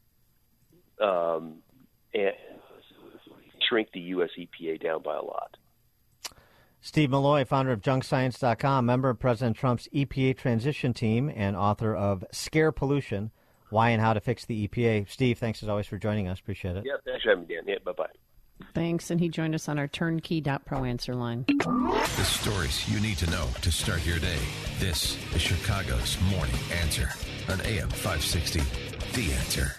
And shrink the U.S. EPA down by a lot. Steve Milloy, founder of JunkScience.com, member of President Trump's EPA transition team, and author of Scare Pollution, Why and How to Fix the EPA. Steve, thanks as always for joining us. Appreciate it. Yeah, thanks for having me, Dan. Yeah, bye-bye. Thanks, and he joined us on our turnkey.pro answer line. The stories you need to know to start your day. This is Chicago's Morning Answer on AM 560, The Answer.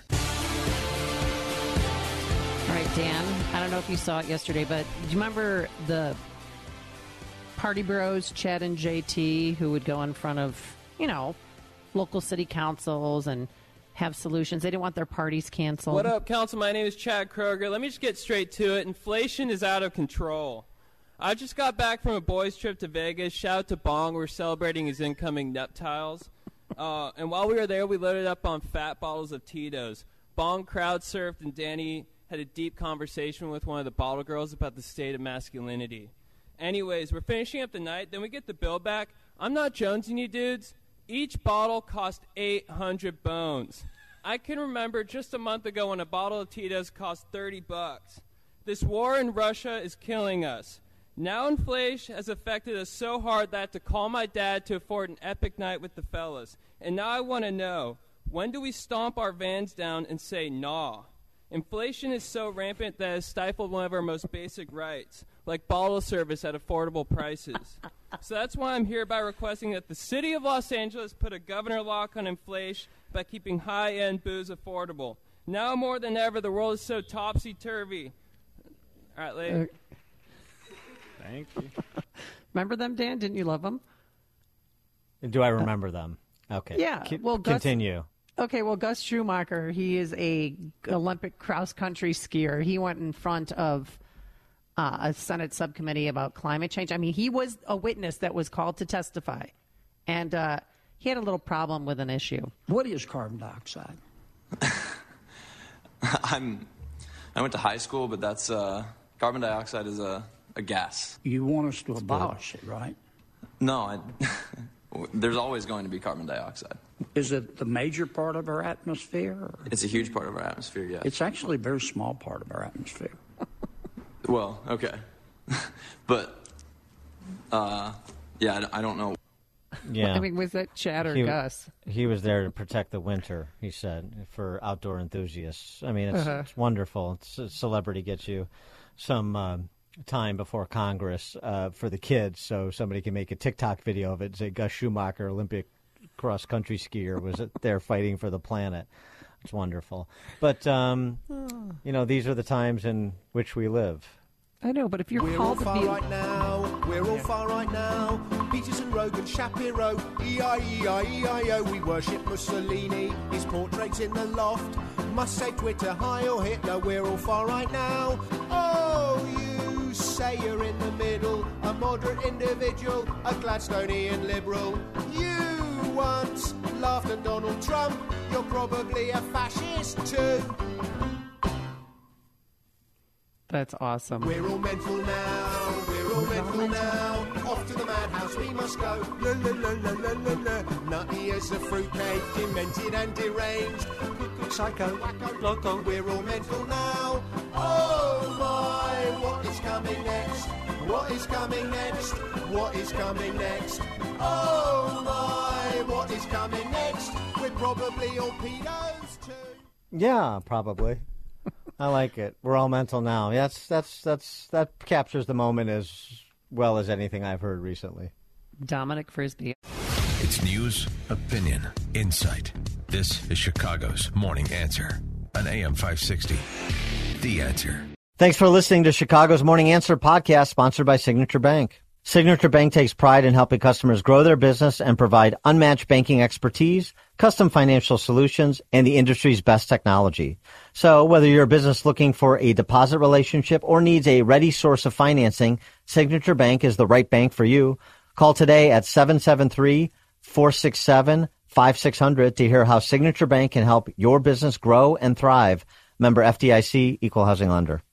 All right, Dan, I don't know if you saw it yesterday, but do you remember the party bros, Chad and JT, who would go in front of, local city councils and have solutions? They didn't want their parties canceled. What up, Council? My name is Chad Kroger. Let me just get straight to it. Inflation is out of control. I just got back from a boys' trip to Vegas. Shout out to Bong. We're celebrating his incoming nut tiles. And while we were there, we loaded up on fat bottles of Tito's. Bong crowd surfed, and Danny had a deep conversation with one of the bottle girls about the state of masculinity. Anyways, we're finishing up the night. Then we get the bill back. I'm not jonesing you dudes. Each bottle cost 800 bones. I can remember just a month ago when a bottle of Tito's cost $30. This war in Russia is killing us. Now inflation has affected us so hard that I have to call my dad to afford an epic night with the fellas. And now I want to know, when do we stomp our vans down and say nah? Inflation is so rampant that it has stifled one of our most basic rights, like bottle service at affordable prices. So that's why I'm hereby requesting that the city of Los Angeles put a governor lock on inflation by keeping high-end booze affordable. Now more than ever, the world is so topsy-turvy. All right, later. Thank you. Remember them, Dan? Didn't you love them? Do I remember them? Okay. Yeah. Continue. Okay, well, Gus Schumacher, he is a Olympic cross-country skier. He went in front of a Senate subcommittee about climate change. I mean, he was a witness that was called to testify, and he had a little problem with an issue. What is carbon dioxide? I went to high school, but that's carbon dioxide is a gas. You want us to abolish it, right? No, there's always going to be carbon dioxide. Is it the major part of our atmosphere? Or? It's a huge part of our atmosphere, yes. It's actually a very small part of our atmosphere. Well, okay. But, yeah, I don't know. Yeah. I mean, was that Chad or Gus? He was there to protect the winter, he said, for outdoor enthusiasts. I mean, it's wonderful. It's a celebrity gets you some time before Congress for the kids, so somebody can make a TikTok video of it and say Gus Schumacher, Olympic cross-country skier, was there fighting for the planet. It's wonderful. But, these are the times in which we live. I know, but if you're called to be... We're all far right now. Peterson, Rogan, Shapiro, E-I-E-I-E-I-O. We worship Mussolini, his portraits in the loft. Must say Twitter, hi or Hitler, we're all far right now. Oh, you say you're in the middle, a moderate individual, a Gladstonian liberal. You once laughed at Donald Trump, you're probably a fascist too. That's awesome. We're all mental now, we're all mental now. Off to the madhouse we must go. La la la la la la la. Nutty as a fruitcake, demented and deranged. Psycho, loco. We're all mental now. Oh my, what is coming next? What is coming next? What is coming next? Oh my, what is coming next? We're probably all pedos too. Yeah, probably. I like it. We're all mental now. That captures the moment as well as anything I've heard recently. Dominic Frisby. It's news, opinion, insight. This is Chicago's Morning Answer on AM 560. The Answer. Thanks for listening to Chicago's Morning Answer podcast, sponsored by Signature Bank. Signature Bank takes pride in helping customers grow their business and provide unmatched banking expertise, custom financial solutions, and the industry's best technology. So whether you're a business looking for a deposit relationship or needs a ready source of financing, Signature Bank is the right bank for you. Call today at 773-467-5600 to hear how Signature Bank can help your business grow and thrive. Member FDIC, Equal Housing Lender.